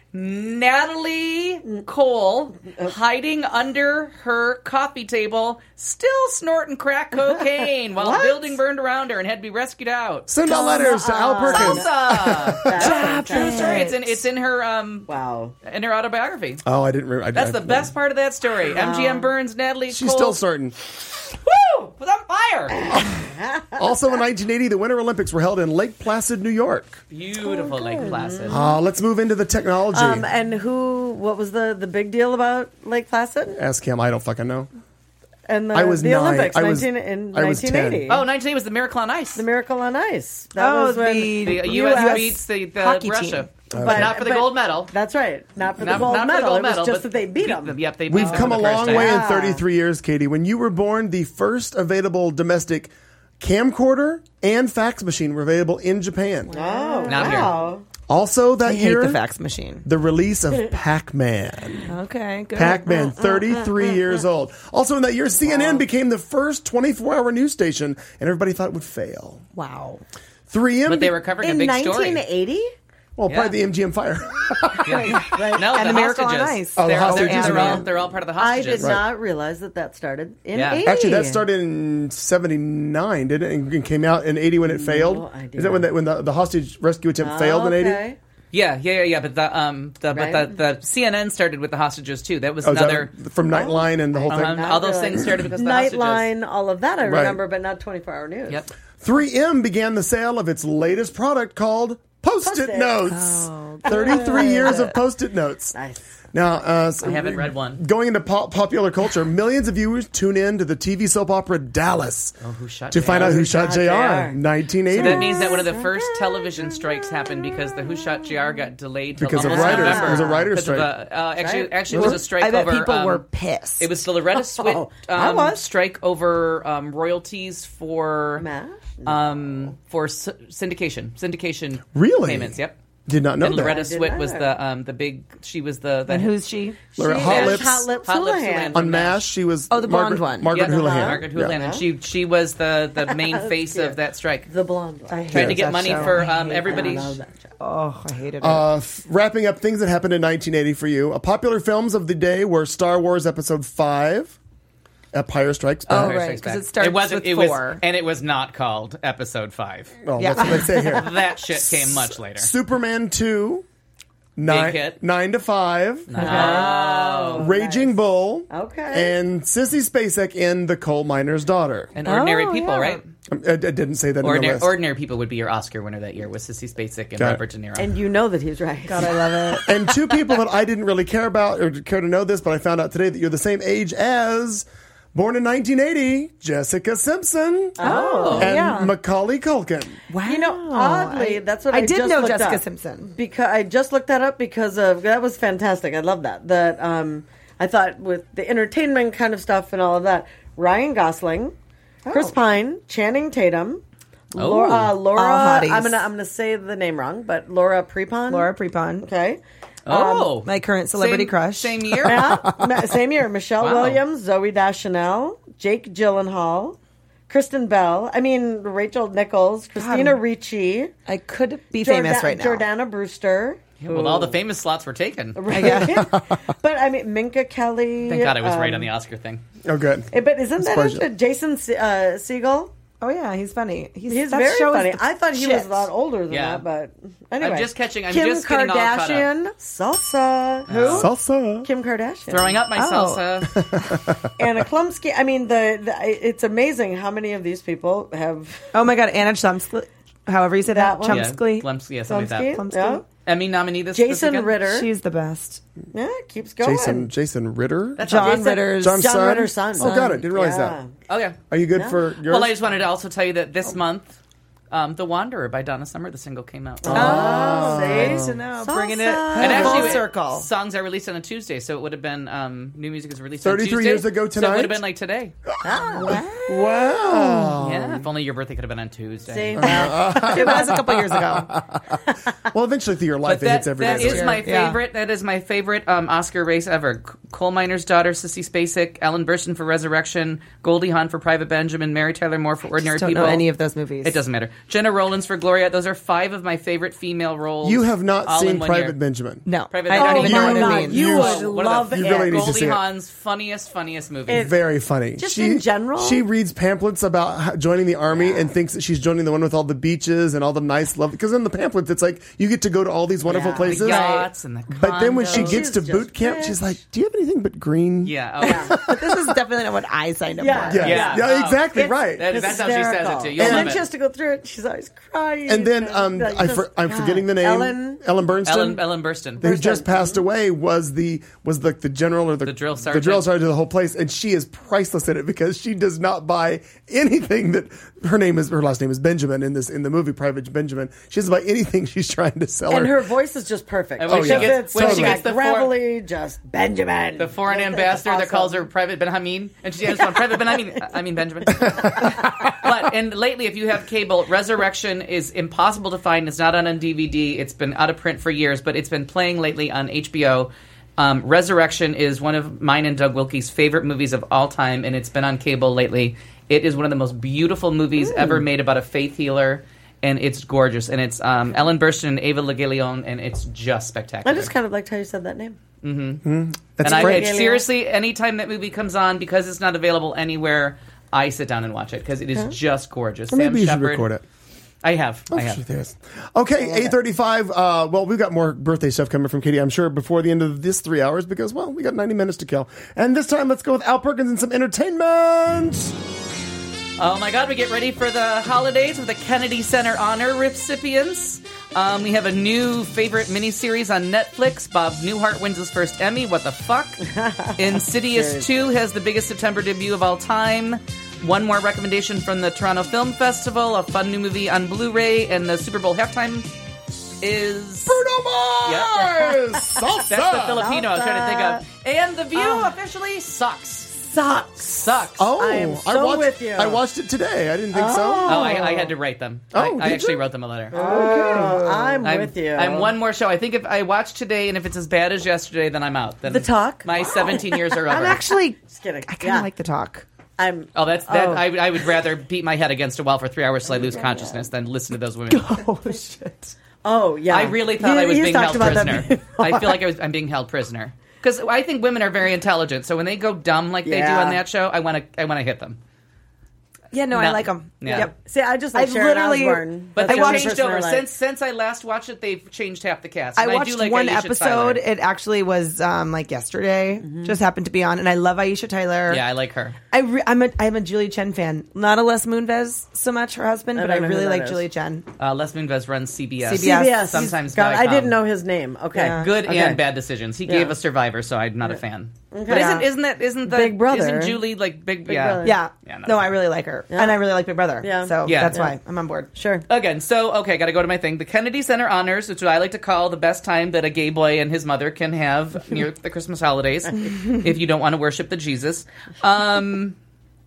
Natalie Cole hiding under her coffee table, still snorting crack cocaine while the building burned around her and had to be rescued out. Send all letters to Al Perkins. Salsa! That's True story. It's in it's in her um Wow. in her autobiography. Oh, I didn't remember. I, That's I, the best part of that story. M G M Burns, Natalie She's Cole. still certain. Woo! Was on fire. Also in nineteen eighty, the Winter Olympics were held in Lake Placid, New York. Beautiful Lake Placid. Uh, let's move into the technology. Um, and who? What was the, the big deal about Lake Placid Ask him. I don't fucking know. and the, I was the nine. Olympics I was- nineteen, in I was ten. nineteen eighty? Oh, nineteen eighty was the Miracle on Ice. The Miracle on Ice. That Oh, was when the- The U U S, S beats the, the hockey Russia. But- But not for the but- gold medal. That's right. Not for Not- the gold not for the medal. gold It was medal, just but that they beat them. Yep, they beat We've them come for a the first long time. way in Yeah. thirty-three years, Katie. When you were born, the first available domestic camcorder and fax machine were available in Japan. Oh, Not here. wow. Also that I hate year, the fax machine. the release of Pac-Man. Okay, good. Pac-Man, thirty-three years old. Also in that year, C N N became the first twenty-four hour news station, and everybody thought it would fail. Wow. three M, But they were covering In a big story. nineteen eighty? well, Yeah. probably the M G M fire. Yeah. No, And the, the Miracle on hostages. Ice. Oh, the they're, hostages They're, they're, are all, in. they're all part of the I hostages. did not realize that that started in Yeah. eighty. Actually, that started in seventy-nine, didn't it? And came out in eighty when it failed. idea. Is that when the, when the, the hostage rescue attempt failed in eighty? Okay. Yeah, yeah, yeah, yeah. But the um, the Right. but the, the C N N started with the hostages too. That was Oh, is that another. from Nightline and the whole Uh-huh. thing. All those things started because of the hostages. Nightline, all of that I Right. remember, but not twenty-four hour news. Yep. three M began the sale of its latest product called Post-it Post-it. Notes. thirty-three years of Post-it Notes. Nice. Now, uh, so I haven't read one. Going into pop- popular culture, millions of viewers tune in to the T V soap opera Dallas Oh, who shot to J R? find out who shot shot J R. J R. nineteen eighty. So that means that one of the first television strikes happened because the Who Shot J R got delayed till Because of almost writers. November. It was a writer's Because of strike. the- uh, actually, Right. actually, it was a strike I bet over. people um, were pissed. It was the Loretta Swit Oh, I um, was. strike over um, royalties for Mash? um, for s- syndication, syndication Really? payments. Yep. Did not know And that. Loretta I did Swit not. was the um, the big. She was the. the And who's she? Loretta- She Hot is Lips. Hot Lips Hot Lips Houlihan. Houlihan. On MASH, she was Oh, the blonde Margaret, one. Margaret Yeah, Houlihan. Margaret Houlihan, Yeah. and she she was the, the main face cute. of that strike. The blonde one. I hate Trying to get that money show. for I um, hate everybody's. I love that show. Oh, I hated it. Uh, f- wrapping up things that happened in nineteen eighty for you. Uh, popular films of the day were Star Wars Episode five, Empire Strikes Back. Oh, Empire right, Strikes 'cause Back. it starts it wasn't, with it was, four. and it was not called Episode Five. Well, Yeah. that's what they say here. That shit came much later. Superman two, nine, hit. nine to five, Oh, Raging Bull, Okay. and Sissy Spacek in The Coal Miner's Daughter. and Ordinary Oh, People, yeah. right? Um, I, I didn't say that in the Ordinary, list. Ordinary People would be your Oscar winner that year with Sissy Spacek and Got it. Robert De Niro. And you know that he's right. God, I love it. And two people that I didn't really care about or care to know this, but I found out today that you're the same age as, born in nineteen eighty, Jessica Simpson Oh, and yeah. Macaulay Culkin. Wow. You know, oddly, I- that's what I I, did just know looked Jessica up. Simpson. Because I just looked that up because of that was fantastic. I love that. That um, I thought with the entertainment kind of stuff and all of that, Ryan Gosling, Chris Pine, Channing Tatum, Oh. Laura, uh, Laura. All hotties. I'm gonna I'm gonna say the name wrong, but Laura Prepon. Laura Prepon. Okay. oh, My current celebrity same, crush. Same year. Yeah, ma- same year. Michelle Wow. Williams, Zoe Deschanel, Jake Gyllenhaal, Kristen Bell. I mean Rachel Nichols, Christina God. Ricci, I could be Jorda- famous right now. Jordana Brewster. Yeah, well, all the famous slots were taken. Right. But I mean, Minka Kelly. Thank God I was um, right on the Oscar thing. Oh, good. eh, But isn't that Surprised it? Jason Se- uh, Segel? Oh yeah, he's funny. He's, He's that very show is funny. the I thought he shit. was a lot older than Yeah. that, but anyway. I'm just catching. I'm Kim just getting all caught up. Kardashian, salsa. Who? Salsa. Kim Kardashian. Throwing up my Oh. salsa. Anna Klumsky. I mean, the, the it's amazing how many of these people have Oh my god, Anna Chomsky. However you say that, That one? Yeah, Chomsky. Glumps, yeah, something like that. Klumsky. Klumsky. Yeah. Emmy nominee this this Jason weekend? Ritter. She's the best. Yeah, keeps going. Jason Jason Ritter. That's John Jason- Ritter's John's John son? Ritter's son. Oh, got it. Didn't realize Yeah. that. Oh yeah. Are you good Yeah. for yours? Well, I just wanted to also tell you that this month, um, "The Wanderer" by Donna Summer, the single came out. Oh, Good see? to know. Salsa. Bringing it And full actually, circle. songs are released on a Tuesday, so it would have been um, new music is released on thirty-three Tuesday. years ago So it tonight? would have been like today. Wow. Yeah, if only your birthday could have been on Tuesday. See? It was a couple years ago. Well, eventually through your life, But it that, hits every that day. is my Yeah. favorite. That is my favorite um, Oscar race ever. C- Coal miner's daughter, Sissy Spacek, Ellen Burstyn for Resurrection, Goldie Hawn for Private Benjamin, Mary Tyler Moore for Ordinary Just don't People. know any of those movies. It doesn't matter. Jenna Rollins for Gloria. Those are five of my favorite female roles. You have not all in seen one Private year. Benjamin. No, Private I don't Benjamin. even know Oh what my it God, means. you You- would One of love the, You it. really need to Goldie see it. Hawn's funniest, funniest movie. It- Very funny. Just she, in general? She reads pamphlets about how- joining the army and thinks that she's joining the one with all the beaches and all the nice love. Because in the pamphlets, it's like you get to go to all these wonderful Yeah. places. the yachts and the But then when she condos. gets to She's boot just camp, rich. she's like, "Do you have anything but green?" yeah, oh, But this is definitely not what I signed up Yeah. for. yeah, Yeah. yeah, Oh. exactly It's right. That- that's how she says it hysterical. too. You'll And love then it. she has to go through it. She's always crying. And then um, like, I just- for, I'm God. forgetting the name. Ellen. Ellen Bernstein. Ellen, Ellen Burstyn. who just passed away was the was like the general or the, The drill the sergeant. drill sergeant of the whole place, and she is priceless in it because she does not buy anything that her name is her last name is Benjamin in this in the movie Private Benjamin. She doesn't buy anything she's trying to sell And her. her voice is just perfect. And when Oh, Because yeah. she gets, it's when so she gets the four, gravelly, just Benjamin. the foreign That's ambassador that calls awesome. her Private Benjamin, and she just wants Private Benjamin. I mean Benjamin. But and lately, if you have cable, Resurrection is impossible to find. It's not on a D V D. It's been out of print for years, but it's been playing lately on H B O. Um, Resurrection is one of mine and Doug Wilkie's favorite movies of all time, and it's been on cable lately. It is one of the most beautiful movies ever made about a faith healer, and it's gorgeous. And it's um, Ellen Burstyn and Ava LaGuillion, and it's just spectacular. I just kind of liked how you said that name. That's and I French. it's seriously, anytime that movie comes on, because it's not available anywhere, I sit down and watch it because it is just gorgeous. Maybe Sam you should Shepard- record it. I have. I Oh, have. shit, there is. Okay, eight thirty-five. Uh, well, we've got more birthday stuff coming from Katie, I'm sure, before the end of this three hours because, well, we got ninety minutes to kill. And this time, let's go with Al Perkins and some entertainment. Oh my God, we get ready for the holidays with the Kennedy Center Honor recipients. Um, we have a new favorite miniseries on Netflix. Bob Newhart wins his first Emmy. What the fuck? Insidious two has the biggest September debut of all time. One more recommendation from the Toronto Film Festival, a fun new movie on Blu-ray, and the Super Bowl halftime is... Bruno Mars! Salsa! That's the Filipino I was trying to think of. And The View officially sucks. Sucks. Sucks. Oh, I am so watched, with you. I watched it today. I didn't think so. Oh, I, I had to write them. Oh, I, I did actually you? wrote them a letter. Oh, I'm, I'm with you. I'm one more show. I think if I watch today and if it's as bad as yesterday, then I'm out. Then The Talk? My seventeen years are over. I'm actually. Just kidding. I kind of Yeah. like the talk. I'm. oh, that's that. Oh. I, I would rather beat my head against a wall for three hours till I lose consciousness than listen to those women. Oh shit! Oh yeah. I really thought He- I was he's being talked held about that prisoner. before. I feel like I was. I'm being held prisoner because I think women are very intelligent. So when they go dumb like they do Yeah. on that show, I want to. I want to hit them. Yeah, no, I No. like them. Yeah. Yep. See, I just like I've Sharon literally- Osbourne. But That's they the only changed person I over like. since since I last watched it. They've changed half the cast. I And watched do like one Aisha episode. Tyler. It actually was um, like yesterday. Just happened to be on, and I love Aisha Tyler. Yeah, I like her. I re- I'm a I'm a Julie Chen fan. Not a Les Moonves so much, her husband, I but don't I know who really that like is. Julie Chen. Uh, Les Moonves runs C B S. C B S. C B S. Sometimes God, I Viacom. didn't know his name. Okay. Yeah. Good Okay. and bad decisions. He Yeah. gave us Survivor, so I'm not a fan. But Yeah. isn't isn't that isn't the Big Brother. Isn't Julie like big? Big yeah. Brother. Yeah, Yeah, not no, a I fan. really like her, Yeah. and I really like Big Brother. Yeah. so Yeah. that's Yeah. why I'm on board. Sure. Again, so okay, got to go to my thing. The Kennedy Center Honors, which I like to call the best time that a gay boy and his mother can have near the Christmas holidays, if you don't want to worship the Jesus. Um,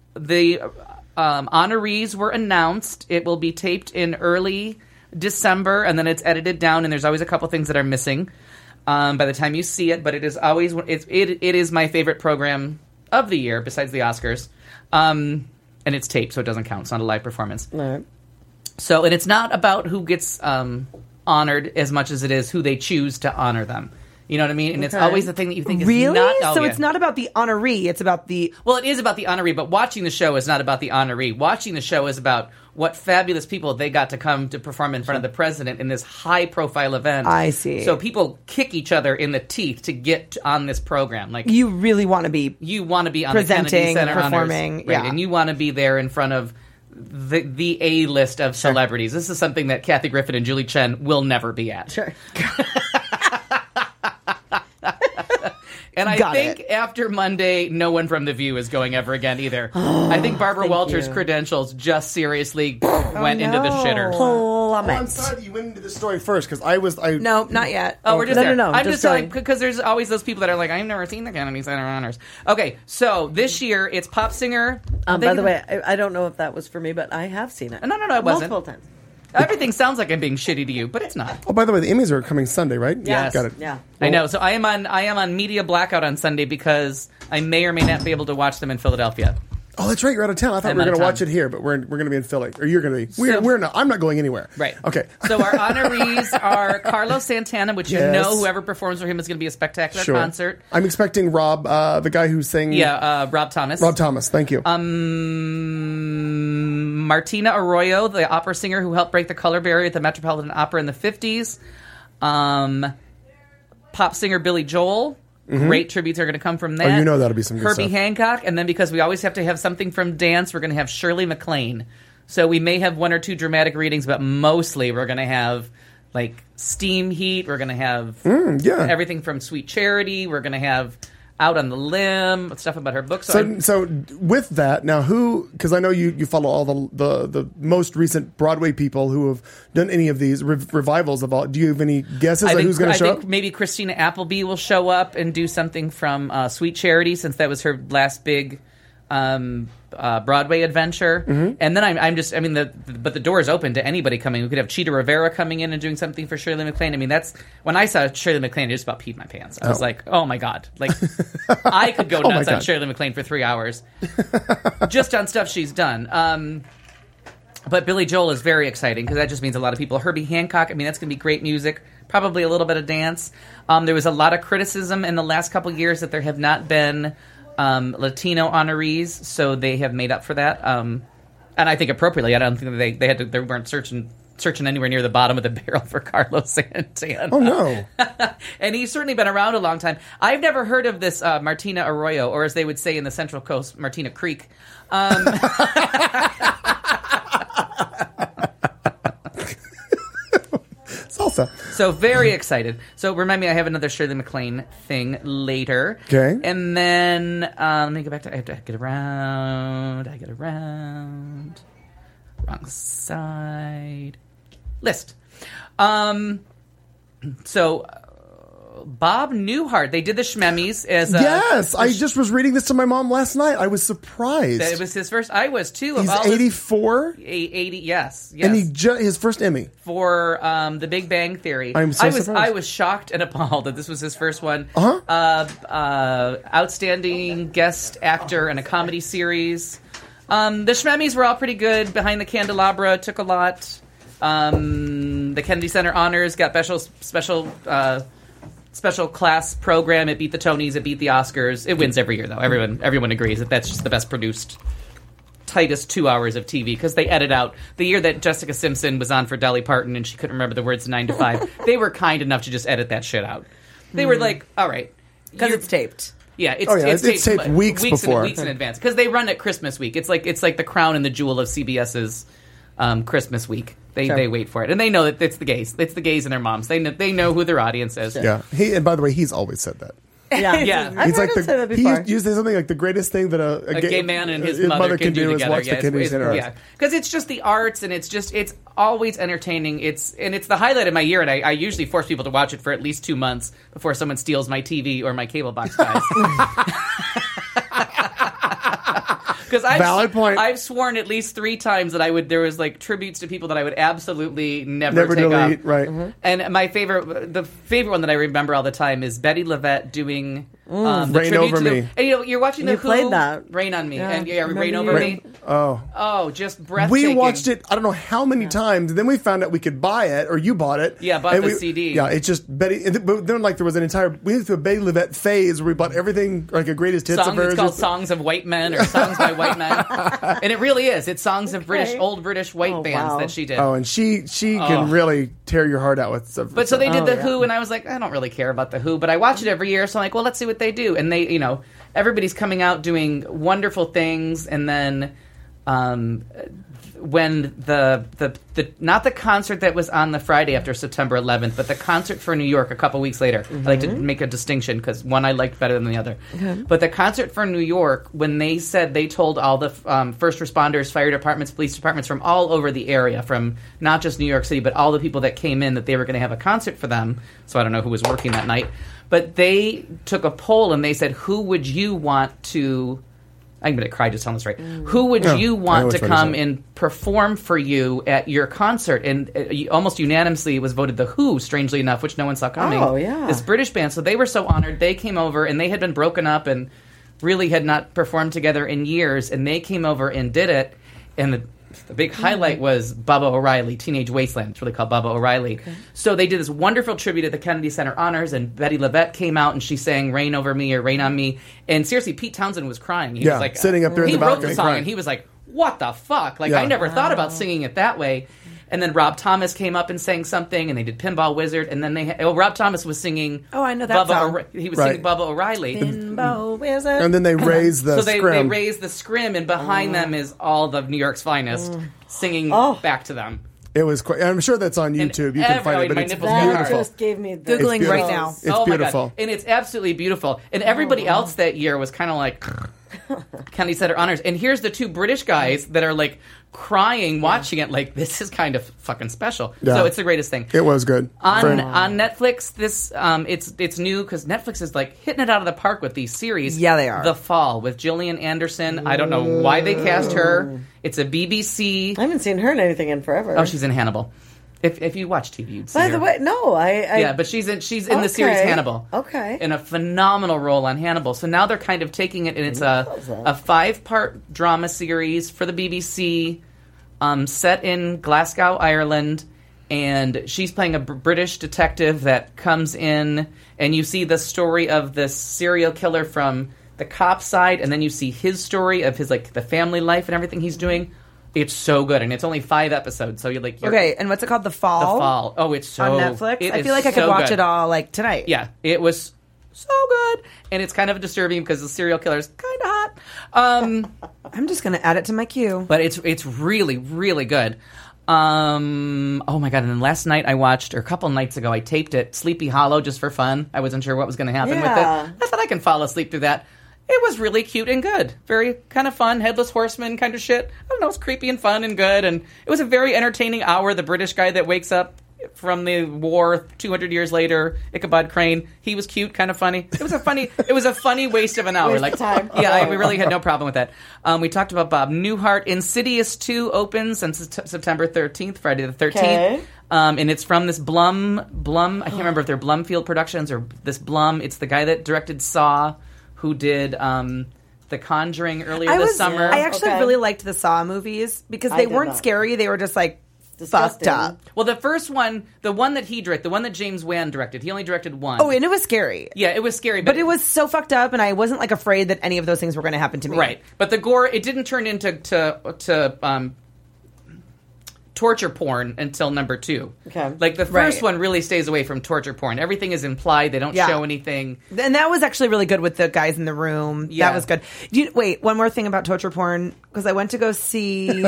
the um, honorees were announced. It will be taped in early December, and then it's edited down. And there's always a couple things that are missing um, by the time you see it. But it is always it's, it it is my favorite program of the year, besides the Oscars. Um, and it's taped, so it doesn't count. It's not a live performance. All right. So, and it's not about who gets um, honored as much as it is who they choose to honor them. You know what I mean? And it's Okay. always the thing that you think is Really? not... oh, so yeah. it's not about the honoree. It's about the... Well, it is about the honoree, but watching the show is not about the honoree. Watching the show is about what fabulous people they got to come to perform in front of the president in this high-profile event. I see. So people kick each other in the teeth to get on this program. Like You really want to be... you want to be on presenting, the Kennedy Center performing, honors, right? yeah. And you want to be there in front of the the A list of celebrities. This is something that Kathy Griffin and Julie Chen will never be at. Sure. And I Got think it. after Monday, no one from The View is going ever again either. I think Barbara Thank Walters' you. credentials just seriously went into the no. shitter. Oh, I'm Plummet. sorry that you went into this story first because I was. I No, not yet. Oh, we're just No, there. no, no, I'm just just telling going. because there's always those people that are like, I've never seen the Kennedy Center Honors. Okay, so this year it's pop singer. Um, They- by the way, I, I don't know if that was for me, but I have seen it. No, no, no, it wasn't. Multiple times. Everything sounds like I'm being shitty to you, but it's not. Oh, by the way, the Emmys are coming Sunday, right? Yes. Got it. Yeah. I know. So I am on. I am on media blackout on Sunday because I may or may not be able to watch them in Philadelphia. Oh, that's right. You're out of town. I thought I'm we were out of going to watch town. it here, but we're we're going to be in Philly, or you're going to be. We're So- we're not. I'm not going anywhere. Right. Okay. So our honorees are Carlos Santana, which you Yes. know whoever performs for him is going to be a spectacular Sure. concert. I'm expecting Rob, uh, the guy who sang. Yeah, uh, Rob Thomas. Rob Thomas. Thank you. Um, Martina Arroyo, the opera singer who helped break the color barrier at the Metropolitan Opera in the fifties. Um, pop singer Billy Joel. Great tributes are going to come from that. Mm-hmm. Oh, you know that'll be some good Herbie stuff. Hancock, and then because we always have to have something from dance, we're going to have Shirley MacLaine. So we may have one or two dramatic readings, but mostly we're going to have like Steam Heat. We're going to have Mm, yeah. everything from Sweet Charity. We're going to have Out on the Limb, stuff about her book. So, So, I'm- so with that, now who? Because I know you, you follow all the, the the most recent Broadway people who have done any of these rev- revivals of all. Do you have any guesses I on think, who's going I to show think up? maybe Christina Appleby will show up and do something from uh, Sweet Charity, since that was her last big um, uh, Broadway adventure. Mm-hmm. And then I'm, I'm just, I mean, the, the but the door is open to anybody coming. We could have Cheetah Rivera coming in and doing something for Shirley MacLaine. I mean, that's when I saw Shirley MacLaine, it just about peed my pants. I was Oh. like, oh my god, like I could go Oh my nuts on God. Shirley MacLaine for three hours just on stuff she's done. Um, But Billy Joel is very exciting because that just means a lot of people. Herbie Hancock, I mean, that's going to be great music. Probably a little bit of dance. Um, there was a lot of criticism in the last couple of years that there have not been um, Latino honorees, so they have made up for that. Um, and I think appropriately. I don't think that they they had to, they weren't searching searching anywhere near the bottom of the barrel for Carlos Santana. Oh no! And he's certainly been around a long time. I've never heard of this uh, Martina Arroyo, or as they would say in the Central Coast, Martina Creek. Um, Salsa. So very excited. So remind me, I have another Shirley MacLaine thing later. Okay. And then uh, let me go back to. I have to get around. I get around. Wrong side. List. Um. So. uh, Bob Newhart. They did the Schmemmies as a, Yes, I just was reading this to my mom last night. I was surprised. It was his first. I was too. of He's all his- eighty-four, eighty. Yes. Yes. and he ju- his first Emmy. For um, the Big Bang Theory. I'm so I was surprised. I was shocked and appalled that this was his first one. Uh-huh. Uh, uh, outstanding guest actor in a comedy series. Um, the Schmemmies were all pretty good. Behind the Candelabra took a lot. Um, the Kennedy Center Honors got special special uh, special class program. It beat the Tonys. It beat the Oscars. It wins every year though. Everyone everyone agrees that that's just the best produced. Tightest two hours of T V because they edit out the year that Jessica Simpson was on for Dolly Parton and she couldn't remember the words nine to five. They were kind enough to just edit that shit out. They were like, all right, Because you're- it's taped. Yeah, it's, Oh, yeah, it's, it's taped weeks weeks before. in, weeks in advance because they run at Christmas week. It's like it's like the crown and the jewel of CBS's um, Christmas week. They Sure. they wait for it and they know that it's the gays. It's the gays and their moms. They know, they know who their audience is. Yeah, he and by the way, he's always said that. Yeah, Yeah. I've He's heard like him the say that he before. used, used to say something like the greatest thing that a, A gay man and his, mother, can, do, is together. watch Yeah, the Kennedy it's- Center. yeah, because it's just the arts, and it's just it's always entertaining. It's and it's the highlight of my year, and I, I usually force people to watch it for at least two months before someone steals my T V or my cable box dies. Because I've, Valid point. I've sworn at least three times that I would. There was like tributes to people that I would absolutely never, Never take delete, off. right? And my favorite, the favorite one that I remember all the time is Betty Lavette doing Um, the Rain tribute Over to the- Me. and you know, you're watching the You Who. played that. Rain on Me. Yeah, and yeah, remember Rain you- Over Rain- Me. Oh. Oh, just breathtaking. We watched it, I don't know how many times. Then we found out we could buy it, or you bought it. Yeah, bought And the we- C D. Yeah, it's just Betty. and th- But then, like, there was an entire. We went through a Betty Livette phase where we bought everything, like a greatest hits Song, of hers. it's called Just- Songs of White Men or Songs by White Men. And it really is. It's songs of British, old British white Oh, bands wow. that she did. Oh, and she she Oh. can really tear your heart out with stuff. But so they did Oh, the yeah. Who, and I was like, I don't really care about the Who, but I watch it every year, so I'm like, well, let's see what they do. And they, you know, everybody's coming out doing wonderful things, and then um, when the, the the not the concert that was on the Friday after September eleventh, but the concert for New York a couple weeks later. I like to make a distinction because one I liked better than the other. But the concert for New York, when they said they told all the um, first responders, fire departments, police departments from all over the area, from not just New York City, but all the people that came in, that they were going to have a concert for them. So I don't know who was working that night. But they took a poll and they said, who would you want to... I'm going to cry just telling this right. Who would Yeah, you I want always to find this come out. and perform for you at your concert? And uh, you- almost unanimously it was voted The Who, strangely enough, which no one saw coming. Oh, yeah. This British band. So they were so honored. They came over, and they had been broken up and really had not performed together in years. And they came over and did it. And the, the big highlight was Bubba O'Reilly, Teenage Wasteland. It's really called Bubba O'Reilly. So they did this wonderful tribute at the Kennedy Center Honors, and Betty Livette came out, and she sang Rain Over Me or Rain on Me. And seriously, Pete Townsend was crying. He Yeah, was like, sitting up there in he the wrote balcony the song, crying. and he was like, what the fuck? Like, Yeah. I never thought about singing it that way. And then Rob Thomas came up and sang something, and they did Pinball Wizard, and then they had, oh, Rob Thomas was singing. Oh, I know that Bubba song. O'Re- he was Right. singing Bubba O'Reilly. Bimbo Wizard. and then they raised the so they, scrim. they raised the scrim, and behind them is all the New York's finest singing Oh. back to them. It was quite. I'm sure that's on And YouTube. You can every- find it, but my it's nipples got beautiful. hard. Just gave me the Googling It's right beautiful. now. It's oh my beautiful. God. And it's absolutely beautiful. And everybody else that year was kind of like Kennedy Center Honors. And here's the two British guys that are like crying watching it, like, this is kind of fucking special. Yeah. So it's the greatest thing. It was good. On Very- on Netflix, this um, it's it's new because Netflix is like hitting it out of the park with these series. Yeah, they are. The Fall with Gillian Anderson. I don't know why they cast her. It's a B B C. I haven't seen her in anything in forever. Oh, she's in Hannibal. If if you watch T V, you'd see By her. the way, no, I, I Yeah, but she's in she's in the series Okay. Hannibal. Okay. In a phenomenal role on Hannibal. So now they're kind of taking it, and it's a a five part drama series for the B B C, um, set in Glasgow, Ireland, and she's playing a Br- British detective that comes in, and you see the story of this serial killer from the cop side, and then you see his story of his like the family life and everything he's doing. It's so good, and it's only five episodes, so you're like, you're, Okay, and what's it called? The The Fall? Fall. Oh, it's so On Netflix? it I is feel like I could so watch good. it all, like, tonight. Yeah, it was so good, and it's kind of disturbing because the serial killer is kind of hot. Um, I'm just going to add it to my queue. but it's it's really really good. Um, oh my god! And then last night I watched, or a couple nights ago, I taped it, Sleepy Hollow, just for fun. I wasn't sure what was going to happen Yeah. with it. I thought I can fall asleep through that. It was really cute and good. Very kind of fun, Headless Horseman kind of shit. I don't know, it's creepy and fun and good, and it was a very entertaining hour. The British guy that wakes up from the war two hundred years later, Ichabod Crane, he was cute, kind of funny. It was a funny, it was a funny waste of an hour. Waste like, of time. yeah, I, we really had no problem with that. Um, we talked about Bob Newhart. Insidious two opens on Sept- September thirteenth, Friday the thirteenth. Okay. Um, and it's from this Blum, Blum, I can't remember if they're Blumfield Productions or this Blum. It's the guy that directed Saw, who did um, The Conjuring earlier I this was, summer. I actually Okay. really liked the Saw movies because I they did weren't not. scary. They were just like Disgusting. fucked up. well, the first one, the one that he directed, the one that James Wan directed, he only directed one. Oh, and it was scary. yeah, it was scary. But, But it was so fucked up, and I wasn't like afraid that any of those things were going to happen to me. Right. But the gore, it didn't turn into to, to um, torture porn until number two. Okay. Like the first Right. one really stays away from torture porn. Everything is implied. They don't Yeah. show anything. And that was actually really good with the guys in the room. Yeah. That was good. Do you, wait, one more thing about torture porn, because I went to go see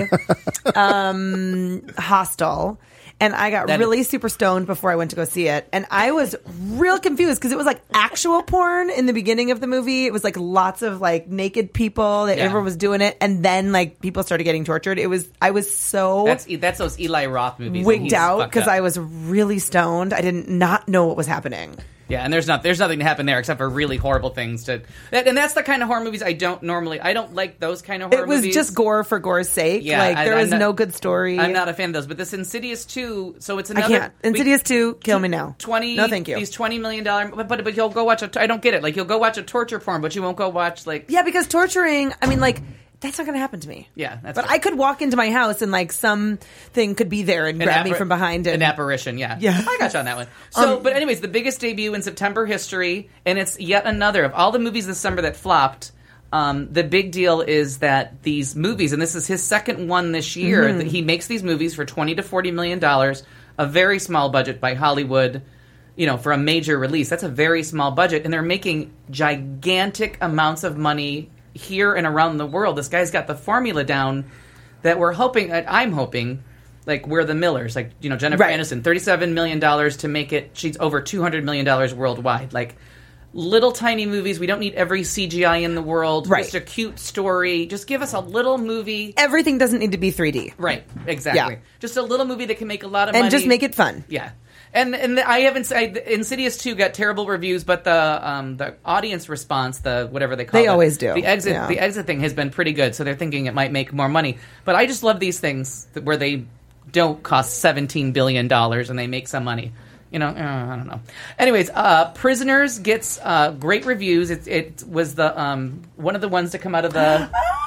um, Hostel, and I got That- really super stoned before I went to go see it. And I was real confused because it was like actual porn in the beginning of the movie. It was like lots of like naked people that Yeah. everyone was doing it. And then like people started getting tortured. It was, I was so That's that's those Eli Roth movies. and wigged he's out fucked because up. I was really stoned. I didn't not know what was happening. Yeah, and there's not there's nothing to happen there except for really horrible things to, that, and that's the kind of horror movies I don't normally. I don't like those kind of horror It was movies. just gore for gore's sake. Yeah, like I- there I'm was not- no good story. I'm not a fan of those, but this Insidious two. So it's I another. can't. Insidious two, kill me now. Twenty. No, thank you. These twenty million dollar. But, but but you'll go watch a. I don't get it. Like you'll go watch a torture porn, but you won't go watch like. Yeah, because torturing. I mean, like that's not going to happen to me. Yeah, that's but fair. I could walk into my house and like something could be there and An grab me appar- from behind. And An apparition, yeah. Yeah. I got you on that one. So, Um, but anyways, the biggest debut in September history, and it's yet another of all the movies this summer that flopped. Um, the big deal is that these movies, and this is his second one this year, Mhm. that he makes these movies for twenty to forty million dollars, a very small budget by Hollywood. You know, for a major release, that's a very small budget, and they're making gigantic amounts of money here and around the world. This guy's got the formula down that we're hoping. I'm hoping, like we're the Millers, like you know Jennifer Right. Aniston, thirty-seven million dollars to make it. She's over two hundred million dollars worldwide. Like little tiny movies. We don't need every C G I in the world. Right. Just a cute story. Just give us a little movie. Everything doesn't need to be three D. Right. Exactly. Yeah. Just a little movie that can make a lot of And money just make it fun. Yeah. And and I haven't I, Insidious two got terrible reviews, but the um the audience response, the whatever they call They it, always do. The exit Yeah. the exit thing has been pretty good, so they're thinking it might make more money. But I just love these things that, where they don't cost seventeen billion dollars and they make some money. You know, uh, I don't know. Anyways, uh, Prisoners gets uh, great reviews. It, it was the um, one of the ones to come out of the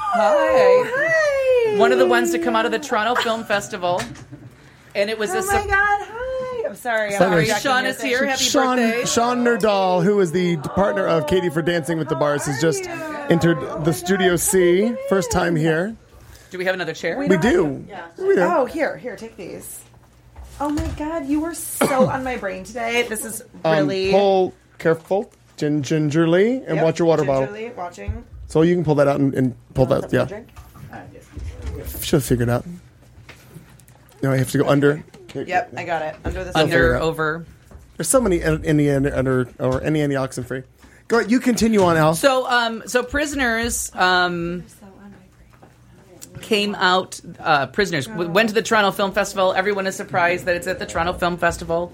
hi. One of the ones to come out of the Toronto Film Festival, and it was Oh a my sup- God! Hi. I'm sorry. I'm Sorry. already Sean talking is your here. thing. Happy Sean, birthday. Sean Nerdahl, who is the partner of Katie for Dancing with the Bars, has just entered the Studio C. First time here. Do we have another chair? We do. We do. Oh, here, here, take these. Oh my God, you were so on my brain today. This is Um, really pull careful, gin- gingerly, and Yep, watch your water bottle. gingerly watching. So you can pull that out and, and pull that. Something Yeah, to drink? should have figured out. No, I have to go under. Yep, I got it. Under the Under, it out. over. There's so many an- any under or any antioxidant free. Go ahead. You continue on, Al. So, um, so Prisoners um, came out. Uh, Prisoners w- went to the Toronto Film Festival. Everyone is surprised that it's at the Toronto Film Festival,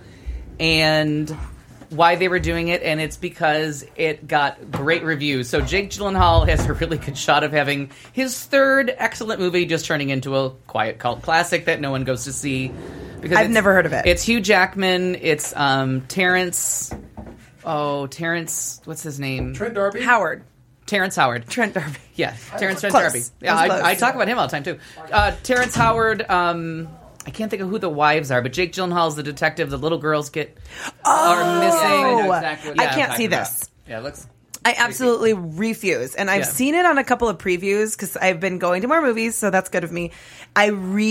and why they were doing it, and it's because it got great reviews. So Jake Gyllenhaal has a really good shot of having his third excellent movie just turning into a quiet cult classic that no one goes to see. Because I've it's- never heard of it. It's Hugh Jackman. It's um, Terrence. Oh, Terrence. What's his name? Trent D'Arby. Howard. Terrence Howard. Trent D'Arby. Yeah, Terrence Trent Close. D'Arby. Yeah, That was close. I, I talk about him all the time too. Uh, Terrence Howard. Um, I can't think of who the wives are, but Jake Gyllenhaal is the detective. The little girls get are missing. I know exactly I can't see this. Yeah, it looks. I absolutely refuse. And I've Yeah. seen it on a couple of previews because I've been going to more movies, so that's good of me. I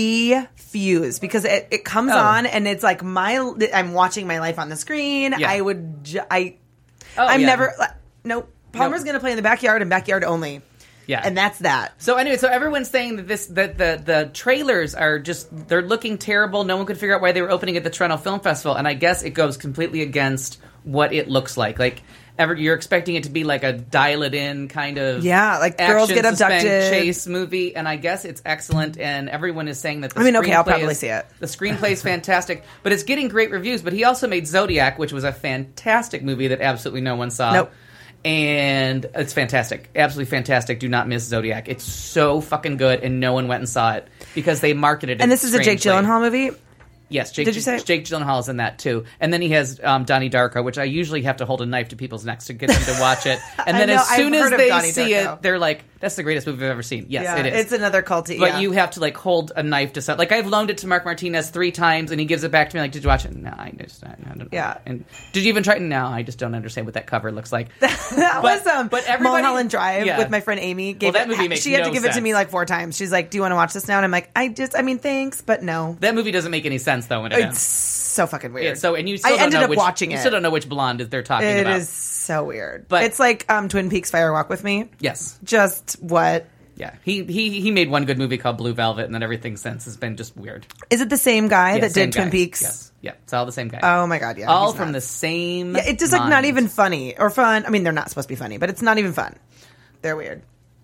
refuse because it, it comes Oh. on and it's like my I'm watching my life on the screen. Yeah. I would ju- I Oh, I'm yeah. never nope. Palmer's Nope. going to play in the backyard and backyard only. Yeah, And that's that. So anyway, so everyone's saying that this that the the trailers are just they're looking terrible. No one could figure out why they were opening at the Toronto Film Festival, and I guess it goes completely against what it looks like. Like ever, you're expecting it to be like a dial it in kind of Yeah, like girls action, get suspense, abducted. chase movie, and I guess it's excellent. And everyone is saying that the I mean, okay, I'll screenplay probably is- see it. The screenplay is fantastic, but it's getting great reviews. But he also made Zodiac, which was a fantastic movie that absolutely no one saw. Nope. And it's fantastic. Absolutely fantastic. Do not miss Zodiac. It's so fucking good, and no one went and saw it because they marketed it. And this is a Jake strangely. Gyllenhaal movie? Yes, Jake, Did you say- Jake Gyllenhaal is in that too, and then he has um, Donnie Darko, which I usually have to hold a knife to people's necks to get them to watch it. And I then know, as soon I've as heard of they Donnie see Darko. it, they're like, "That's the greatest movie I've ever seen." Yes, Yeah, it is. It's another culty. But yeah. you have to like hold a knife to something. Like I've loaned it to Mark Martinez three times, and he gives it back to me. Like, did you watch it? No, I just I, I don't. Yeah. And did you even try? No, I just don't understand what that cover looks like. that But- was um, but everybody- Mulholland Drive yeah. with my friend Amy. Gave Well, that it- movie makes She had no to give it to me sense. like four times. She's like, "Do you want to watch this now?" And I'm like, "I just, I mean, thanks, but no." That movie doesn't make any sense though when it It's ends. so fucking weird. Yeah, so and you still I don't ended know up which, watching you it. still don't know which blonde is they're talking It about. is so weird. But- it's like um, Twin Peaks Fire Walk with Me. Yes. Just what? Yeah, he he he made one good movie called Blue Velvet, and then everything since has been just weird. Is it the same guy Yeah, that same did Twin guy. Peaks? Yes, yeah, it's all the same guy. Oh my god, yeah. all he's from the nuts. same. Yeah, it's just like not mind. even funny or fun. I mean, they're not supposed to be funny, but it's not even fun. They're weird.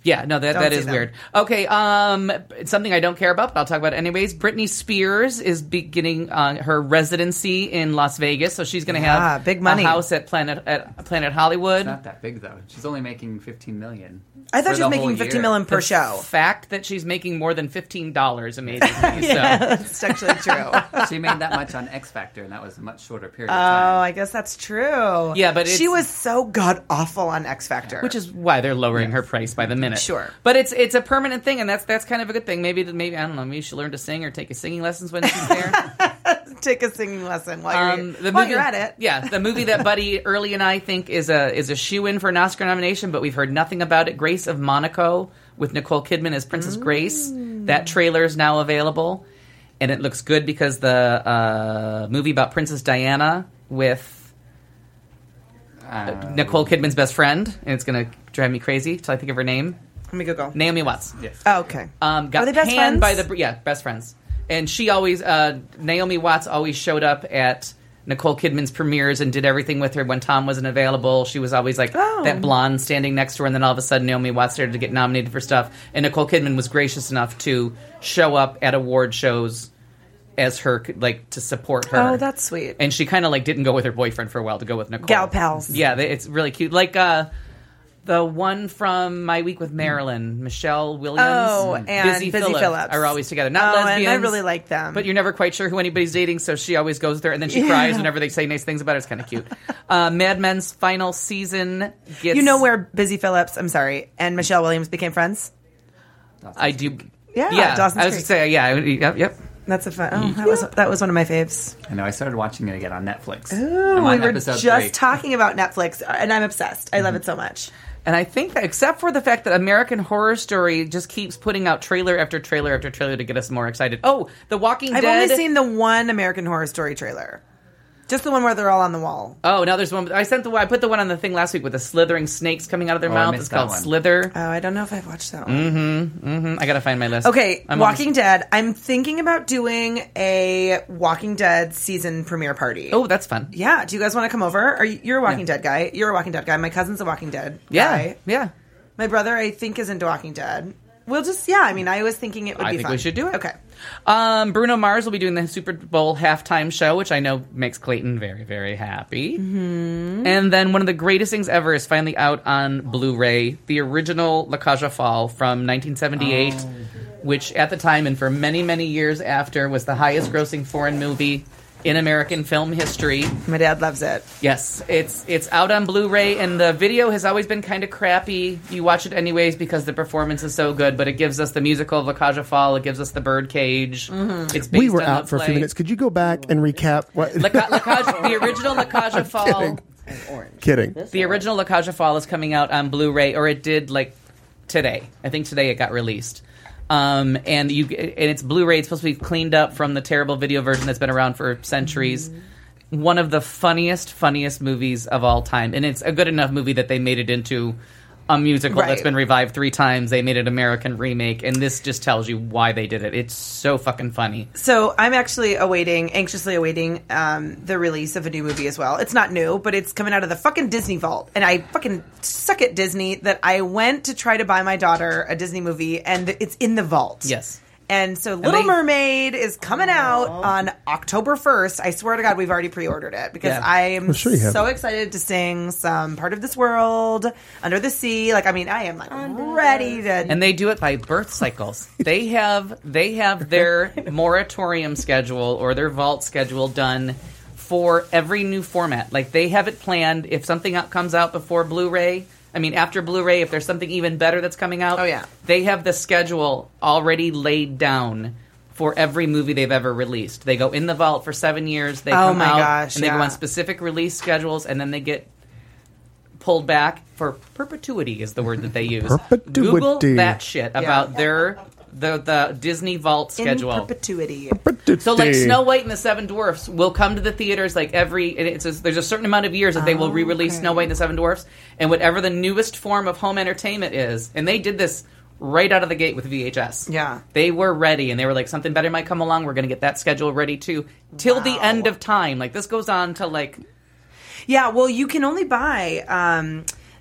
Yeah, no, that Don't that see is them. weird. Okay, um, it's something I don't care about, but I'll talk about it anyways. Britney Spears is beginning uh, her residency in Las Vegas, so she's going to Yeah, have big money. a house at Planet at Planet Hollywood. It's not that big though. She's only making fifteen million. I thought for she the was whole making fifteen year. million per The show. fact that she's making more than fifteen dollars amazes me. Yeah, So. that's actually true. She made that much on X Factor, and that was a much shorter period Oh, of time. I guess that's true. Yeah, but she it's- was so god awful on X Factor, Which is why they're lowering her price by the minute. Sure. but it's it's a permanent thing, and that's that's kind of a good thing. Maybe maybe I don't know. Maybe she learn to sing or take a singing lessons when she's there. take a singing lesson while you're, Um, the while movie, you're at it. Yeah, the movie that Buddy Early and I think is a is a shoe-in for an Oscar nomination, but we've heard nothing about it. Grace of Monaco with Nicole Kidman as Princess Grace. That trailer is now available, and it looks good because the uh, movie about Princess Diana with Uh, Nicole Kidman's best friend, and it's going to drive me crazy till I think of her name. Let me go go. Naomi Watts. Yes. Oh, okay. Um, got Are they best panned friends? by the yeah best friends, and she always uh, Naomi Watts always showed up at Nicole Kidman's premieres and did everything with her when Tom wasn't available. She was always like Oh. that blonde standing next to her, and then all of a sudden Naomi Watts started to get nominated for stuff, and Nicole Kidman was gracious enough to show up at award shows as her like to support her. Oh, that's sweet. And she kind of like didn't go with her boyfriend for a while to go with Nicole. Gal pals. Yeah, they, it's really cute. Like uh, the one from My Week with Marilyn, Michelle Williams, Oh, and Busy Phillip Phillips. are always together. Not Oh, and lesbians. I really like them. But you're never quite sure who anybody's dating, so she always goes there, and then she Yeah. cries whenever they say nice things about her. It's kind of cute. uh, Mad Men's final season gets... You know where Busy Phillips, I'm sorry, and Michelle Williams became friends? I do... Yeah, yeah. Dawson's I was Creek. to say, yeah, yep, yep. That's a fun. Oh, that was that was one of my faves. I know. I started watching it again on Netflix. Ooh, I'm on we were episode just three. talking about Netflix, and I'm obsessed. I love it so much. And I think that, except for the fact that American Horror Story just keeps putting out trailer after trailer after trailer to get us more excited. Oh, The Walking I've Dead. only seen the one American Horror Story trailer, just the one where they're all on the wall. Oh, now there's one. I sent the. I put the one on the thing last week with the slithering snakes coming out of their Oh, I mouth. missed It's that called one. Slither. Oh, I don't know if I've watched that one. Mm-hmm. Mm-hmm. I gotta find my list. Okay, I'm Walking almost- Dead. I'm thinking about doing a Walking Dead season premiere party. Oh, that's fun. Yeah, do you guys want to come over? Are you, you're a Walking Dead guy. You're a Walking Dead guy. My cousin's a Walking Dead Yeah, guy. yeah. My brother, I think, is into Walking Dead. We'll just, yeah, I mean, I was thinking it would I be think fun. we should do it. Okay. Um, Bruno Mars will be doing the Super Bowl halftime show, which I know makes Clayton very, very happy. Mm-hmm. And then one of the greatest things ever is finally out on Blu-ray, the original La Cage aux Folles from nineteen seventy-eight, Oh. which at the time and for many, many years after was the highest-grossing foreign movie in American film history. My dad loves it. Yes, it's it's out on Blu-ray, and the video has always been kind of crappy. You watch it anyways because the performance is so good, but it gives us the musical of La Cage aux Folles. It gives us the birdcage. Mm-hmm. It's based We were on out the for a few play. minutes. Could you go back and recap what? La, Ca- La Cage, the original La Cage aux Folles. Kidding. The original La Cage aux Folles is coming out on Blu-ray, or it did like today. I think today it got released. Um, and you and it's Blu-ray. It's supposed to be cleaned up from the terrible video version that's been around for centuries. One of the funniest, funniest movies of all time, and it's a good enough movie that they made it into a musical Right. that's been revived three times. They made an American remake, and this just tells you why they did it. It's so fucking funny. So I'm actually awaiting, anxiously awaiting um, the release of a new movie as well. It's not new, but it's coming out of the fucking Disney vault. And I fucking suck at Disney that I went to try to buy my daughter a Disney movie, and it's in the vault. Yes. And so Little they- Mermaid is coming out on October first. I swear to God, we've already pre-ordered it because Yeah. I am Well, sure you have. so excited to sing some Part of This World, Under the Sea. Like, I mean, I am like ready to... And they do it by birth cycles. They have they have their moratorium schedule or their vault schedule done for every new format. Like they have it planned. If something out comes out before Blu-ray, I mean after Blu-ray, if there's something even better that's coming out, Oh, yeah. they have the schedule already laid down for every movie they've ever released. They go in the vault for seven years. They Oh, come my out gosh, and they go yeah. on specific release schedules, and then they get pulled back for perpetuity is the word that they use. Perpetuity. Google that shit about their the the Disney Vault schedule. In perpetuity. So like Snow White and the Seven Dwarfs will come to the theaters like every and it's a, there's a certain amount of years that they will re-release okay. Snow White and the Seven Dwarfs, and whatever the newest form of home entertainment is, and they did this right out of the gate with V H S. Yeah. They were ready, and they were like, something better might come along. We're going to get that schedule ready too, till the Wow. end of time. Like this goes on to like Yeah, well, you can only buy um,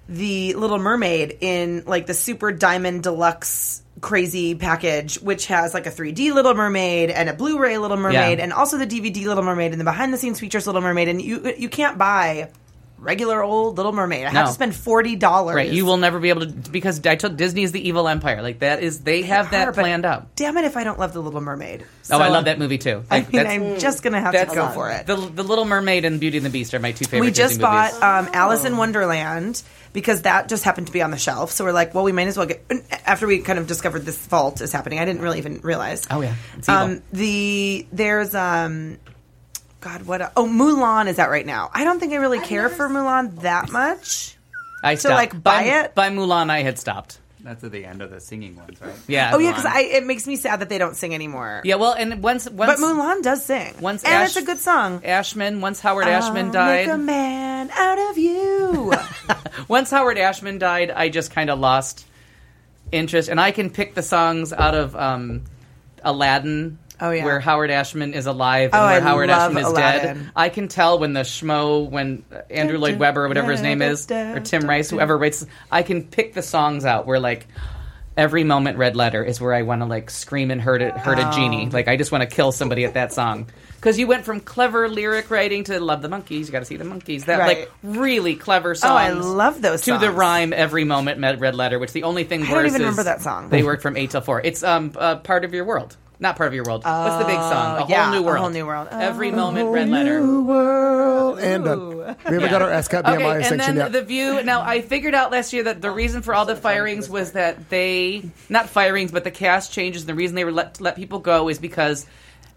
the Little Mermaid in like the Super Diamond Deluxe crazy package, which has like a three D Little Mermaid and a Blu-ray Little Mermaid, Yeah. and also the D V D Little Mermaid and the behind the scenes features Little Mermaid, and you you can't buy regular old Little Mermaid. I have No. to spend forty dollars. Right, you will never be able to, because I took Disney is the evil empire. Like that is, they have that Are, but planned up. Damn it if I don't love the Little Mermaid. Oh, I So, love that movie too. I Like, mean, that's- I'm just gonna have to that's- go for it. The, the Little Mermaid and Beauty and the Beast are my two favorite We Disney just bought movies. um, Alice in Wonderland because that just happened to be on the shelf. So we're like, well, we might as well get. After we kind of discovered this vault is happening, I didn't really even realize. Oh yeah, it's evil. Um, the there's um, God, what? A, oh, Mulan is out right now. I don't think I really care for Mulan that much. I to, stopped. like, buy by, it? By Mulan, I had stopped. That's at the end of the singing ones, right? Yeah. Oh yeah, because it makes me sad that they don't sing anymore. Yeah, well, and once, once But Mulan does sing. Once and Ash- it's a good song. Ashman, once Howard Ashman I'll died, Make a man out of you. once Howard Ashman died, I just kind of lost interest. And I can pick the songs out of um, Aladdin. Oh, yeah. Where Howard Ashman is alive and Oh, where I Howard love Ashman is Aladdin. dead. I can tell when the schmo, when Andrew Lloyd Webber or whatever his name is, or Tim Rice, whoever writes, I can pick the songs out where like every moment Red Letter is where I want to like scream and hurt it, hurt a genie. Like I just want to kill somebody at that song. Because you went from clever lyric writing to love the monkeys, you got to see the monkeys. That Right. like really clever songs. Oh, I love those To the songs. rhyme, every moment Med- Red Letter, which the only thing I worse don't even is remember that song. They work from eight till four. It's um uh, Part of Your World. Not Part of Your World. What's the big song? A Oh, yeah, Whole New A World. Whole New World. Every Oh, moment Red Letter. New world. And done. We haven't got our ASCAP B M I Okay, and section then yet. The View. Now, I figured out last year that the reason for all the firings was that they, not firings, but the cast changes. And the reason they were let let people go is because,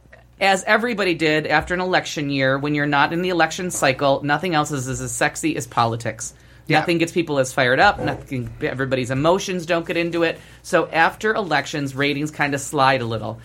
as everybody did after an election year, when you're not in the election cycle, nothing else is, is as sexy as politics. Yeah. Nothing gets people as fired up. Nothing. Everybody's emotions don't get into it. So after elections, ratings kind of slide a little.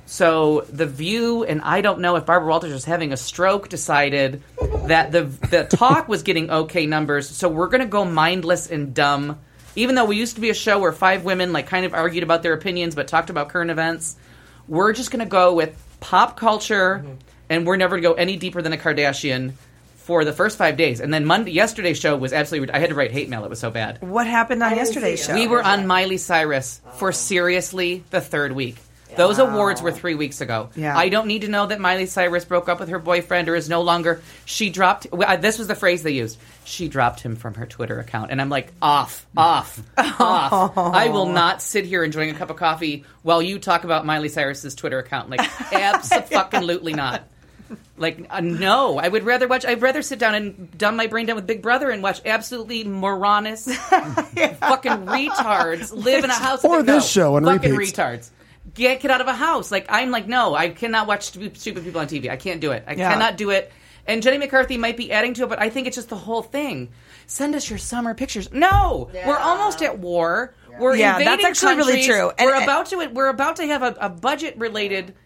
So The View, and I don't know if Barbara Walters is having a stroke, decided that the the talk was getting okay numbers. So we're going to go mindless and dumb. Even though we used to be a show where five women like kind of argued about their opinions but talked about current events, we're just going to go with pop culture, Mm-hmm. and we're never going to go any deeper than a Kardashian for the first five days. And then Monday, yesterday's show was absolutely. I had to write hate mail. It was so bad. What happened on yesterday's show? We were on Miley Cyrus for seriously the third week. Those awards were three weeks ago. Yeah. I don't need to know that Miley Cyrus broke up with her boyfriend or is no longer. She dropped. uh, This was the phrase they used. She dropped him from her Twitter account, and I'm like, off, off, off. I will not sit here enjoying a cup of coffee while you talk about Miley Cyrus's Twitter account. Like, abso-fucking-lutely not. Like, uh, no. I would rather watch. I'd rather sit down and dumb my brain down with Big Brother and watch absolutely moronous, fucking retards live in a house. Or that- this no, show on fucking repeats. retards. Get get out of a house. Like, I'm like, no, I cannot watch stu- stupid people on T V. I can't do it. I Yeah. cannot do it. And Jenny McCarthy might be adding to it, but I think it's just the whole thing. Send us your summer pictures. No, we're almost at war. We're Yeah, invading that's actually really countries. true. And- we're about to we're about to have a, a budget related.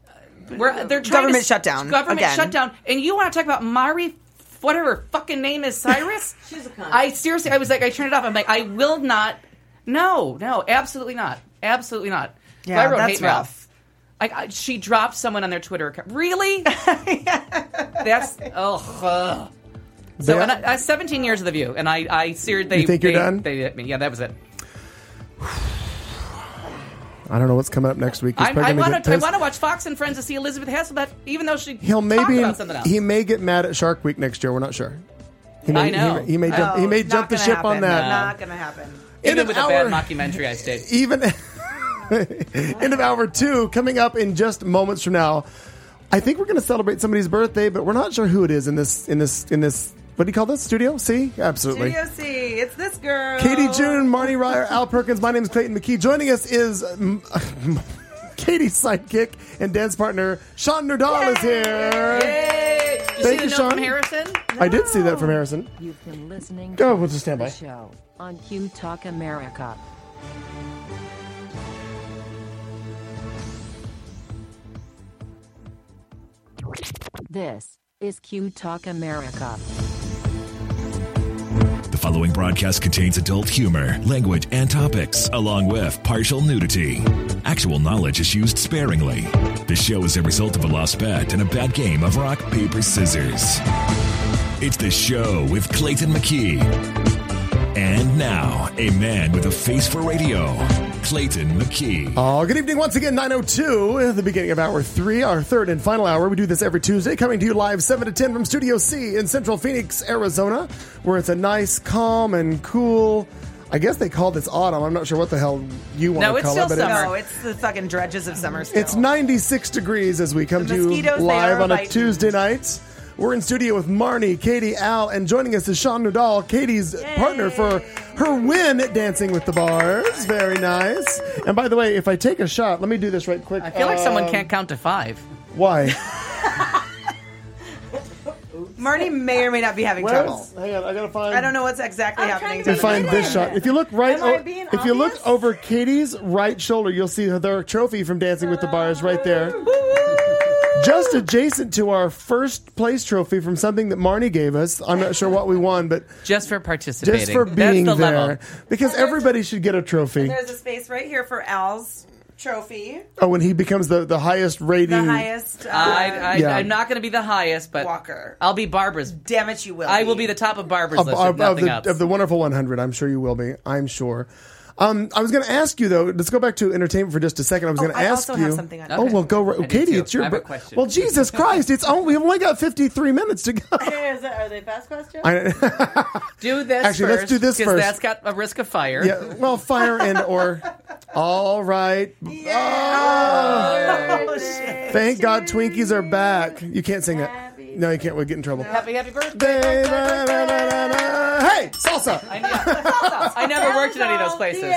We're they're trying Government to, shutdown Government again. shutdown. And you want to talk about Mari, whatever fucking name is Cyrus? She's a cunt. I seriously, I was like, I turned it off. I'm like, I will not. No, no, absolutely not. Absolutely not. So Yeah, I wrote that's hate mail. rough. I, I, she dropped someone on their Twitter account. Really? That's oh. Ugh. So Yeah. and I, I seventeen years of The View, and I, I seriously, they, You think you're they, done? They hit me. Yeah, that was it. I don't know what's coming up next week. He's I, probably I gonna want get to. I pissed. want to watch Fox and Friends to see Elizabeth Hasselbeck, even though she He'll talked maybe about something else. he may get mad at Shark Week next year. We're not sure. He may, I know. He, he may jump. he Oh, may not jump the gonna ship happen. on that. Not gonna happen. Even End with of a bad hour- mockumentary, I stayed. Even end of hour two coming up in just moments from now. I think we're going to celebrate somebody's birthday, but we're not sure who it is in this in this in this. What do you call this? Studio C? Absolutely. Studio C, it's this girl. Katie June, Marnie Ryer, Al Perkins. My name is Clayton McKee. Joining us is um, Katie's sidekick and dance partner Sean Nerdal is here. Yay! Did you Thank see you, the note Sean. from Harrison? I did see that from Harrison. You've been listening Go, to we'll just stand the by. show on Q Talk America. This is Q Talk America. The following broadcast contains adult humor, language, and topics, along with partial nudity. Actual knowledge is used sparingly. The show is a result of a lost bet and a bad game of rock, paper, scissors. It's the show with Clayton McKee. And now, a man with a face for radio, Clayton McKee. Oh, good evening once again, nine oh two, at the beginning of hour three, our third and final hour. We do this every Tuesday, coming to you live seven to ten from Studio C in Central Phoenix, Arizona, where it's a nice, calm, and cool... I guess they call this autumn. I'm not sure what the hell you want no, to it's call still it. But summer. it's, No, it's the fucking dredges of summer still. It's ninety-six degrees as we come The to you mosquitoes, they live are on a biting. Tuesday night. We're in studio with Marnie, Katie, Al, and joining us is Sean Nudal, Katie's partner for her win at Dancing with the Bars. Very nice. And by the way, if I take a shot, let me do this right quick. I feel like someone Um, can't count to five. Why? Marnie may or may not be having Well, trouble. hang on, I gotta find. I don't know what's exactly happening. Let me find this shot. If you look right, Am I o- being if you look obvious? over Katie's right shoulder, you'll see their trophy from Dancing with the Bars right there. Just adjacent to our first place trophy from something that Marnie gave us. I'm not sure what we won, but Just for participating. just for being That's the there, level. because everybody should get a trophy. There's a space right here for Al's trophy. Oh, when he becomes the, the highest rating. The highest uh, I, I, Yeah. I'm not going to be the highest, but Walker. I'll be Barbara's. Damn it, you will. I will be the top of Barbara's Of, list, of, if of nothing the, else. of the wonderful one hundred. I'm sure you will be. I'm sure. Um, I was going to ask you, though, let's go back to entertainment for just a second. I was Oh, going to I ask also you. have something on Oh, that. well, go. Right. I do Katie, too. it's your I have a br- question. Well, Jesus Christ. It's only, we've only got fifty-three minutes to go. Is that, are they fast questions? I, do this Actually, first. let's do this 'cause first. that's got a risk of fire. yeah, well, fire and or. All right. Oh, Oh, shit. thank God Twinkies are back. You can't sing it. No, you can't. We'll get in trouble. Happy, happy birthday. Hey, salsa. I, ne- I never worked in any of those places.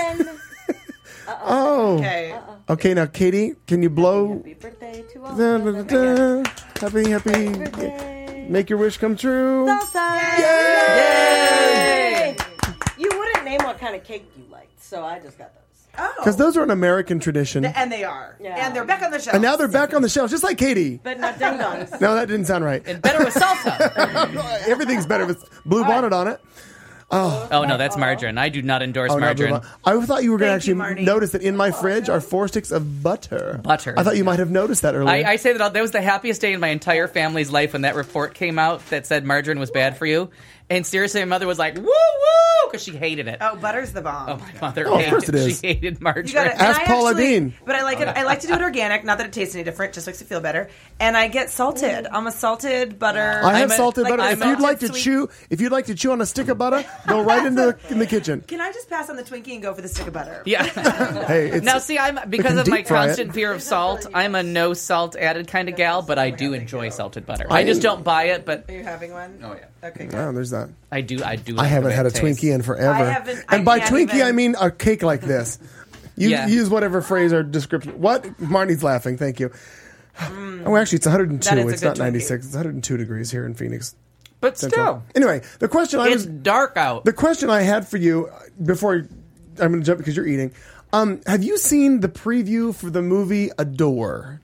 Oh. Okay. Okay, now, Katie, can you blow? Happy birthday to all. Da, da, da, da. Happy, happy. Make your wish come true. Salsa. Yay! You wouldn't name what kind of cake you liked, so I just got those. Oh. Because those are an American tradition. And they are. Yeah. And they're back on the shelf. And now they're back on the shelf, just like Katie. But not ding dongs. No, that didn't sound right. And better with salsa. Everything's better with blue bonnet on it. Oh, no, that's margarine. I do not endorse Oh, no, margarine. blue bonnet. I thought you were going to Thank you, actually Marnie. notice that in my fridge are four sticks of butter. Butter. I thought you might have noticed that earlier. I, I say that that was the happiest day in my entire family's life when that report came out that said margarine was bad for you. And seriously, my mother was like, woo, woo, because she hated it. Oh, butter's the bomb. Oh, my mother Oh, of hated course it is. She hated margarine. You gotta, and Ask I Paula actually- Deen. But I like it. I like to do it organic. Not that it tastes any different. Just makes it feel better. And I get salted. I'm a salted butter. I have I'm a- salted like butter. a If you'd like to salted chew, if you'd like to chew on a stick of butter, go right into the in the kitchen. Can I just pass on the Twinkie and go for the stick of butter? Yeah. Hey, it's Now, see, I'm because can of my deep fry it. constant fear of salt. I'm a no salt added kind of gal, but I do enjoy salted butter. I I just am- don't buy it, but Are you having one? Oh, yeah. Okay. Good. Oh, there's that. I do. I do. I like haven't the had a way it tastes. Twinkie in forever. I haven't- I and by can't Twinkie, even- I mean a cake like this. You Yeah. use whatever phrase or description. What? Marnie's laughing. Thank you. Oh, actually, it's one hundred two. That is a It's good not Twinkie. ninety-six. It's one hundred two degrees here in Phoenix. But Central. still, Anyway, the question I it's was dark out. the question I had for you uh, before I'm going to jump because you're eating. Um, have you seen the preview for the movie Adore?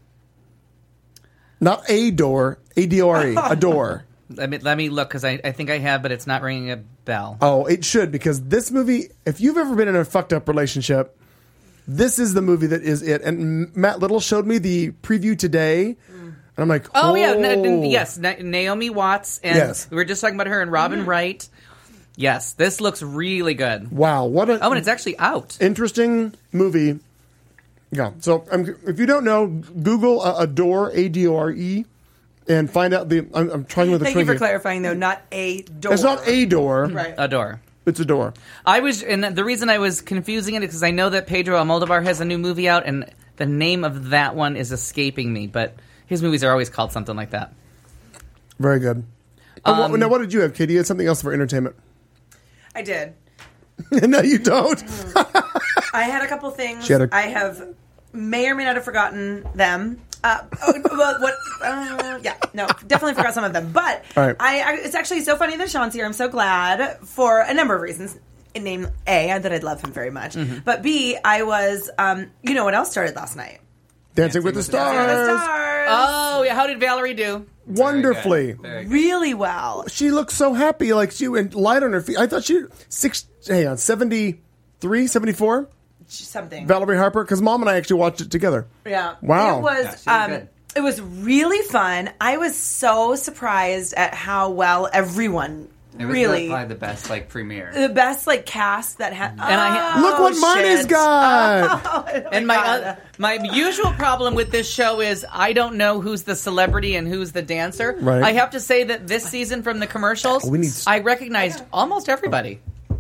Not a door, A D O R E, Adore. Let me let me look because I, I think I have, but it's not ringing a bell. Oh, it should, because this movie, if you've ever been in a fucked up relationship, this is the movie that is it. And M- Matt Little showed me the preview today, and I'm like, Oh, oh, yeah, n- n- yes, Na- Naomi Watts, and Yes. we were just talking about her and Robin Wright. Yes, this looks really good. Wow, what a Oh, and it's actually out. interesting movie. Yeah, so um, if you don't know, Google uh, Adore, A D O R E, and find out the. I'm, I'm trying with the Thank you for Twinkie. clarifying, though. Not a door. It's not a door, Right. Adore. it's a door. I was, and the reason I was confusing it is because I know that Pedro Almodovar has a new movie out, and the name of that one is escaping me. But his movies are always called something like that. Very good. Uh, what- Um, now, what did you have, Katie? You had something else for entertainment. I did. No, you don't. I had a couple things. She had a- I have may or may not have forgotten them. Uh, oh, well, what? Uh, yeah, no, definitely forgot some of them. But All right. I, I, it's actually so funny that Sean's here. I'm so glad for a number of reasons. Name A, that I love him very much. Mm-hmm. But B, I was, um, you know what else started last night? Dancing with the Dancing with the Stars. Stars. Oh, yeah. How did Valerie do? Wonderfully. Very good. Really well. She looked so happy, like she went light on her feet. I thought she six. Hang on, seventy-three, seventy-four. Something. Valerie Harper, because Mom and I actually watched it together. Yeah. Wow. It was, Yeah, she was um, good. it was really fun. I was so surprised at how well everyone It was Really? the, probably the best like premiere. The best like cast that had. And I- Look what Marnie's shit. got. Oh, And my God. uh, my usual problem with this show is I don't know who's the celebrity and who's the dancer. Right. I have to say that this season from the commercials, We need- I recognized almost everybody.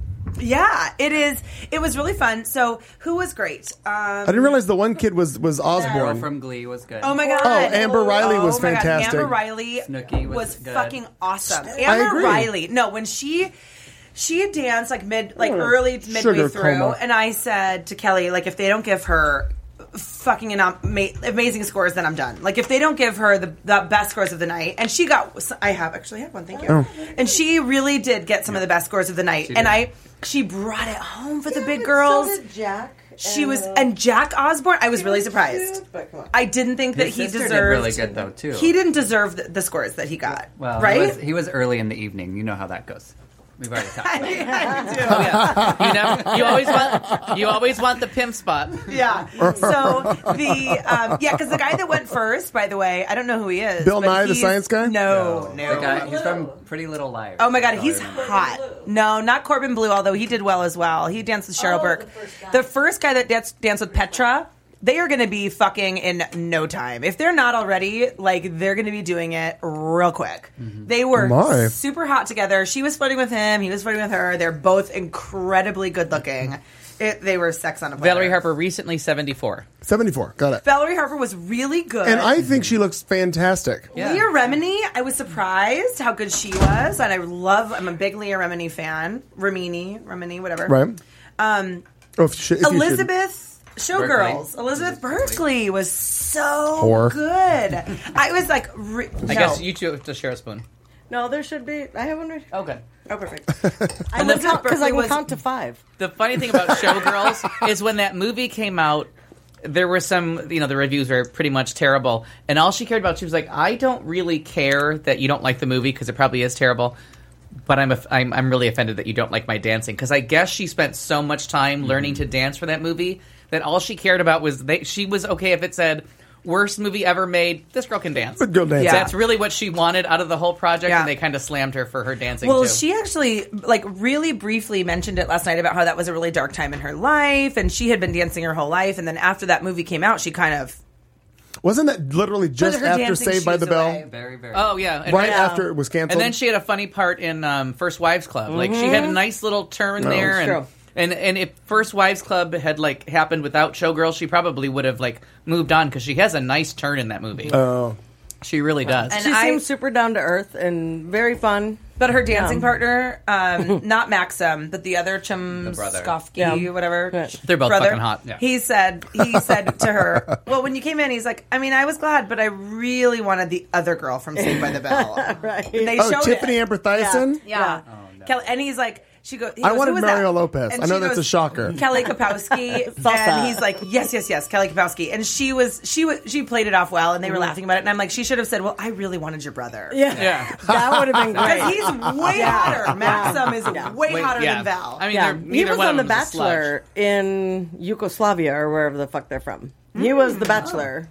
Yeah, it is. It was really fun. So, who was great? Um, I didn't realize the one kid was was Girl Osborne. from Glee was good. Oh my god! Oh, Amber Riley was Oh my God, fantastic. Amber Riley Snooki was was good. fucking awesome. Amber agree. Riley. No, when she she had danced like mid, like early to midway Sugar through, coma. and I said to Kelly, like, if they don't give her fucking ama- amazing scores, then I'm done. Like, if they don't give her the, the best scores of the night, and she got, I have actually had one, thank you, Oh. and she really did get some of the best scores of the night, She and did. I, she brought it home for the big girls. So did Jack. She and, was, uh, and Jack Osborne, I was really was surprised. cute, but come on. I didn't think that His he sister deserved. did really good though too. He didn't deserve the, the scores that he got. Well, right? He was, he was early in the evening. You know how that goes. We've already talked about it. I do. Yeah. You never, you always want you always want the pimp spot. Yeah. So the um, yeah, because the guy that went first, by the way, I don't know who he is. Bill but Nye, the he's- science guy? No, no. The guy, he's from Pretty Little Liars. Oh my god, he's That's all I remember. hot. No, not Corbin Blue, although he did well as well. He danced with Cheryl Oh, Burke. the first guy. The first guy that danced, danced with Petra, they are going to be fucking in no time. If they're not already, like, they're going to be doing it real quick. They were My. super hot together. She was flirting with him. He was flirting with her. They're both incredibly good looking. It, they were sex on a platter. Valerie Harper recently seventy-four. seventy-four. Got it. Valerie Harper was really good. And I think she looks fantastic. Yeah. Leah Remini, I was surprised how good she was, and I love. I'm a big Leah Remini fan. Remini, Remini, whatever. Right. Um, Oh, if you should, if you should. Elizabeth Showgirls. Berkeley. Elizabeth Berkley was so Whore. good. I was like, re- I no. guess you two have to share a spoon. No, there should be. I have one right. Okay. Oh, perfect. I can Elizabeth count because I Berkley can was count to five. The funny thing about Showgirls is when that movie came out, there were some, you know, the reviews were pretty much terrible. And all she cared about, she was like, I don't really care that you don't like the movie because it probably is terrible. But I'm, a, I'm I'm really offended that you don't like my dancing because I guess she spent so much time Mm-hmm. learning to dance for that movie that all she cared about was they, she was okay if it said worst movie ever made. This girl can dance. Good girl dance. Yeah. That's really what she wanted out of the whole project, Yeah. and they kind of slammed her for her dancing. Well, too. she actually, like, really briefly mentioned it last night about how that was a really dark time in her life, and she had been dancing her whole life, and then after that movie came out, she kind of Wasn't that literally just her after dancing Saved by the shoes Bell? away. Very, very. Oh yeah, and Right then- after it was canceled? And then she had a funny part in um, First Wives Club. Like she had a nice little turn Oh, there, it's and, true. and and if First Wives Club had like happened without Showgirls, she probably would have like moved on because she has a nice turn in that movie. Oh. She really does. And She I- seems super down to earth and very fun. But her dancing Yeah. partner, um, not Maxim, but the other Chomskovsky, Yeah. whatever. Yeah. They're both brother, fucking hot. Yeah. He said, he said to her, well, when you came in, he's like, I mean, I was glad, but I really wanted the other girl from Saved by the Bell. Right. And they Oh, showed Tiffany it. Amber Thiessen? Yeah. Kelly, and he's like, she goes, he I goes, wanted "Who was Mario that?" Lopez. And I know she that's goes, a shocker. Kelly Kapowski, Salsa. and he's like, yes, yes, yes, Kelly Kapowski, and she was, she was, she played it off well, and they were laughing about it, and I'm like, she should have said, well, I really wanted your brother. Yeah. yeah. That would have been Because great. he's way hotter. Maxim is way Wait, hotter yeah. than Val. I mean, Yeah, they're, he neither was one on of The them's a slouch. Bachelor in Yugoslavia or wherever the fuck they're from. He was the Bachelor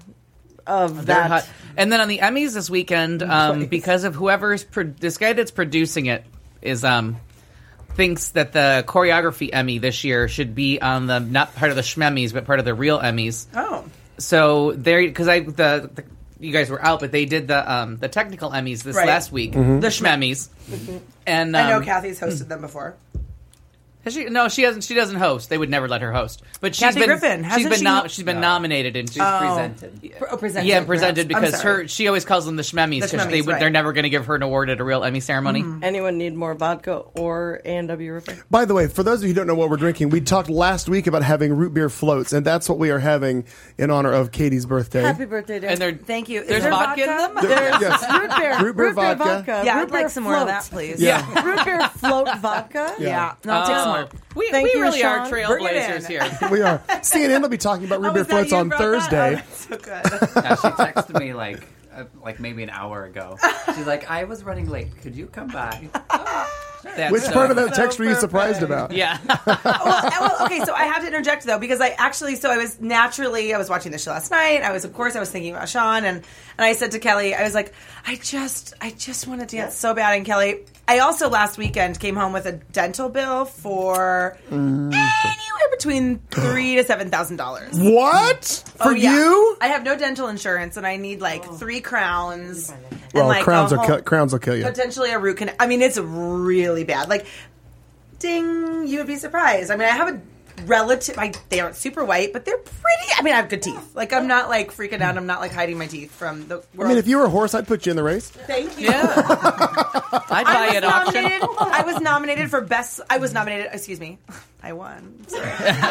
of They're that. hot. And then on the Emmys this weekend, um, because of whoever's pro- this guy that's producing it is um thinks that the choreography Emmy this year should be on the not part of the Schmemmys but part of the real Emmys. Oh. So there, because I the, the you guys were out, but they did the um the technical Emmys this Right. last week, Mm-hmm. the Schmemmys, and um, I know Kathy's hosted them before. has she, no, she doesn't. She doesn't host. They would never let her host. But she's Kathy been Griffin, she's hasn't been she- nom- she's been No. nominated and she's Oh. presented. Oh, presented. yeah presented perhaps. I'm because sorry. her she always calls them the Schmemmys The because they Schmemmys, would right. they're never going to give her an award at a real Emmy ceremony. Anyone need more vodka or A and W Ripper? By the way, for those of you who don't know what we're drinking, we talked last week about having root beer floats, and that's what we are having in honor of Katie's birthday. Happy birthday, dear. And they're Thank you. Is There's there vodka in them? There's Yes. root beer, Root beer vodka. Yeah, root I'd like beer some more of float. that, please. Yeah. root beer float vodka. Yeah. No, I'll take some more. We, Thank we you, really are Sean. Bring it trailblazers in. here. We are. C N N will be talking about root Oh, beer is that floats you on brought that? Thursday. Oh, that's so good. Yeah, she texted me like uh, like maybe an hour ago. She's like, I was running late. Could you come by? That's, Which uh, part of that text so were you surprised perfect. about? Yeah. well, well, okay, so I have to interject though because I actually, so I was naturally, I was watching the show last night. I was, of course, I was thinking about Sean, and and I said to Kelly, I was like, I just, I just want to dance so bad. And Kelly, I also last weekend came home with a dental bill for mm. anywhere between three to seven thousand dollars. What for oh, yeah. you? I have no dental insurance, and I need like oh. three crowns. And well, like crowns, whole, will cu- crowns will kill you. Potentially a root canal. I mean, it's really bad. Like, ding, you would be surprised. I mean, I have a relative. I, they aren't super white, but they're pretty. I mean, I have good teeth. Like, I'm not like freaking out. I'm not like hiding my teeth from the world. I mean, if you were a horse, I'd put you in the race. Thank you. Yeah. I'd buy I an auction. I was nominated for best. I was nominated. Excuse me. I won. Sorry.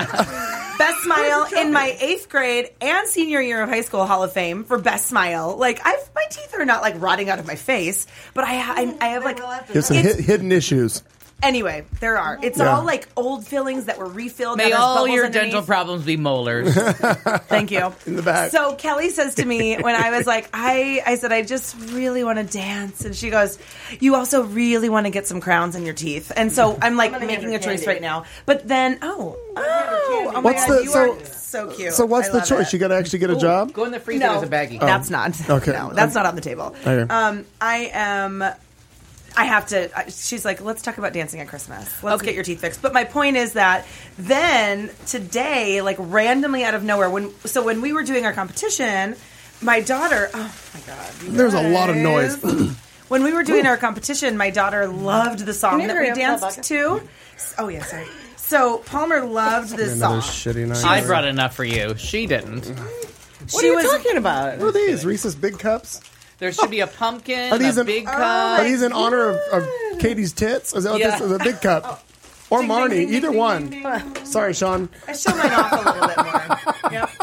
Best smile in my eighth grade and senior year of high school Hall of Fame for best smile. Like, I've my teeth are not like rotting out of my face, but I I, I have like there's some hi- hidden issues. Anyway, there are. It's yeah. all like old fillings that were refilled. May all your underneath. dental problems be molars. Thank you. In the back. So Kelly says to me when I was like, I, I said, I just really want to dance. And she goes, you also really want to get some crowns in your teeth. And so I'm like I'm making a choice right now. But then, oh, oh, oh my what's God, the, you so, are so cute. So what's I the love choice? it. You got to actually get a Ooh, job? Go in the freezer No, as a baggie. Oh. That's not. Okay. No, that's not on the table. Okay. Um, I am... I have to, she's like, let's talk about dancing at Christmas. Let's Okay. get your teeth fixed. But my point is that then today, like randomly out of nowhere, when so when we were doing our competition, my daughter, oh my God. There's a lot of noise. When we were doing our competition, my daughter loved the song Can you that hurry we up, danced Rebecca? to. Oh, yeah, sorry. So Palmer loved this Another song. shitty night. I brought enough for you. She didn't. What She are you was- talking about? What are these? Reese's Big Cups? There should be a pumpkin, Are these a in- big Oh, cup. Are these in honor of, of Katie's tits? Is that what Yeah. this is? A big cup. Or Ding, ding, Marnie. ding, ding, Either ding, one. ding, ding. Sorry, Sean. I show mine off a little bit more. Yep.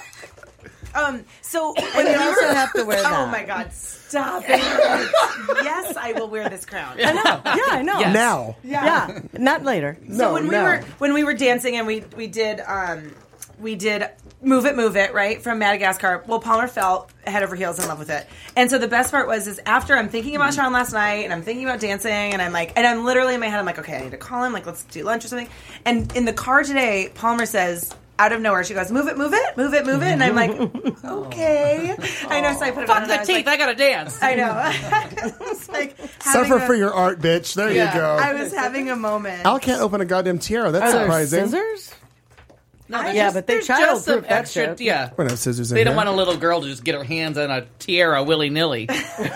Um. So when And you we also were- have to wear Oh that. my God! Stop it! Yes, I will wear this crown. I know. Yeah, I know. Yes. Now. Yeah, not later. So No, when now. we were when we were dancing and we we did um we did Move It, Move It, right, from Madagascar. Well, Palmer fell head over heels in love with it. And so the best part was is after I'm thinking about Sean last night and I'm thinking about dancing and I'm like, and I'm literally in my head, I'm like, okay, I need to call him, like, let's do lunch or something. And in the car today, Palmer says, out of nowhere, she goes, move it, move it, move it, move it. And I'm like, okay. I know, so I put it on. Fuck and the I was teeth. like- I gotta dance. I know. I was like, having Suffer a- for your art, bitch. There Yeah. you go. I was having a moment. Al can't open a goddamn tiara. That's Are there surprising. scissors? No, there's Yeah, just- but they there's child just some proof that extra. shit. Yeah, We don't have scissors in they here. don't want a little girl to just get her hands on a tiara willy nilly.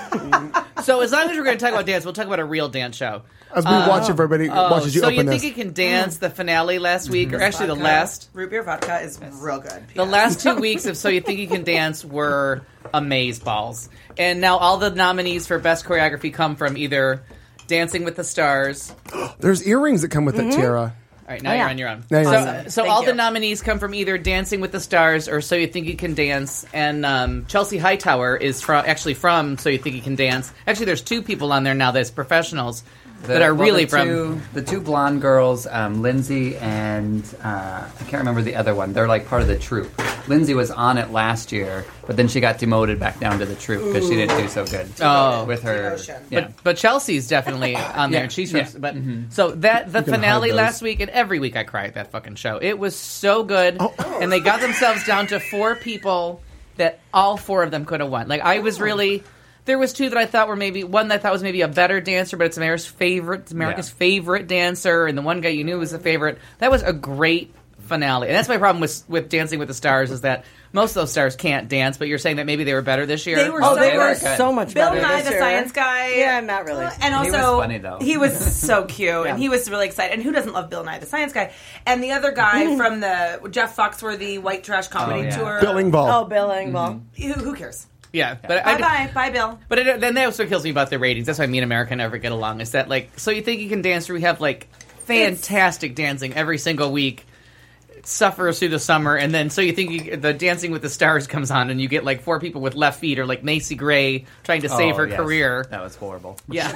So as long as we're going to talk about dance, we'll talk about a real dance show. As we watch if everybody watches you so open you this. think you can dance the finale last week, or actually the Vodka. last root beer vodka is real good. the last two weeks of So You Think You Can Dance were amazeballs, and now all the nominees for best choreography come from either Dancing with the Stars. There's earrings that come with that tiara. All right, now Oh, you're yeah. on your own. Now you're so on your own. so Thank all you. the nominees come from either Dancing with the Stars or So You Think You Can Dance. And um, Chelsea Hightower is from actually from So You Think You Can Dance. Actually, there's two people on there now that's professionals The- that are well, really the from. two, the two blonde girls, um, Lindsay and uh, I can't remember the other one. They're like part of the troupe. Lindsay was on it last year, but then she got demoted back down to the troupe because she didn't do so good. Oh. with her. Demotion. Yeah. But but Chelsea's definitely on there, Yeah, and she's from. yeah. But Mm-hmm. so that the can finale hide those. last week, and every week I cry at that fucking show. It was so good, Oh. and they got themselves down to four people that all four of them could have won. Like I was really. There was two that I thought were maybe one that I thought was maybe a better dancer, but it's America's favorite, it's America's Yeah. favorite dancer, and the one guy you knew was a favorite. That was a great finale, and that's my problem with with Dancing with the Stars is that most of those stars can't dance. But you're saying that maybe they were better this year. They were Oh, so they good. were good. so much Bill better Nye, this the year. science guy. Yeah, not really. And He also, was funny, though. He was so cute, Yeah. and he was really excited. And who doesn't love Bill Nye, the science guy? And the other guy from the Jeff Foxworthy White Trash Comedy Oh, yeah. Tour. Bill Engvall. Oh, Bill Engvall. Who, who cares? yeah, but I, Bye bye, bye Bill. But it, then that also kills me about the ratings. That's why me and America never get along. Is that like So You Think You Can Dance? Where we have like fantastic dancing every single week. It suffers through the summer, and then So You Think You, the Dancing with the Stars comes on, and you get like four people with left feet, or like Macy Gray trying to save Oh, her yes. career. That was horrible. Yeah,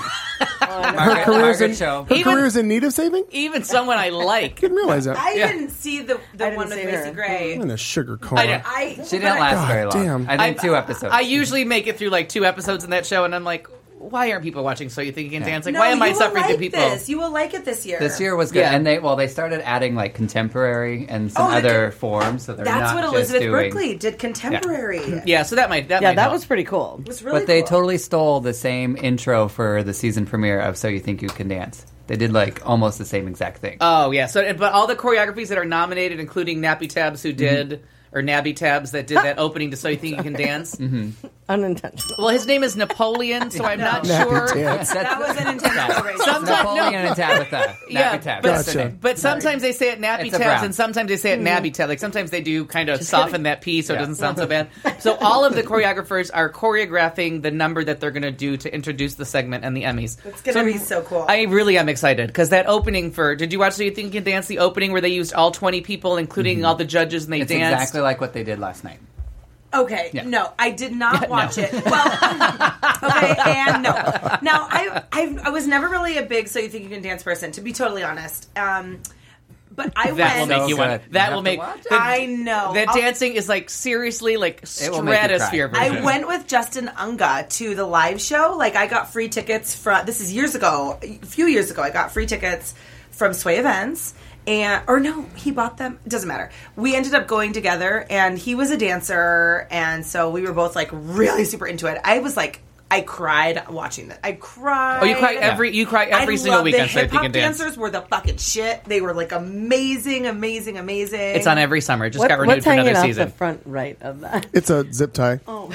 Her career's in, show. her Even- career's in need of saving? even someone I like. Didn't realize that. I Yeah. didn't see the, I the didn't one with see Macy her. Gray. I'm in a sugar I coma. know. I, She didn't last God very long. damn. I think two episodes. I usually make it through like two episodes in that show, and I'm like, why aren't people watching So You Think You Can Yeah. Dance? Like, No, why am I you will suffering like to people? This. You will like it this year. This year was good, Yeah. and they well they started adding like contemporary and some Oh, the other con- forms. So they're That's not what just Elizabeth doing, Berkley did contemporary. Yeah, so that might that Yeah, might that help. was pretty cool. It was really But they cool. totally stole the same intro for the season premiere of So You Think You Can Dance. They did like almost the same exact thing. Oh yeah, so but all the choreographies that are nominated, including Nappy Tabs, who did Mm-hmm. or Nabby Tabs that did that opening to So You Think You Can Dance. Mm-hmm. Unintentional. Well, his name is Napoleon, so I'm not Nappy sure. Tabs. That was an intentional erasure. Sometimes Napoleon no. and Tabitha. Yeah, Nappy Tabs. but, That's the Gotcha. name. but sometimes they say it Nappy It's a Tabs, brown. and sometimes they say it Nabby Tabs. Like sometimes they do kind of soften that P so it Yeah. doesn't sound so bad. So all of the choreographers are choreographing the number that they're going to do to introduce the segment and the Emmys. It's gonna be so cool. I really am excited because that opening for did you watch So You Think You Can Dance? The opening where they used all twenty people, including all the judges, and they It's danced. exactly like what they did last night. Okay, Yeah. no, I did not Yeah, watch no. it. Well, okay, and no. Now, I, I I was never really a big So You Think You Can Dance person, to be totally honest. Um, but I That will went. make So you want. good. That You will have to make. watch it. the- I know. That I'll- dancing is like seriously like It will make you cry. stratosphere I version. went with Justin Unga to the live show. Like, I got free tickets from. This is years ago, a few years ago. I got free tickets from Sway Events. And or no, he bought them. It doesn't matter. We ended up going together, and he was a dancer, and so we were both like really super into it. I was like, I cried watching that. I cried. Oh, you cry every you cry every I single love week the on So You hip Think You hop Can Dance. dancers were the fucking shit. They were like amazing, amazing, amazing. It's on every summer. It just What- got renewed what's for hanging another off season. the front right of that? It's a zip tie, Oh,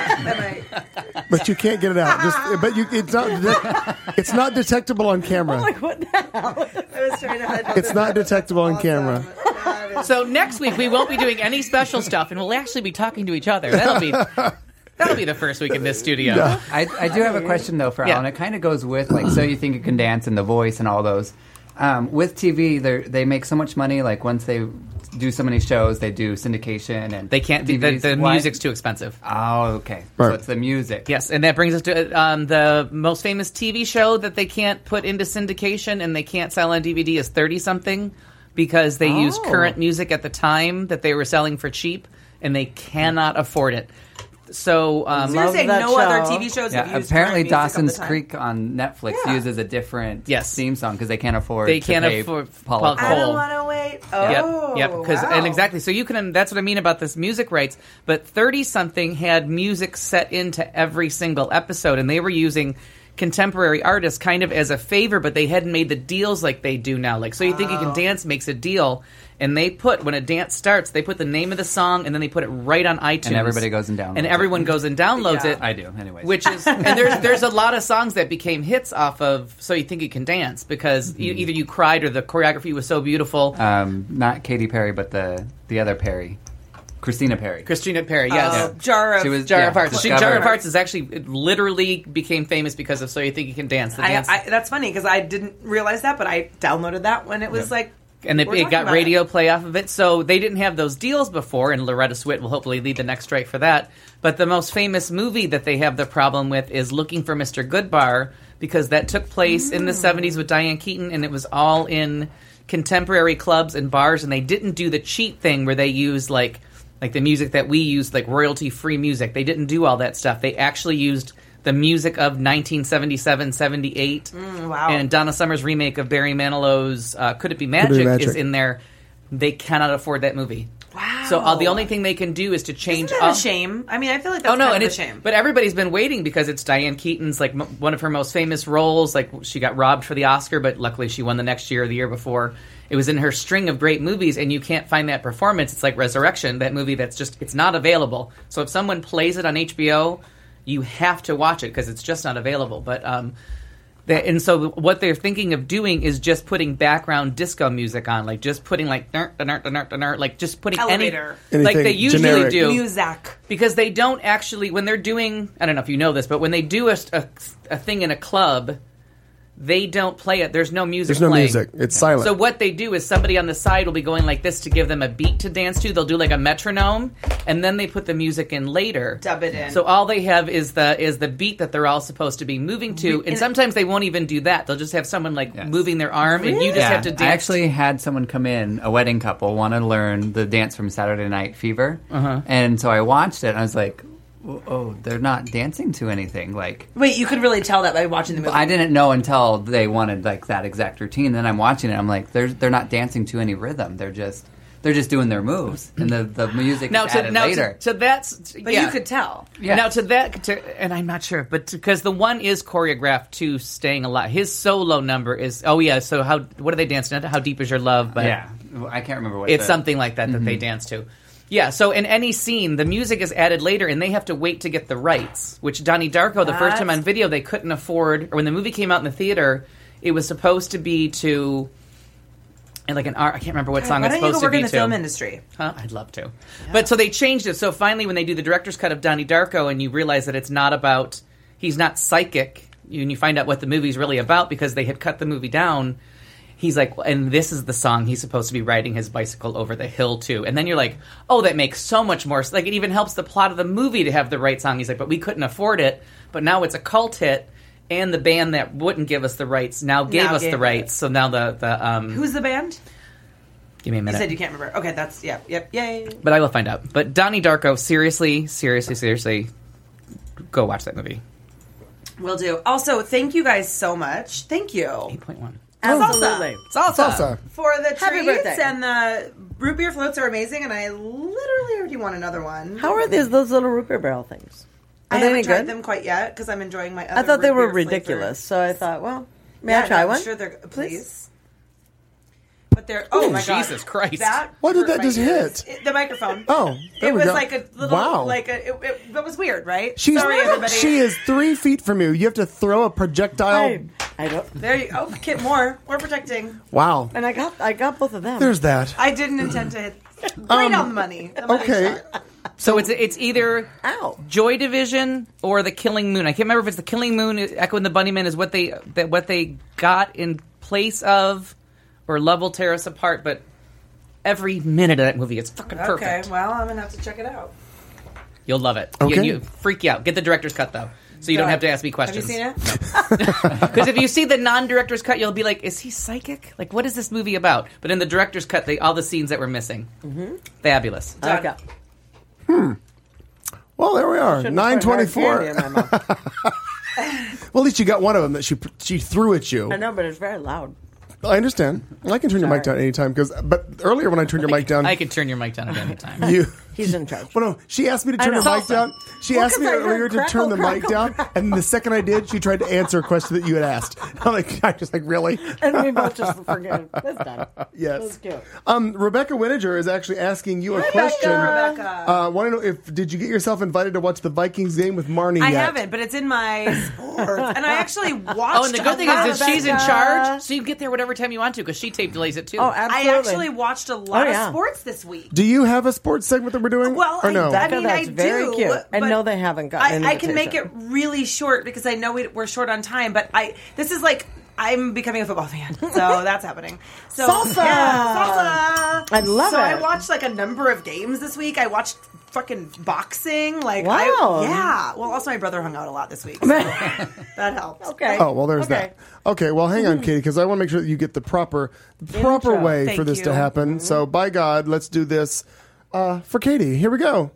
but you can't get it out. Just, but you, it's not. de- It's not detectable on camera. like what the hell? I was trying to hide It's not detectable on camera. So next week we won't be doing any special stuff, and we'll actually be talking to each other. That'll be that'll be the first week in this studio. Yeah. I, I do have a question though for Yeah. Alan. It kind of goes with like So You Think You Can Dance and The Voice and all those. Um, with T V, they they make so much money. Like once they do so many shows, they do syndication and They can't. The, D V Ds. the Why- music's too expensive. Oh, okay. Right. So it's the music. Yes, and that brings us to um, the most famous T V show that they can't put into syndication and they can't sell on D V D is thirty something because they used Oh. current music at the time that they were selling for cheap and they cannot afford it. So um, So you're Love saying that no other show. T V shows have Yeah, used apparently current music of the Dawson's time? Creek on Netflix Yeah. uses a different Yes. theme song because they can't afford They to can't pay afford Paula Paul Cole. I Cole. don't want to wait. Oh, Yep, yep. Because wow. and exactly. So you can. That's what I mean about this music rights. But thirty something had music set into every single episode, and they were using contemporary artists kind of as a favor, but they hadn't made the deals like they do now. Like, So You Think You Can Dance makes a deal, and they put when a dance starts, they put the name of the song, and then they put it right on iTunes, And everybody goes and downloads and it. everyone goes and downloads Yeah. it. I do, anyways. Which is, and there's there's a lot of songs that became hits off of So You Think You Can Dance because you, either you cried or the choreography was so beautiful. um, not Katy Perry, but the the other Perry, Christina Perry. Christina Perry, yes. Oh, Jar of She was- Jar yeah, of Hearts. She, discovered- Jar of Hearts is actually it literally became famous because of So You Think You Can Dance. The I, dance, I, that's funny because I didn't realize that, but I downloaded that when it was like, and it, we're it talking got about radio play off of it. So they didn't have those deals before, and Loretta Swit will hopefully lead the next strike for that. But the most famous movie that they have the problem with is Looking for Mister Goodbar because that took place in the seventies with Diane Keaton, and it was all in contemporary clubs and bars, and they didn't do the cheat thing where they used like like the music that we used, like royalty-free music. They didn't do all that stuff. They actually used the music of nineteen seventy-seven, seventy-eight. Mm, wow. And Donna Summer's remake of Barry Manilow's uh, Could It Be Magic, Magic. is in there. They cannot afford that movie. Wow. So uh, the only thing they can do is to change Isn't that up. a shame? I mean, I feel like that's Oh no, kind and of it's a shame. but everybody's been waiting because it's Diane Keaton's like m- one of her most famous roles. Like she got robbed for the Oscar, but luckily she won the next year or the year before. It was in her string of great movies, and you can't find that performance. It's like Resurrection, that movie that's just it's not available. So if someone plays it on H B O, you have to watch it because it's just not available. But um, that, and so what they're thinking of doing is just putting background disco music on, like just putting like nert, nert, nert, nert, like just putting Elevator. any like Anything they usually generic. do Music. because they don't actually when they're doing I don't know if you know this, but when they do a, a, a thing in a club, they don't play it. There's no music There's no playing. music. It's silent. So what they do is somebody on the side will be going like this to give them a beat to dance to. They'll do like a metronome, and then they put the music in later. Dub it in. So all they have is the is the beat that they're all supposed to be moving to, and and- sometimes they won't even do that. They'll just have someone like Yes. moving their arm, and you just Yeah, have to dance. I actually had someone come in, a wedding couple, want to learn the dance from Saturday Night Fever, Uh-huh. and so I watched it, and I was like, oh, they're not dancing to anything. Like, Wait, you could really tell that by watching the movie. I didn't know until they wanted like that exact routine. Then I'm watching it. I'm like, they're they're not dancing to any rhythm. They're just they're just doing their moves, and the the music now is to added now later. to, to that's But yeah. you could tell. Yeah. Now to that, to, and I'm not sure, but because the one is choreographed to Staying Alive. His solo number is oh yeah. So how what do they dance to? How deep is your love? But yeah, I can't remember what it's the, something like that that Mm-hmm. they dance to. Yeah, so in any scene, the music is added later, and they have to wait to get the rights. Which Donnie Darko, the first time on video, they couldn't afford. Or when the movie came out in the theater, it was supposed to be to, and like an art. I can't remember what song Why it's don't you supposed go work to be in the to. film industry? Huh? I'd love to. But so they changed it. So finally, when they do the director's cut of Donnie Darko, and you realize that it's not about, he's not psychic, and you find out what the movie's really about because they had cut the movie down. He's like, and this is the song he's supposed to be riding his bicycle over the hill to. And then you're like, oh, that makes so much more. Like, it even helps the plot of the movie to have the right song. He's like, but we couldn't afford it. But now it's a cult hit, and the band that wouldn't give us the rights now gave Now us gave the it. rights. So now the the um, Who's the band? give me a You minute. said you can't remember. Okay, that's yeah, yep, yay. But I will find out. But Donnie Darko, seriously, seriously, seriously, go watch that movie. Will do. Also, thank you guys so much. Thank you. eight point one. Absolutely. Salsa. Salsa. For the Happy treats birthday. and the root beer floats are amazing, and I literally already want another one. How are these those little root beer barrel things? Are I they haven't any tried good? them quite yet because I'm enjoying my other I thought they root were beer ridiculous, so I thought, well, may Yeah, I try no, one? I'm sure they're please. But they're oh Ooh, my god, Jesus Christ. That What did hurt that my just ears. hit? It- the microphone. Oh, there it we was go. like a little, Wow. like a. It, it, that was weird, right? She's Sorry, everybody. she is three feet from you. You have to throw a projectile. I, I don't. There you go. Oh, Kit more. More protecting. Wow. And I got I got both of them. There's that. I didn't intend to hit. Right on the money. The money Okay. shot. So it's it's either Ow. Joy Division or the Killing Moon. I can't remember if it's the Killing Moon. Echo and the Bunnymen is what they that what they got in place of, or Love Will Tear Us Apart. But every minute of that movie, it's fucking Okay. perfect. Well, I'm gonna have to check it out. You'll love it. Okay. You, you freak you out. Get the director's cut though, so you don't Good. have to ask me Have questions. you seen it? Because if you see the non-director's cut, you'll be like, "Is he psychic? Like, what is this movie about?" But in the director's cut, they all the scenes that were missing, Mm-hmm. fabulous. I got Well, there we are. shouldn't Nine put hard twenty-four. candy in my mouth. Well, at least you got one of them that she she threw at you. I know, but it's very loud. I understand. I can turn your mic Sorry. down anytime because. But earlier when I turned your mic down, I can turn your mic down at any time. you. He's in charge. Well, no, she asked me to I turn know. the mic Salsa. down. She Well, asked me 'cause I heard earlier to crackle, turn the mic crackle, down, crackle. and the second I did, she tried to answer a question that you had asked. I'm like, I just like really. And we both just forget. That's done. Yes. That's cute. Um, Rebecca Winiger is actually asking you a Rebecca. question. Rebecca. Uh, want to know if did you get yourself invited to watch the Vikings game with Marnie I yet? haven't, but it's in my sports, and I actually watched. Oh, and the good thing is that she's in Rebecca. charge, so you can get there whatever time you want to because she tape delays it too. Oh, I absolutely. actually watched a lot Oh, yeah. of sports this week. Do you have a sports segment that we're doing? Well, or I, no? I Becca, mean, that's I very do. cute. And but no, they haven't gotten I, an I can make it invitation. really short because I know we, we're short on time. But I, this is like I'm becoming a football fan, so that's happening. So Salsa! yeah, salsa. I love so it. I watched like a number of games this week. I watched fucking boxing. Like, Wow. I, yeah. Well, also my brother hung out a lot this week, so that helps. Okay. Oh well, there's Okay. that. Okay, well, hang on, Katie, because I want to make sure that you get the proper, the proper Intro. way Thank for this you. to happen. So, by God, let's do this uh, for Katie. Here we go.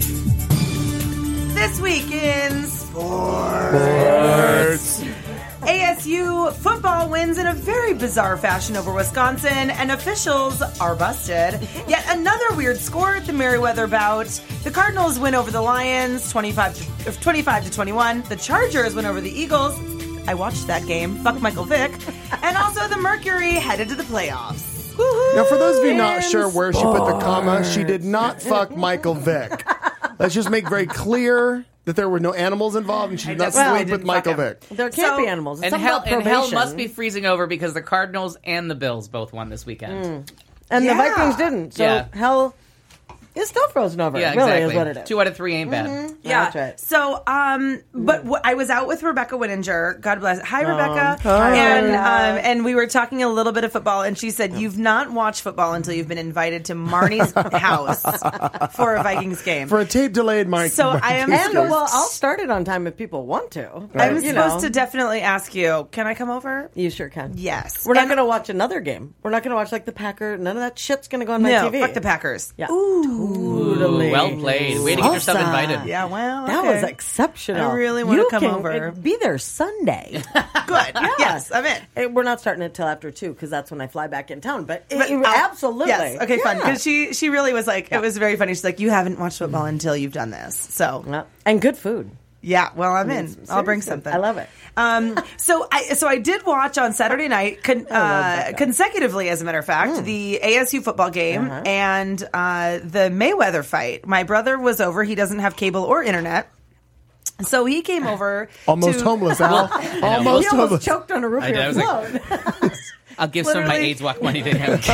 This week in sports. A S U football wins in a very bizarre fashion over Wisconsin, and officials are busted. Yet another weird score at the Merriweather bout. The Cardinals win over the Lions, twenty-five to, twenty-five to twenty-one. The Chargers win over the Eagles. I watched that game. Fuck Michael Vick. And also the Mercury headed to the playoffs. Woohoo! Now, for those of you not In sure where she put the comma, she did not fuck Michael Vick. Let's just make very clear that there were no animals involved, and she did not definitely sleep with didn't Michael fuck him. Vick. There can't So- be animals. It's and something hell, about and hell probation. must be freezing over because the Cardinals and the Bills both won this weekend. And Yeah. the Vikings didn't. So Yeah. hell is still frozen over. Yeah, It really exactly. is what it is. Two out of three ain't bad. Yeah. That's right. So, um, but w- I was out with Rebecca Wittinger. God bless. Hi, Rebecca. Hi. And Hi. um, and we were talking a little bit of football, and she said you've not watched football until you've been invited to Marnie's house for a Vikings game. For a tape delayed Mike. So I am And supposed- well, I'll start it on time if people want to. I'm You supposed know. to definitely ask you. Can I come over? You sure can. Yes. We're not And- going to watch another game. We're not going to watch like the Packer. None of that shit's going to go on my No, T V. fuck the Packers. Yeah. Ooh, Totally. Well played. Way to get yourself Salsa. invited. Yeah, well, That okay. was exceptional. I really want to You come can, over. uh, Be there Sunday. Good. Yes, I'm in. Eh, We're not starting it till after two because that's when I fly back in town. But, it- But, it- uh, absolutely, Yes. Okay, fun. Yeah. Because she she really was like, it was very funny. She's like, you haven't watched football until you've done this. So Yeah. And good food. yeah, well, I'm in. Seriously. I'll bring something. I love it. Um, so I so I did watch on Saturday night con- uh, consecutively, as a matter of fact, the A S U football game Uh-huh. and uh, the Mayweather fight. My brother was over. He doesn't have cable or internet. So he came over. Almost to- homeless, Al. Almost He almost homeless. choked on a root I beer know, I was like- float. I'll give some of my Literally- AIDS walk money to him.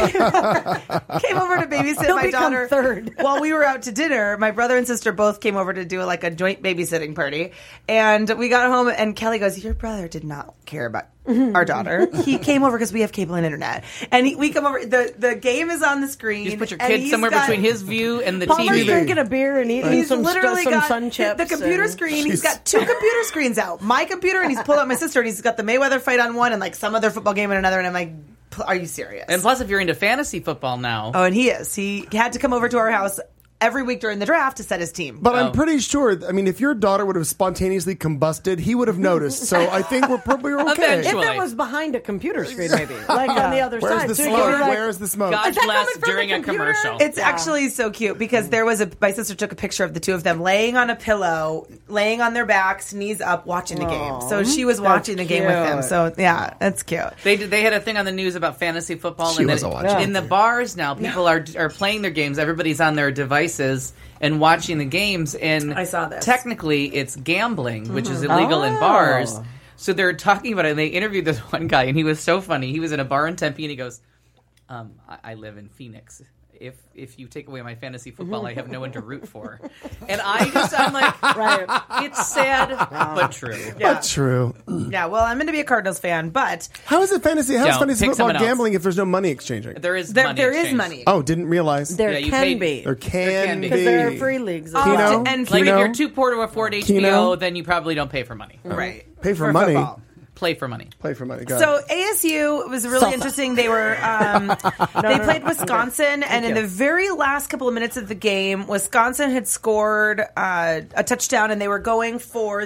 Came over to babysit He'll my become daughter third. while we were out to dinner. My brother and sister both came over to do like a joint babysitting party, and we got home. And Kelly goes, "Your brother did not care about our daughter. He came over because we have cable and internet, and he, we come over. the The game is on the screen. You just put your and kid he's somewhere got- between his view and the Palmer's T V. drinking a beer and eating He's some, literally some got sun chips. the computer and- screen. He's Jeez. got two computer screens out. My computer, and he's pulled out my sister, and he's got the Mayweather fight on one, and like some other football game on another. And I'm like, "P- are you serious?" And plus, if you're into fantasy football now, Oh, and he is. He had to come over to our house every week during the draft to set his team. But Oh. I'm pretty sure, I mean, if your daughter would have spontaneously combusted, he would have noticed. So I think we're probably okay. Eventually. If it was behind a computer screen, maybe. Like on the other Where's side. the So you smoke? could be like, Where's the smoke? God Is that bless coming from during the a computer? commercial. It's actually so cute because there was a my sister took a picture of the two of them laying on a pillow, laying on their backs, knees up, watching the game. So she was watching the game with him. cute. So yeah, that's cute. They did, they had a thing on the news about fantasy football, She and then wasn't watching. in the bars now, people are are playing their games. Everybody's on their devices and watching the games. And I saw this. Technically, it's gambling, which is illegal in bars. Oh. So they're talking about it. And they interviewed this one guy, and he was so funny. He was in a bar in Tempe, and he goes, um, I, "I live in Phoenix. If if you take away my fantasy football, I have no one to root for." And I just, I'm like, right. it's sad, but true. But true. Yeah, well, I'm going to be a Cardinals fan, but How is it fantasy? How is Don't. fantasy Pick football someone else. gambling if there's no money exchanging? There is there money there is exchange. money. Oh, didn't realize. There Yeah, you can paid- be. There can, There can be. be. Because there are free leagues as Oh, well. Keno? and Like Keno? if you're too poor to afford H B O, Keno? then you probably don't pay for money. Right. Pay for, money. football. Play for money. Play for money. Got So it. A S U was really Salsa. interesting. They were um, they no, played no. Wisconsin, and in you. the very last couple of minutes of the game, Wisconsin had scored uh, a touchdown, and they were going for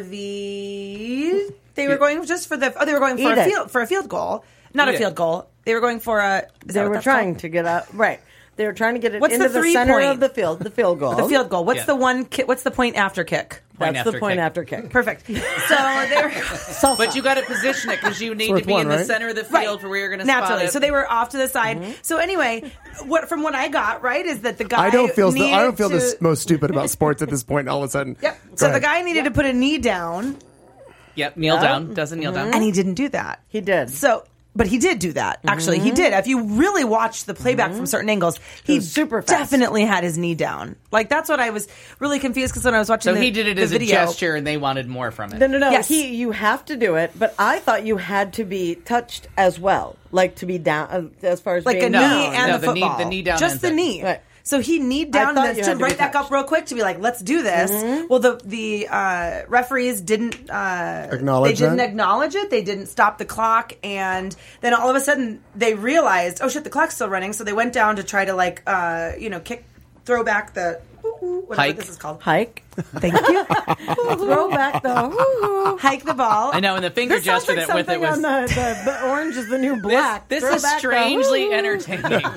the they were going just for the oh they were going for Eat a it. field for a field goal, not Eat a it. field goal. They were going for a. is that They what were that's trying called? to get out. Right. They were trying to get it What's into the the, three center point? of the field, the field goal. the field goal. What's Yeah. the one? Ki- what's the point after kick? Point That's the after point kick. after kick. Perfect. So they're Salsa. But you got to position it because you need worth to be one, in the right? center of the field for where you're going to naturally. spot it. So they were off to the side. Mm-hmm. So anyway, what from what I got right is that the guy I don't feel. The, I needed don't feel to, the most stupid about sports at this point. All of a sudden. Yep. Go So ahead. the guy needed to put a knee down, Yep, kneel down. Doesn't kneel down. and he didn't do that. He did. So, but he did do that. Actually, he did. If you really watch the playback from certain angles, he was super fast. definitely had his knee down. Like that's what I was really confused because when I was watching, So the, he did it the as video, a gesture, and they wanted more from it. No, no, no. Yes. He, you have to do it, but I thought you had to be touched as well, like to be down uh, as far as like a being knee down. and No, the the knee- football, the knee down just ends the it. knee. Right. So he kneed down thought and you stood had to be right back touched. up real quick to be like, "Let's do this." Well, the the uh, referees didn't uh, Acknowledge They didn't that? acknowledge it. They didn't stop the clock, and then all of a sudden they realized, "Oh shit, the clock's still running." So they went down to try to like uh, you know kick, throw back the whatever Hike. this is called. Hike. Thank you. Throw back the woo-hoo. Hike the ball. I know, and the finger This sounds gesture like that with it something was. on the, the, the orange is the new black. This, Throw this is back the strangely woo-hoo. entertaining.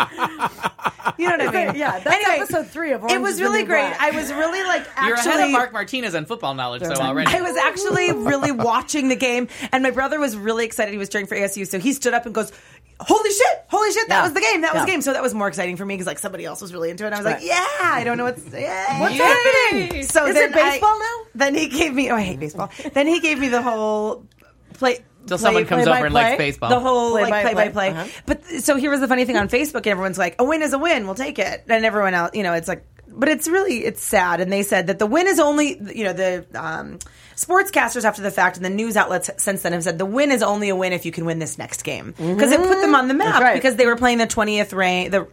You know what I mean? Yeah, that's anyway, episode three of Orange It was is the really New great. Black. I was really like actually. You're ahead of Mark Martinez on football knowledge, though, already. I was actually really watching the game, and my brother was really excited. He was cheering for A S U, so he stood up and goes, "Holy shit! Holy shit! That Yeah. was the game! That was Yeah. the game!" So that was more exciting for me because like somebody else was really into it. And I was like, Right. "Yeah, I don't know what's yeah, What's yay." happening? So Is then it baseball I- now? Then he gave me. Oh, I hate baseball. Then he gave me the whole play. Till play- someone comes play by over and likes play? baseball. the whole Play like by play by play. play. Uh-huh. But so here was the funny thing on Facebook, and everyone's like, "A win is a win. We'll take it." And everyone else, you know, it's like, but it's really it's sad. And they said that the win is only, you know, the um, sportscasters after the fact and the news outlets since then have said the win is only a win if you can win this next game because it put them on the map That's right. because they were playing the twentieth rank, the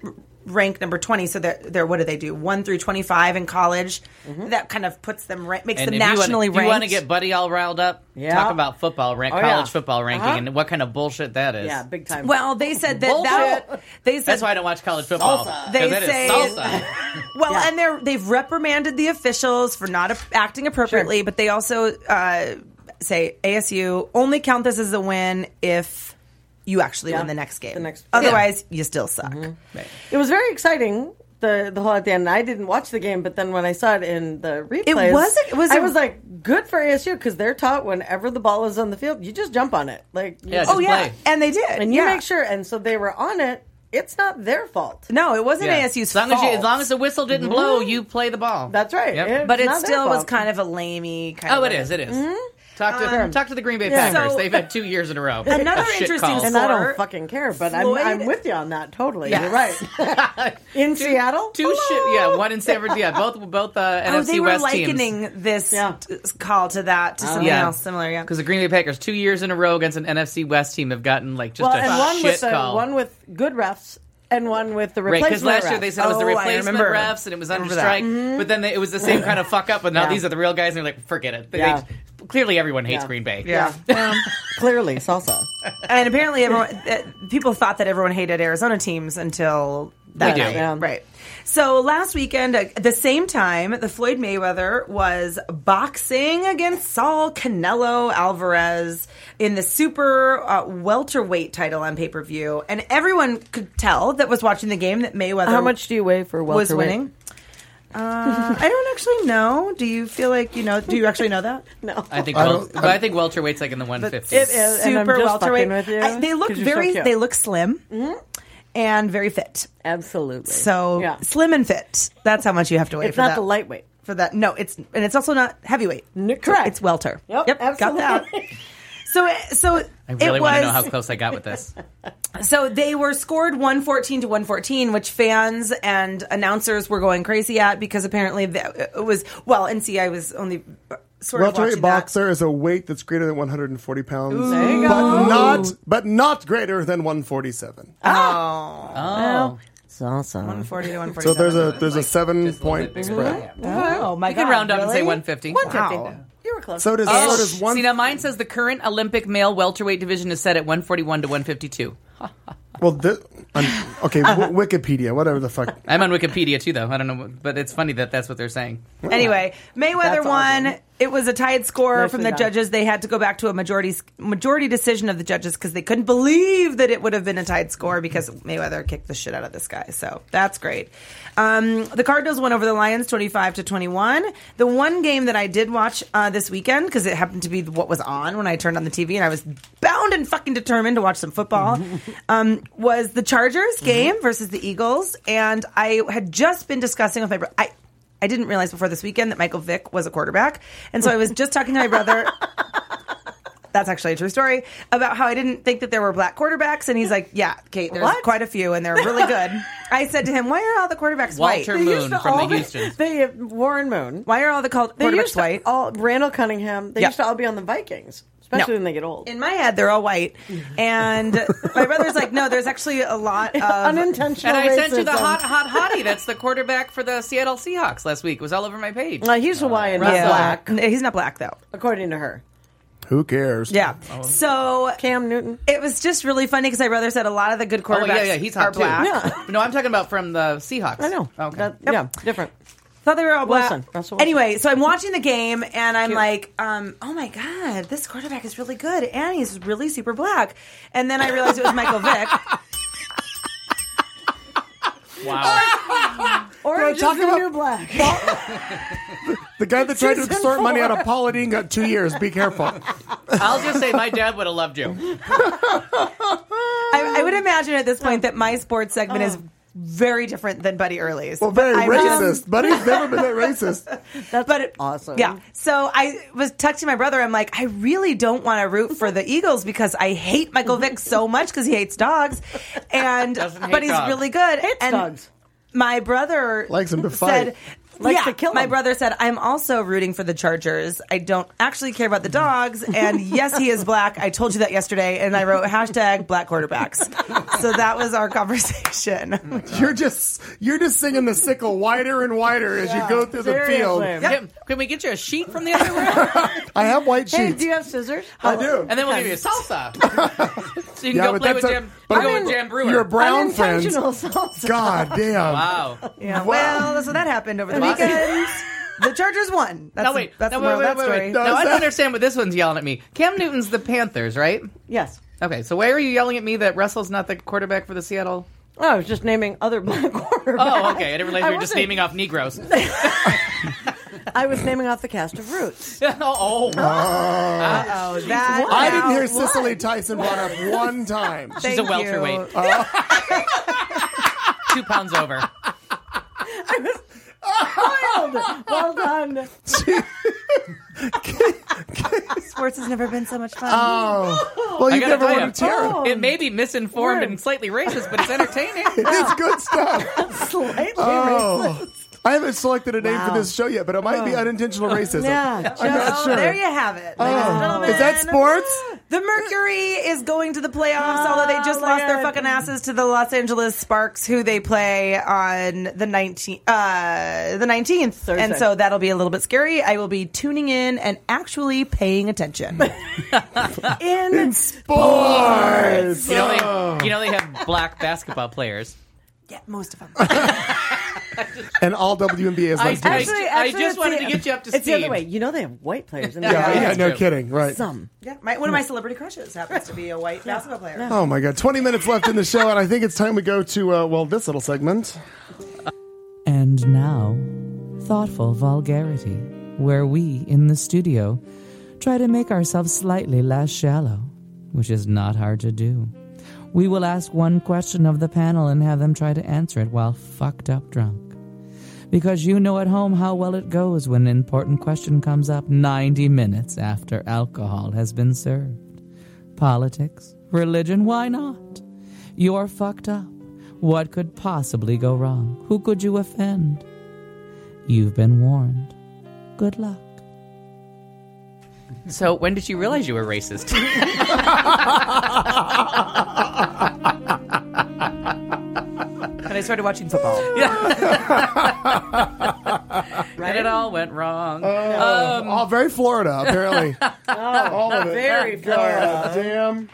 ranked number twenty. So they're, they're what do they do? one through twenty-five in college. That kind of puts them right, makes And them if you nationally wanna, if you want to ranked. get Buddy all riled up, Yeah. talk about football, rank, Oh, college yeah. football ranking, Uh-huh. and what kind of bullshit that is. Yeah, big time. Well, they said that, that they said That's why I don't watch college football. Salsa. They 'Cause it is say- salsa. Well, Yeah. and they're they've reprimanded the officials for not a- acting appropriately, Sure. but they also uh, say A S U only count this as a win if you actually Yeah. win the next game. The next- Otherwise, you still suck. It was very exciting. The the whole at the end. I didn't watch the game, but then when I saw it in the replays, was- it was I a- was like, good for A S U because they're taught whenever the ball is on the field, you just jump on it. Like, you Yeah, just- Oh Just yeah, play. and they did, and you yeah. make sure. And so they were on it. It's not their fault. No, it wasn't Yeah. A S U's as long fault. as, you, as long as the whistle didn't blow, you play the ball. That's right. Yep. It's but it not their still was fault. kind of a lamey kind Oh, of. it a- is. It is. Talk to talk to the Green Bay Yeah. Packers. So- They've had two years in a row. Another of shit interesting calls. And I Score. don't fucking care, but I'm, Floyd- I'm with you on that totally. Yes. You're right. In Seattle, Two shit. Yeah, one in San Francisco. Yeah, both both uh, N Oh, F C they were West likening teams. this Yeah. t- call to that to something Yeah. else similar. Yeah, Because the Green Bay Packers, two years in a row against an N F C West team, have gotten like just well, a and one shit with the, call. one with good refs and one with the Right, replacement because last year refs. they said it was the Oh, I replacement remember. refs and it was under Remember that. strike, but then they, it was the same kind of fuck up. But now Yeah. these are the real guys, and they're like, forget it. They- Yeah. they- clearly, everyone hates Yeah. Green Bay. yeah. Clearly, salsa. And apparently, everyone uh, people thought that everyone hated Arizona teams until that We do. night. Yeah. Right. So last weekend, uh, at the same time, the Floyd Mayweather was boxing against Saul Canelo Alvarez in the super uh, welterweight title on pay per view, and everyone could tell that was watching the game that Mayweather How much do you weigh for welterweight? was winning. Uh, I don't actually know. Do you feel like you know? Do you actually know that? No, I think, I wel- don't- but I think welterweight's like in the one fifties. It is, and I'm Super just welterweight. fucking with you, I- they look 'cause you're so very. cute. they look slim and very fit. Absolutely. So yeah. slim and fit. That's how much you have to weigh. It's for not that. the lightweight. For that, no, it's and it's also not heavyweight. N- correct. It's welter. Yep, got absolutely. that. So, so I really it want to know was- how close I got with this. So they were scored one fourteen to one fourteen, which fans and announcers were going crazy at because apparently the, it was well. N C I was only uh, sort of Welterweight watching that. boxer is a weight that's greater than one hundred forty pounds, There you but go. not but not greater than one forty-seven. Oh. Salsa. one forty to one So forty-seven. there's a there's a seven Just a little point bit bigger. spread. Oh my You can God, round up and say really? one fifty. one fifty. Wow. You were close. So does Oh, so does one. see, now mine says the current Olympic male welterweight division is set at one forty-one to one fifty-two. Well, thi- um, okay, w- Wikipedia, whatever the fuck. I'm on Wikipedia too, though. I don't know, what- but it's funny that that's what they're saying. Anyway, Mayweather That's won. awesome. It was a tied score Nicely from the done. judges. They had to go back to a majority majority decision of the judges because they couldn't believe that it would have been a tied score because Mayweather kicked the shit out of this guy. So that's great. Um, the Cardinals won over the Lions twenty-five to twenty-one. The one game that I did watch uh, this weekend because it happened to be what was on when I turned on the T V and I was bound and fucking determined to watch some football um, was the Chargers game versus the Eagles. And I had just been discussing with my brother. I, I didn't realize before this weekend that Michael Vick was a quarterback. And so I was just talking to my brother. That's actually a true story about how I didn't think that there were black quarterbacks. And he's like, yeah, Kate, there's What? quite a few and they're really good. I said to him, why are all the quarterbacks Walter white? Moon used to from all the be- Houstons. They, Warren Moon. Why are all the called They quarterbacks used to white? all Randall Cunningham. They Yeah. used to all be on the Vikings, especially No. when they get old. In my head, they're all white. And my brother's like, no, there's actually a lot of Unintentional And I sent you the racism. hot, hot hottie. That's the quarterback for the Seattle Seahawks last week. It was all over my page. Uh, he's Hawaiian, not Yeah. black, No, he's not black, though. according to her. Who cares? Yeah. So Cam Newton. it was just really funny because my brother said a lot of the good quarterbacks Oh, yeah, yeah, he's are hot too. black. Yeah. No, I'm talking about from the Seahawks. I know. Okay. That- Yeah, different. Thought they were all black. Wilson, Russell Wilson. Anyway, so I'm watching the game and I'm like, um, oh my God, this quarterback is really good and he's really super black. And then I realized it was Michael Vick. Wow. Orange is talk the about- new black. The guy that tried to Season extort money four. out of Paula Dean got two years. Be careful. I'll just say my dad would have loved you. I, I would imagine at this point that my sports segment is very different than Buddy Early's. Well, very I racist. Buddy's never been that racist. That's But it- awesome. Yeah. So I was texting my brother. I'm like, I really don't want to root for the Eagles because I hate Michael Vick so much because he hates dogs, and Doesn't hate but he's dogs. really good. Hates and dogs. my brother Likes him to said, fight. Likes yeah, to kill my him. brother said, I'm also rooting for the Chargers. I don't actually care about the dogs. And yes, he is black. I told you that yesterday. And I wrote hashtag black quarterbacks. So that was our conversation. You're just you're just singing the sickle wider and wider as Yeah, you go through the seriously. field. Yep. Can, can we get you a sheet from the other room? I have white Hey, sheets. do you have scissors? I do. And then we'll give you a salsa. So you can Yeah, go but play that's with a- Jam, but go I with mean, Jam Brewer. Your brown friends. Unintentional salsa. God damn. Wow. Yeah, well, so that happened over the Wow. weekend. The Chargers won. That's No, wait. The, that's no, the moral wait, of wait, that wait, story. wait. No, No, I is don't that- understand what this one's yelling at me. Cam Newton's the Panthers, right? Yes. Okay, so why are you yelling at me that Russell's not the quarterback for the Seattle? Oh, I was just naming other black quarterbacks. Oh, okay. I didn't realize I you were just wasn't- naming off Negroes. I was naming off the cast of Roots. oh, oh. Oh, that. I didn't hear What? Cicely Tyson brought up one time. She's Thank a welterweight. you. Two pounds over. Wild. Well done. Sports has never been so much fun. Oh, well, I you gotta never tell wanted to you, tear Oh. it. It may be misinformed Word. and slightly racist, but it's entertaining. It's good stuff. Slightly Oh. racist. I haven't selected a name for Wow. this show yet, but it might be unintentional racism. Yeah, I'm not So sure. there you have it. Oh. ladies and gentlemen. Is that sports? The Mercury is going to the playoffs, although they just Oh, lost their my God. fucking asses to the Los Angeles Sparks, who they play on the nineteenth. Uh, the nineteenth, Thursday. and so that'll be a little bit scary. I will be tuning in and actually paying attention. In Sports. You know, they, you know they have black basketball players. Yeah, most of them. And all W N B A is I, like I, Actually- I actually, just it's wanted the- to get you up to It's speed. the other way. You know they have white players in the Yeah, Yeah, yeah, that's no true. kidding. Right. Some. Yeah, my, one of my celebrity crushes happens to be a white basketball player. Oh my God. twenty minutes left in the show, and I think it's time we go to, uh, well, this little segment. And now, thoughtful vulgarity, where we, in the studio, try to make ourselves slightly less shallow, which is not hard to do. We will ask one question of the panel and have them try to answer it while fucked up drunk. Because you know at home how well it goes when an important question comes up ninety minutes after alcohol has been served. Politics, religion, why not? You're fucked up. What could possibly go wrong? Who could you offend? You've been warned. Good luck. So when did you realize you were racist? And I started watching football. And it all went wrong. Um, all very Florida, apparently. all of it. Very Florida. Damn.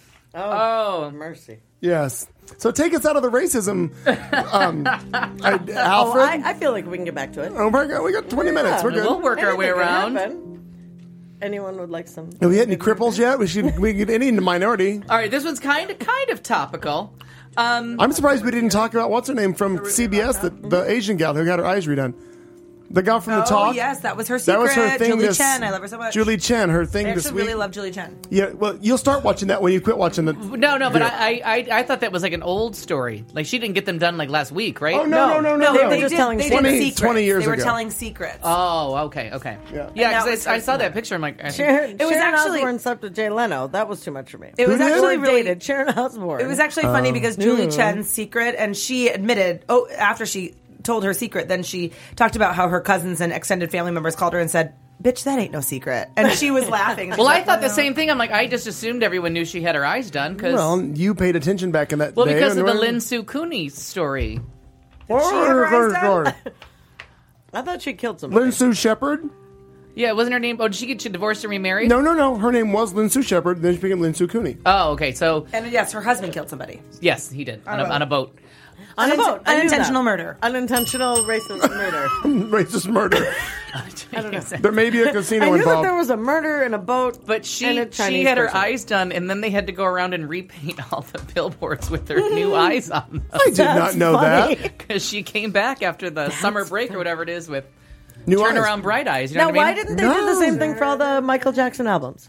Oh, Mercy. Yes. So take us out of the racism, um, I, Oh, Alfred. I, I feel like we can get back to it. Oh, we're good. We got twenty minutes. We're good. we'll work our way Anything could around. happen. Anyone would like some? Have we hit any cripples yet? We should. We get any minority. All right, this one's kind of kind of topical. Um, I'm surprised we didn't talk about what's her name from C B S, the, the Asian gal who got her eyes redone. The gal from the Oh, talk. yes, that was her secret. That was her thing. Julie this, Chen. I love her so much. Julie Chen, her thing I this actually week. really love Julie Chen. Yeah, well, you'll start watching that when you quit watching the. no, no, but video. I, I I thought that was like an old story. Like she didn't get them done like last week, right? Oh no, no, no, no! they, no. they just did, telling they twenty did secrets. twenty years they were ago. telling secrets. Oh, okay, okay. Yeah. Yeah, And that because was I, I her saw that secret. picture. I'm like, I- Sharon, It was Sharon actually- Osbourne slept with Jay Leno. That was too much for me. It was Who did? actually Or really dated Sharon Osbourne. It was actually funny because Julie Chen's secret, and she admitted, oh, after she told her secret, then she talked about how her cousins and extended family members called her and said, bitch, that ain't no secret. And she was laughing. well, I thought the same thing. I'm like, I just assumed everyone knew she had her eyes done because Well, well, you paid attention back in that day. because of and the when- Lin Sue Cooney story. She had her eyes done? I thought she killed somebody. Lin Sue Shepherd? Yeah, wasn't her name? Oh, did she get divorced and remarried? No, no, no. Her name was Lin Sue Shepherd. Then she became Lin Sue Cooney. Oh, okay. So And yes, her husband killed somebody. yes, he did on a, on a boat. On a boat. I knew Unintentional that. murder. Unintentional racist murder. Racist murder. There may be a casino I knew that involved. there was a murder in a boat. But and she a she Chinese had her person. eyes done, and then they had to go around and repaint all the billboards with their new eyes on them. I did not know funny. that. Because she came back after the summer break or whatever it is with New turn eyes. around bright eyes. You know Now, what I mean? why didn't they do the No. same thing for all the Michael Jackson albums?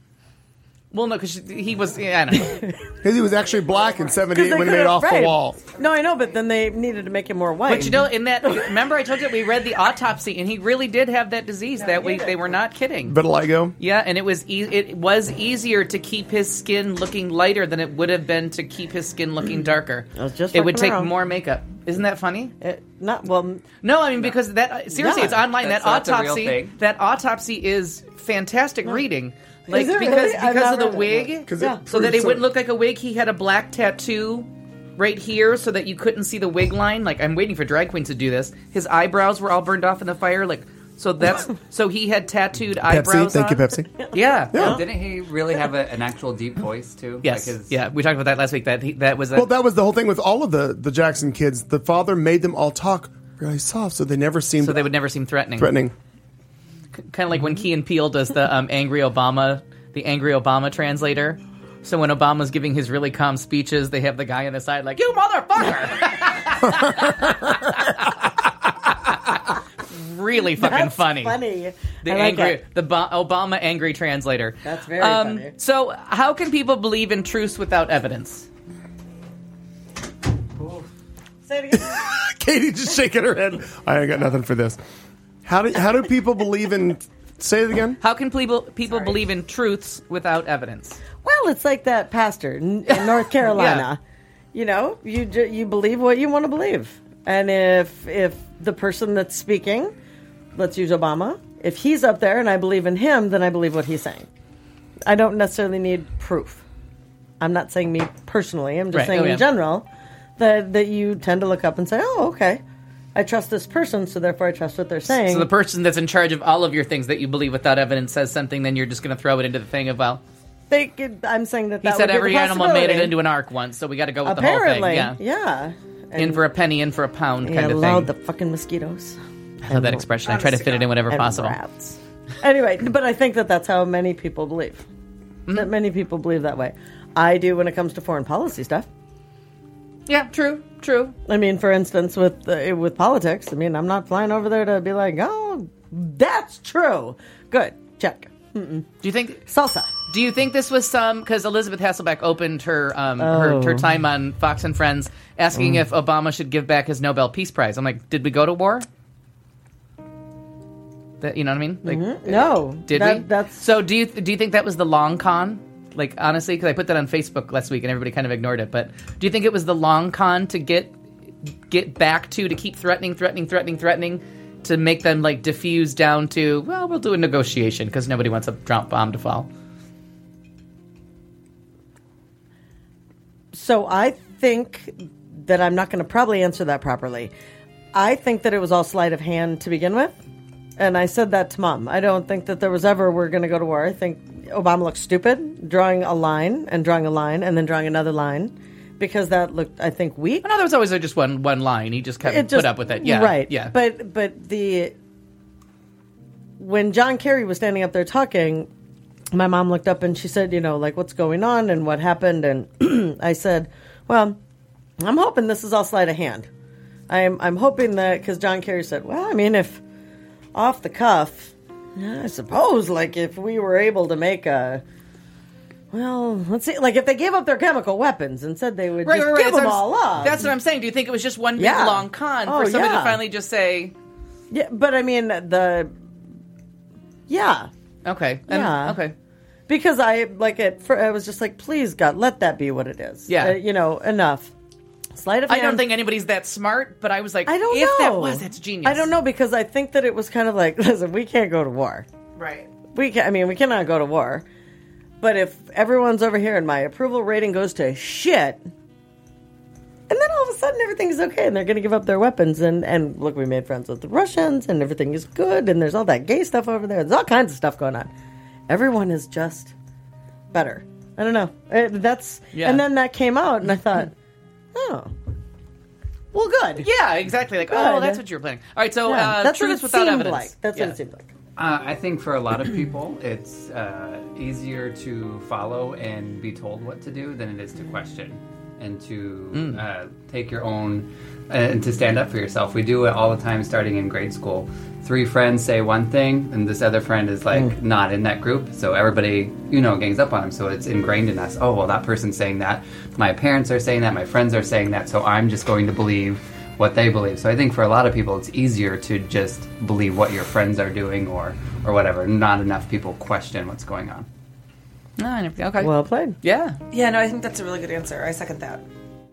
Well, no, because he was. Yeah, I don't know. Because he was actually black in seventy-eight they when he made could've- Off right. the Wall. No, I know, but then they needed to make him more white. But you know, in that, remember I told you we read the autopsy, and he really did have that disease. That we they were not kidding. Vitiligo. Yeah, and it was e- it was easier to keep his skin looking lighter than it would have been to keep his skin looking darker. I was just it would fucking take around. more makeup. Isn't that funny? It, not well. No, I mean because that seriously, Yeah. it's online. That's- that that's a real autopsy, thing. that autopsy is fantastic reading. Like it because really? I've because of not the read it. wig, 'Cause it Yeah. so that proves it wouldn't some- look like a wig. He had a black tattoo right here, so that you couldn't see the wig line. Like I'm waiting for drag queens to do this. His eyebrows were all burned off in the fire. Like so that's so he had tattooed Pepsi. eyebrows. Thank you, on. Pepsi. Yeah. Yeah. Didn't he really have a, an actual deep voice too? Yes. Like his, Yeah. We talked about that last week. That he, that was a, Well, that was the whole thing with all of the, the Jackson kids. The father made them all talk really soft, so they never seemed so they would never seem threatening. threatening. Kind of like when Key and Peele does the um, angry Obama, the angry Obama translator. So when Obama's giving his really calm speeches, they have the guy on the side like, "You motherfucker!" Really fucking That's funny. funny. The I like angry, it. the Bo- Obama angry translator. That's very Um, funny. So how can people believe in truths without evidence? Say it again. Katie just shaking her head. I ain't got nothing for this. How do how do people believe in? Say it again. How can people people believe in truths without evidence? Well, it's like that pastor in in North Carolina. You know, you ju- you believe what you want to believe, and if if the person that's speaking, let's use Obama, if he's up there and I believe in him, then I believe what he's saying. I don't necessarily need proof. I'm not saying me personally. I'm just Right. saying Oh, yeah. in general that that you tend to look up and say, "Oh, okay, I trust this person, so therefore I trust what they're saying." So the person that's in charge of all of your things that you believe without evidence says something, then you're just going to throw it into the thing of, well, They could, I'm saying that he that said would be every the animal made it possibility. into an ark once, so we got to go with Apparently, the whole thing. Yeah. yeah. In for a penny, in for a pound Yeah, kind of allowed thing. the fucking mosquitoes. I love that expression. I try to fit it in whenever and possible. rats. Anyway, but I think that that's how many people believe. Mm-hmm. That many people believe that way. I do when it comes to foreign policy stuff. Yeah, true, true. I mean, for instance, with uh, with politics, I mean, I'm not flying over there to be like, oh, that's true. Good, check. Mm-mm. Do you think salsa? Do you think this was some because Elizabeth Hasselbeck opened her um Oh. her, her time on Fox and Friends asking Mm. if Obama should give back his Nobel Peace Prize? I'm like, did we go to war? That you know what I mean? Like, Mhm. No, did that- we? That's So do you do you think that was the long con? Like honestly, because I put that on Facebook last week and everybody kind of ignored it. But do you think it was the long con to get get back to to keep threatening, threatening, threatening, threatening to make them like diffuse down to well, we'll do a negotiation because nobody wants a drop bomb to fall. So I think that I'm not going to probably answer that properly. I think that it was all sleight of hand to begin with. And I said that to Mom. I don't think that there was ever we're going to go to war. I think Obama looked stupid drawing a line and drawing a line and then drawing another line because that looked, I think, weak. No, there was always just one one line. He just kept It just- put up with it. Yeah, right. Yeah, But but the when John Kerry was standing up there talking, my mom looked up and she said, you know, like what's going on and what happened, and I said, well, I'm hoping this is all sleight of hand. I'm I'm hoping that because John Kerry said, well, I mean, if off the cuff, I suppose, like if we were able to make a. Well, let's see. Like, if they gave up their chemical weapons and said they would right, just right, right. give That's them what I'm- all up. That's what I'm saying. Do you think it was just one big Yeah. long con Oh, for somebody yeah. to finally just say, Yeah, but I mean the. Yeah. okay, and, Yeah. okay, Because I like it. For, I was just like, please God, let that be what it is. Yeah. Uh, you know, enough. Sleight of I hand. don't think anybody's that smart, but I was like, I don't if know. that was, that's genius. I don't know because I think that it was kind of like, listen, we can't go to war. Right. We can. I mean, we cannot go to war. But if everyone's over here and my approval rating goes to shit, and then all of a sudden everything's okay and they're going to give up their weapons and and look, we made friends with the Russians and everything is good and there's all that gay stuff over there. There's all kinds of stuff going on. Everyone is just better. I don't know. Uh, That's Yeah. and then that came out and I thought, oh, well, good. Yeah, exactly. Like, oh, Good. that's what you were planning. All right, so Yeah, uh, that's what truth it without seemed evidence. like. That's Yeah. what it seemed like. Uh, I think for a lot of people, it's uh, easier to follow and be told what to do than it is to question and to Mm. uh, take your own uh, and to stand up for yourself. We do it all the time starting in grade school. Three friends say one thing, and this other friend is like Mm. not in that group. So everybody, you know, gangs up on them. So it's ingrained in us. Oh, well, that person's saying that. My parents are saying that. My friends are saying that. So I'm just going to believe what they believe. So I think for a lot of people, it's easier to just believe what your friends are doing or or whatever. Not enough people question what's going on. No, I never- okay. Well played. Yeah. Yeah, no, I think that's a really good answer. I second that.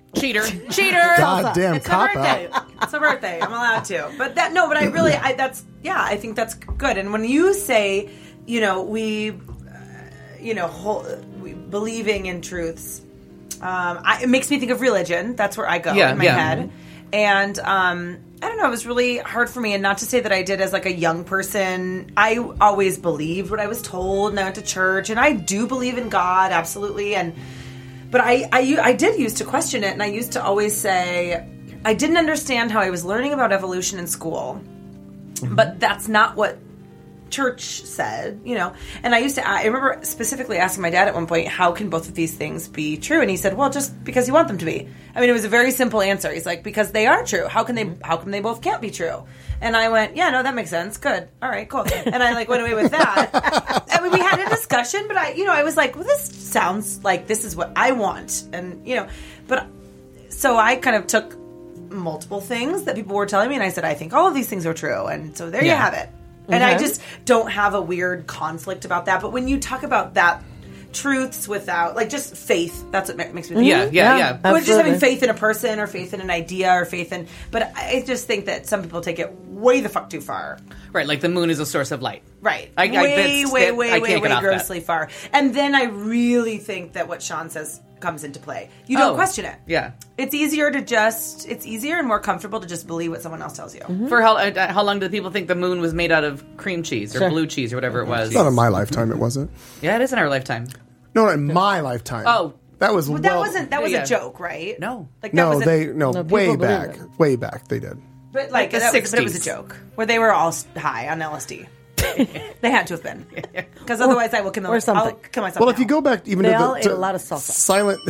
Cheater. Cheater. God damn It's cop my birthday. out. It's a birthday. I'm allowed to. But that no, but I really I that's yeah, I think that's good. And when you say, you know, we uh, you know, whole, we believing in truths, um, I, it makes me think of religion. That's where I go Yeah, in my yeah. head. And um I don't know, it was really hard for me, and not to say that I did as like a young person. I always believed what I was told, and I went to church, and I do believe in God, absolutely. And but I, I, I did used to question it, and I used to always say I didn't understand how I was learning about evolution in school, but that's not what church said, you know. And I used to, I remember specifically asking my dad at one point, how can both of these things be true? And he said, well, just because you want them to be. I mean, it was a very simple answer. He's like, because they are true. How can they, how come they both can't be true? And I went, yeah, no, that makes sense. Good. All right, cool. And I like went away with that. I mean, we had a discussion, but I, you know, I was like, well, this sounds like this is what I want. And, you know, but so I kind of took multiple things that people were telling me, and I said, I think all of these things are true. And so there Yeah. you have it. And I Okay. just don't have a weird conflict about that. But when you talk about that, truths without, like, just faith, that's what ma- makes me think. Yeah, yeah, yeah. Or just having Absolutely. faith in a person or faith in an idea or faith in. But I just think that some people take it way the fuck too far. Right, like the moon is a source of light. Right. I- I- way, that's- way, that- way, I way, can't get way off that. grossly far. And then I really think that what Sean says comes into play. You don't Oh, question it. Yeah. It's easier to just, it's easier and more comfortable to just believe what someone else tells you. For how uh, how long do people think the moon was made out of cream cheese or Sure. blue cheese or whatever it was? Not in my lifetime, it wasn't. Yeah, it is in our lifetime. No, not in my lifetime. Oh. that was But that well, wasn't, that was Yeah. a joke, right? No. Like, that No, was they no, No, people way believe back, it. way back they did. But like, the that was, but it was a sixties. joke where they were all high on L S D. They had to have been, because otherwise I will kill, or something. I'll kill myself. Well, if now. you go back even They to all the ate to a lot of salsa. silent,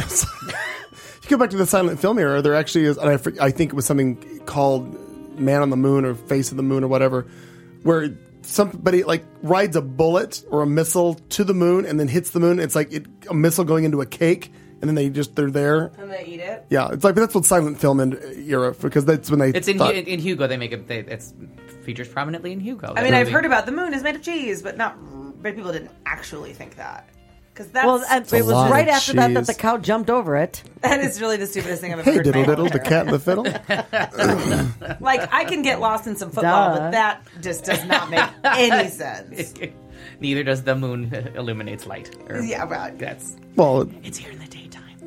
if you go back to the silent film era, there actually is, and I, for- I think it was something called Man on the Moon or Face of the Moon or whatever, where somebody like rides a bullet or a missile to the moon and then hits the moon. It's like it, a missile going into a cake, and then they just they're there. and they eat it. Yeah, it's like that's what silent film in, era because that's when they. It's in thought, in, in Hugo. They make it. They, it's features prominently in Hugo. I That mean, I've movie. heard about the moon is made of cheese, but not. But people didn't actually think that, because that's Well, and a it was lot right of after that that cheese. the cow jumped over it. that is really the stupidest thing I've ever Hey, heard. in my diddle diddle, whole the cat and the fiddle. Like, I can get lost in some football, Duh. but that just does not make any sense. Neither does the moon illuminates light. Or- Yeah, right. That's Well, it's here in the daytime.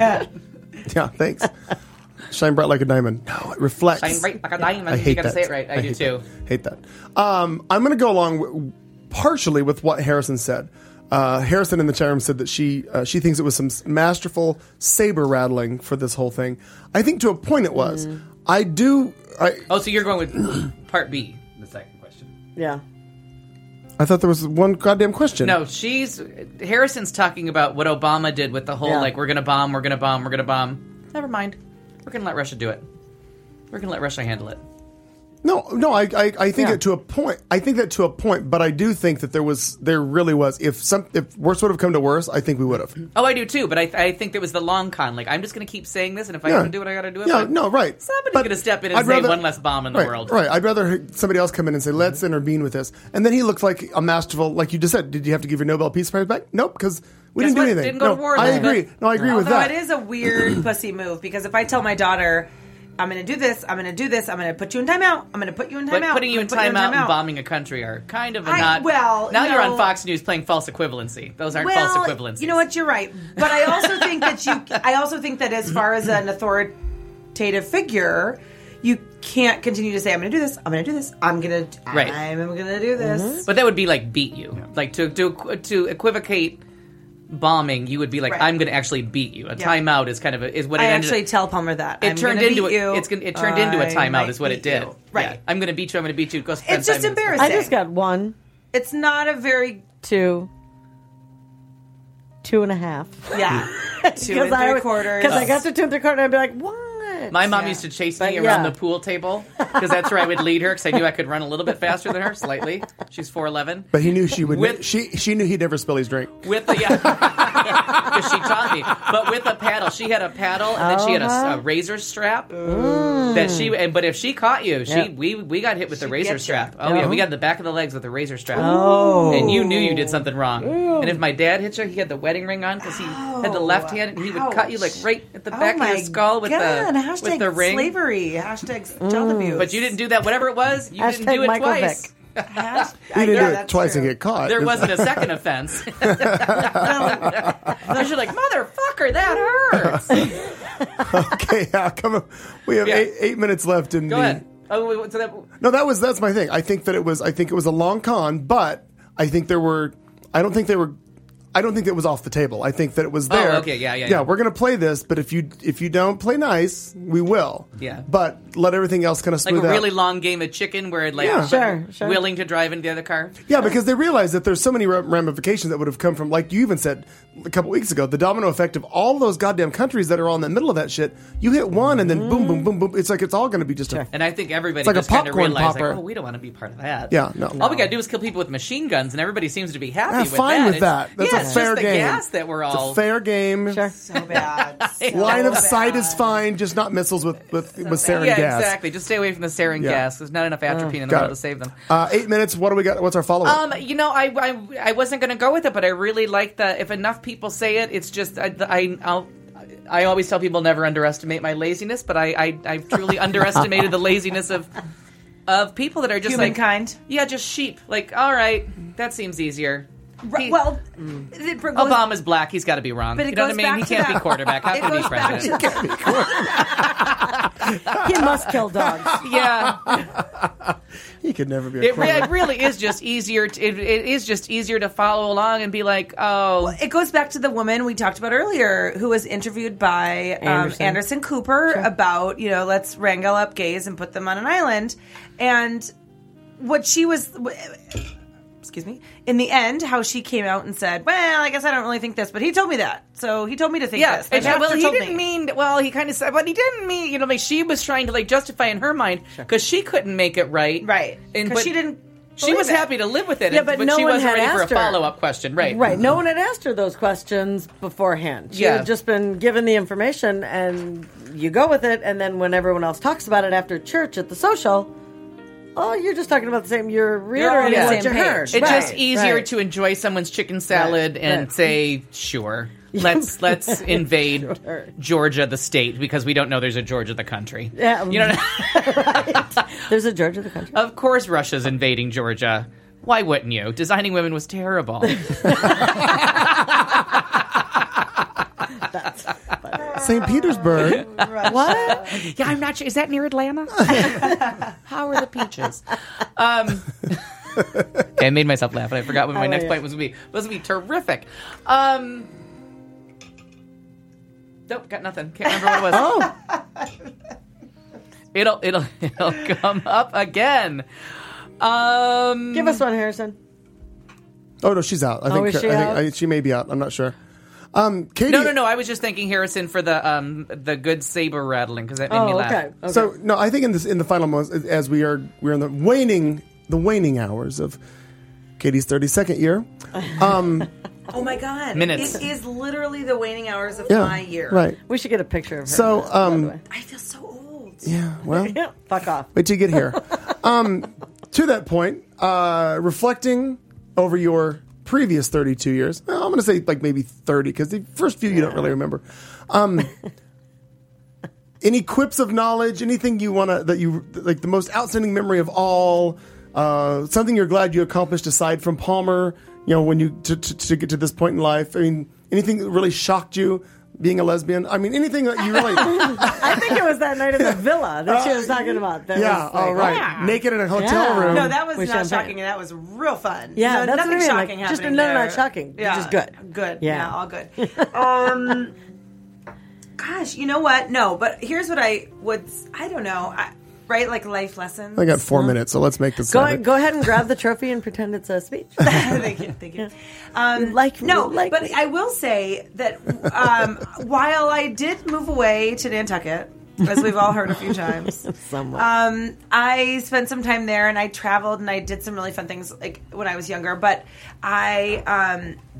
yeah, thanks. Shine bright like a diamond. No, it reflects. Shine bright like a diamond. I hate You gotta that. say it right. I do hate too. That. Hate that. Um, I'm going to go along w- partially with what Harrison said. Uh, Harrison in the chat room said that she uh, she thinks it was some masterful saber rattling for this whole thing. I think to a point it was. Mm. I do. I Oh, so you're going with part B, the second question. Yeah. I thought there was one goddamn question. No, she's Harrison's talking about what Obama did with the whole Yeah. like we're gonna bomb, we're gonna bomb, we're gonna bomb. Never mind. We're gonna let Russia do it. We're gonna let Russia handle it. No, no, I, I, I think Yeah. that to a point. I think that to a point, but I do think that there was, there really was. If some, if worse would have come to worse, I think we would have. Oh, I do too, but I, I think there was the long con. Like, I'm just going to keep saying this, and if I Yeah. gotta do it, I got to do it. Yeah, But no, right. Somebody's But going to step in and I'd say rather- one less bomb in the right, world. Right. I'd rather somebody else come in and say, let's intervene with this. And then he looked like a masterful, like you just said. Did you have to give your Nobel Peace Prize back? Nope, because we Guess didn't do what? anything. Didn't go no, to war I then. agree. No, I agree with Although that. it is a weird pussy move, because if I tell my daughter, I'm going to do this, I'm going to do this, I'm going to put you in timeout, I'm going to put you in But timeout, putting you in I'm gonna put timeout and bombing a country are kind of a I- not. well, now you're no. on Fox News playing false equivalency. Those aren't well, false equivalencies. You know what? You're right. But I also think that you. I also think that as far as an authoritative figure, you can't continue to say, "I'm going to do this. I'm going to do this. I'm going to. Right. I'm going to do this." But that would be like beat you. Like to to to equivocate bombing, you would be like, Right. I'm going to actually beat you. A Yeah. timeout is kind of a, is what I it ended. actually tell Palmer that It I'm turned gonna into beat a, you. it's gonna, it turned into a I timeout. might Is what it beat did. you. Right. Yeah. I'm going to beat you. I'm going to beat you. Go spend It's just five minutes. embarrassing. I just got one, It's not a very two, two and a half. yeah two and I three quarters. Because I got to two and three quarters, and I'd be like, what? My mom Yeah. used to chase But me around yeah. the pool table because that's where I would lead her because I knew I could run a little bit faster than her, slightly. She's four eleven. But he knew she would. With- she she knew he'd never spill his drink. With the yeah, because she taught me. But with a paddle, she had a paddle, and then she had Uh-huh. a, a razor strap that she. And, but if she caught you, she Yep. we we got hit with the razor get strap. you. Oh yeah, Oh. we got the back of the legs with the razor strap. Oh. And you knew you did something wrong. And if my dad hit you, he had the wedding ring on because he had the left hand, and he would cut you like right at the back oh of your my skull with God. the Hashtag with the ring. slavery. Hashtag child abuse. But you didn't do that. Whatever it was, you didn't Hashtag do it Michael twice. Vick. Hash- You didn't Yeah, do it that's twice true. and get caught. There It's- wasn't a second offense. Because you're like, motherfucker, that hurts. Okay, yeah, come on. We have Yeah. eight, eight minutes left in Go the. ahead. Oh, wait, wait, so that, No, that was that's my thing. I think that it was. I think it was a long con, but I think there were. I don't think they were. I don't think it was off the table. I think that it was Oh, there. okay, yeah, yeah, yeah. yeah. We're gonna play this, but if you if you don't play nice, we will. Yeah. But let everything else kind of like smooth a out. really long game of chicken where, like, Yeah. Sure, sure. willing to drive into the other car. Yeah, because they realize that there's so many ra- ramifications that would have come from, like you even said a couple weeks ago, the domino effect of all those goddamn countries that are all in the middle of that shit. You hit one, and then boom, boom, boom, boom. It's like it's all going to be just a. And I think everybody It's like a just kind of popcorn realized, popper. like, oh, we don't want to be part of that. Yeah, no. All we got to do is kill people with machine guns, and everybody seems to be happy Yeah, with fine that. with It's- that. That's yeah, a it's fair just the game. gas that we're It's all. a fair game. Sure. So bad. So Line of bad. sight is fine, just not missiles with with, with sarin yeah, gas. exactly. Just stay away from the sarin Yeah. gas. There's not enough atropine in the Got world it. to save them. Uh, eight minutes. What do we got? What's our follow up? Um, you know, I, I, I wasn't going to go with it, but I really like the. If enough people say it, it's just I, I I'll. I always tell people never underestimate my laziness, but I, I I've truly underestimated the laziness of of people that are just Humankind. like yeah, just sheep. Like, all right, that seems easier. Right, He- well, it goes, Obama's black. He's got to be wrong. But it you know what I goes mean? back He to can't that- be quarterback. How it can he be goes back president? to- He must kill dogs. Yeah, he could never be a it, re- quarterback. it really is just easier. To, it, it is just easier to follow along and be like, oh, It goes back to the woman we talked about earlier who was interviewed by um, Anderson. Anderson. Cooper about, you know, let's wrangle up gays and put them on an island. And what she was, excuse me, in the end, how she came out and said, well, I guess I don't really think this, but he told me that. So he told me to think yeah. this. And My she- well, pastor he told didn't me. mean. Well, he kind of said, but he didn't mean. You know, like she was trying to like justify in her mind because she couldn't make it right, Right. And 'Cause but she didn't She believe was it. happy to live with it, Yeah, and- but but, no she one wasn't had ready for a asked her. follow up question, right? Right. No one had asked her those questions beforehand. She Yeah. had just been given the information, and you go with it. And then when everyone else talks about it after church at the social, oh, you're just talking about the same. You're reiterating the what same you page. heard. It's Right, just easier right. to enjoy someone's chicken salad Right, and right. say, "Sure, let's let's invade Sure. Georgia, the state, because we don't know there's a Georgia, the country." Yeah, You know, There's a Georgia the country. of course Russia's invading Georgia. Why wouldn't you? Designing Women was terrible. Saint Petersburg. What? Yeah, I'm not sure. Is that near Atlanta? How are the peaches? Um, okay, I made myself laugh, and I forgot what my Oh, next yeah. point was going to be. It was going to be terrific. Um, nope, got nothing. Can't remember what it was. Oh, It'll it'll it'll come up again. Um, Give us one, Harrison. oh no, she's out. I Oh, think, is I she think out? I, she may be out. I'm not sure. Um, Katie. no, no, no. I was just thanking Harrison for the um the good saber rattling because that made me Oh, laugh. okay. okay. So no, I think in this in the final months, as we are we're in the waning the waning hours of Katie's thirty-second year. Um, Oh my God. Minutes. It is literally the waning hours of yeah, my year. right. we should get a picture of her. So, by the um, way. I feel so old. Yeah, well, yeah, fuck off. wait till you get here. Um, to that point, uh, reflecting over your previous thirty-two years, well, I'm going to say like maybe thirty because the first few you don't really remember. Um, any quips of knowledge, anything you want to, that you, like the most outstanding memory of all, uh, something you're glad you accomplished aside from Palmer, you know, when you, to, to, to get to this point in life? I mean, anything that really shocked you being a lesbian? I mean, anything that you really... I think it was that night in the villa that she was talking about. That yeah, was like, all right. yeah. Naked in a hotel Yeah. room. No, that was With not champagne. shocking, and that was real fun. Yeah, no, that's nothing what I mean, shocking like, just happening no, there. not shocking, Yeah, just good. Good. Yeah. Yeah, all good. Um, gosh, you know what? No, but here's what I would. I don't know. I, right, like life lessons. I got four minutes, so let's make this Go, happen. go ahead and grab the trophy and pretend it's a speech. thank you, thank you. Um, like no, like but me. I will say that um, while I did move away to Nantucket, as we've all heard a few times, Somewhat. um, I spent some time there, and I traveled, and I did some really fun things like when I was younger. But I um,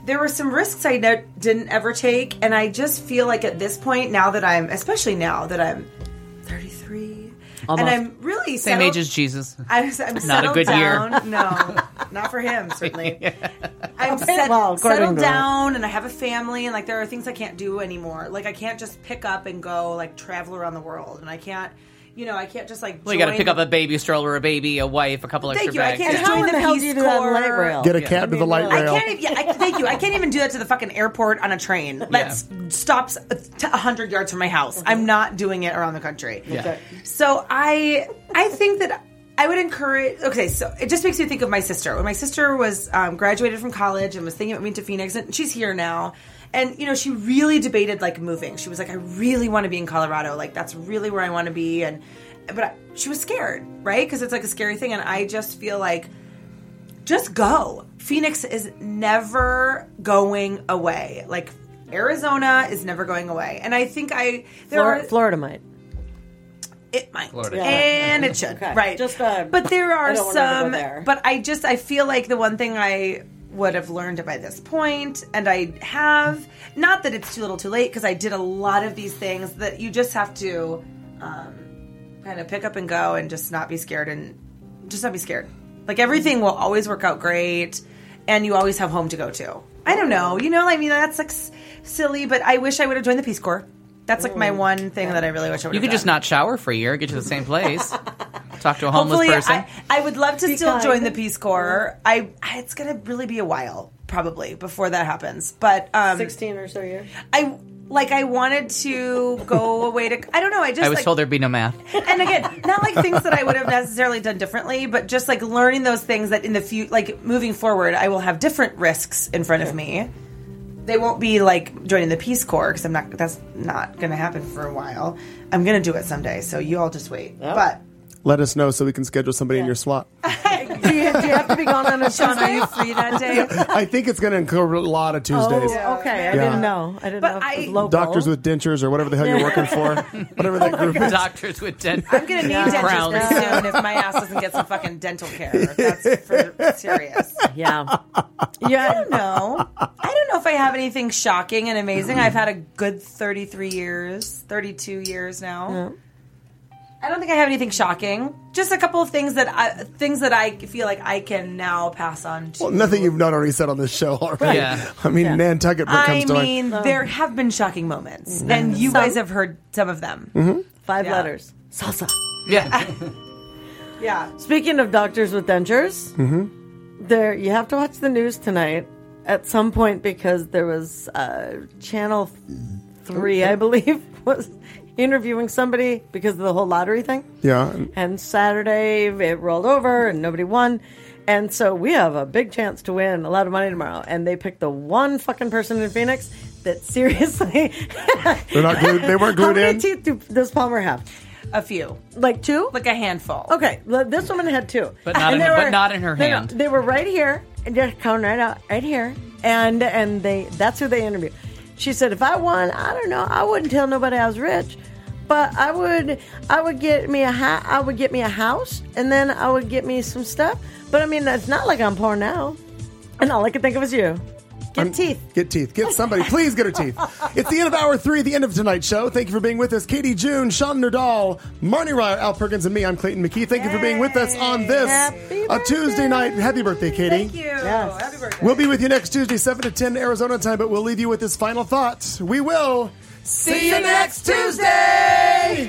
there were some risks I ne- didn't ever take, and I just feel like at this point, now that I'm, especially now that I'm thirty-three, Almost. and I'm really Same settled, age as Jesus. I, I'm Not a settled good down. year. No, not for him, certainly. I'm Okay, set, well, according settled to that. down, and I have a family, and like there are things I can't do anymore. Like I can't just pick up and go like travel around the world, and I can't, you know, I can't just like. Well, you got to join pick up the- a baby stroller, a baby, a wife, a couple extra Thank you. I bags. can't Yeah. just How join in the the hell Peace do you do that Corps. light rail? Get a cat to the light I rail. can't even. Yeah, I, thank you. I can't even do that to the fucking airport on a train that Yeah. s- stops a hundred yards from my house. I'm not doing it around the country. Yeah. So I, I think that I would encourage. Okay, so it just makes me think of my sister. When my sister was um, graduated from college and was thinking about moving to Phoenix, and she's here now. And you know, she really debated like moving. She was like, I really want to be in Colorado. Like that's really where I want to be. And but I, she was scared, right? Because it's like a scary thing. And I just feel like. Just go. Phoenix is never going away. Like Arizona is never going away, and I think I there Florida, are Florida might. it might Florida. and it should Okay. right. Just, uh, but there I are don't want her to go some. there. But I just I feel like the one thing I would have learned by this point, and I have not that it's too little, too late, because I did a lot of these things that you just have to um, kind of pick up and go, and just not be scared, and just not be scared. Like everything will always work out great, and you always have home to go to. I don't know, you know. I mean, that's like s- silly, but I wish I would have joined the Peace Corps. That's like my one thing that I really wish I would. You have could just done. not shower for a year, get to the same place, talk to a homeless Hopefully, person. I, I would love to Be still kind. join the Peace Corps. I it's gonna really be a while, probably, before that happens. But um, Sixteen or so years. I like I wanted to go away to. I don't know. I just I was like, told there'd be no math. and again, not like things that I would have necessarily done differently, but just like learning those things that in the future, like moving forward, I will have different risks in front of me. They won't be like joining the Peace Corps because I'm not. That's not going to happen for a while. I'm going to do it someday, so you all just wait. But Let us know so we can schedule somebody in your slot. do, you, do you have to be gone on a Sean, are Tuesday? you free that day? I think it's going to include a lot of Tuesdays. Oh, okay. I Yeah. didn't know. I didn't But know if it was I- local. Doctors with dentures or whatever the hell you're working for. Whatever that group is. Doctors with dent. I'm going to need dentures crowns. pretty soon if my ass doesn't get some fucking dental care. That's for serious. Yeah. Yeah, I don't know. I don't know if I have anything shocking and amazing. I've had a good thirty-three years, thirty-two years now. I don't think I have anything shocking. Just a couple of things that I, things that I feel like I can now pass on to. Well, nothing you've not already said on this show already. Yeah. I mean, Nantucket I comes to mind. mean, there have been shocking moments, and you Some. guys have heard some of them. Mm-hmm. Five Yeah. letters. Salsa. Yeah. Yeah. Speaking of doctors with dentures, there you have to watch the news tonight at some point because there was uh, Channel Three, I believe, was interviewing somebody because of the whole lottery thing. Yeah. And Saturday it rolled over and nobody won. And so we have a big chance to win a lot of money tomorrow. And they picked the one fucking person in Phoenix that seriously. They're not glued. They weren't How glued many in. teeth do, does Palmer have? A few, Like two? like a handful. Okay, l- this woman had two, But not in- they but not in her no, no, hand. they were right here and just coming right out, right here, and and they that's who they interviewed. She said, if I won, I don't know, I wouldn't tell nobody I was rich, but I would I would get me a ha- I would get me a house, and then I would get me some stuff. But I mean, it's not like I'm poor now, and all I could think of was you. Get I'm- teeth. Get teeth. Get somebody. Please get her teeth. It's the end of hour three, the end of tonight's show. Thank you for being with us. Katie June, Sean Nerdal, Marnie Ryer, Al Perkins, and me. I'm Clayton McKee. Thank you for being with us on this Happy a Tuesday night. Happy birthday, Katie. Thank you. Yes. Happy birthday. We'll be with you next Tuesday, seven to ten Arizona time, but we'll leave you with this final thought. We will see you next Tuesday!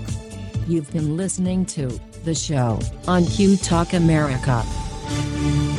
You've been listening to The Show on Q Talk America.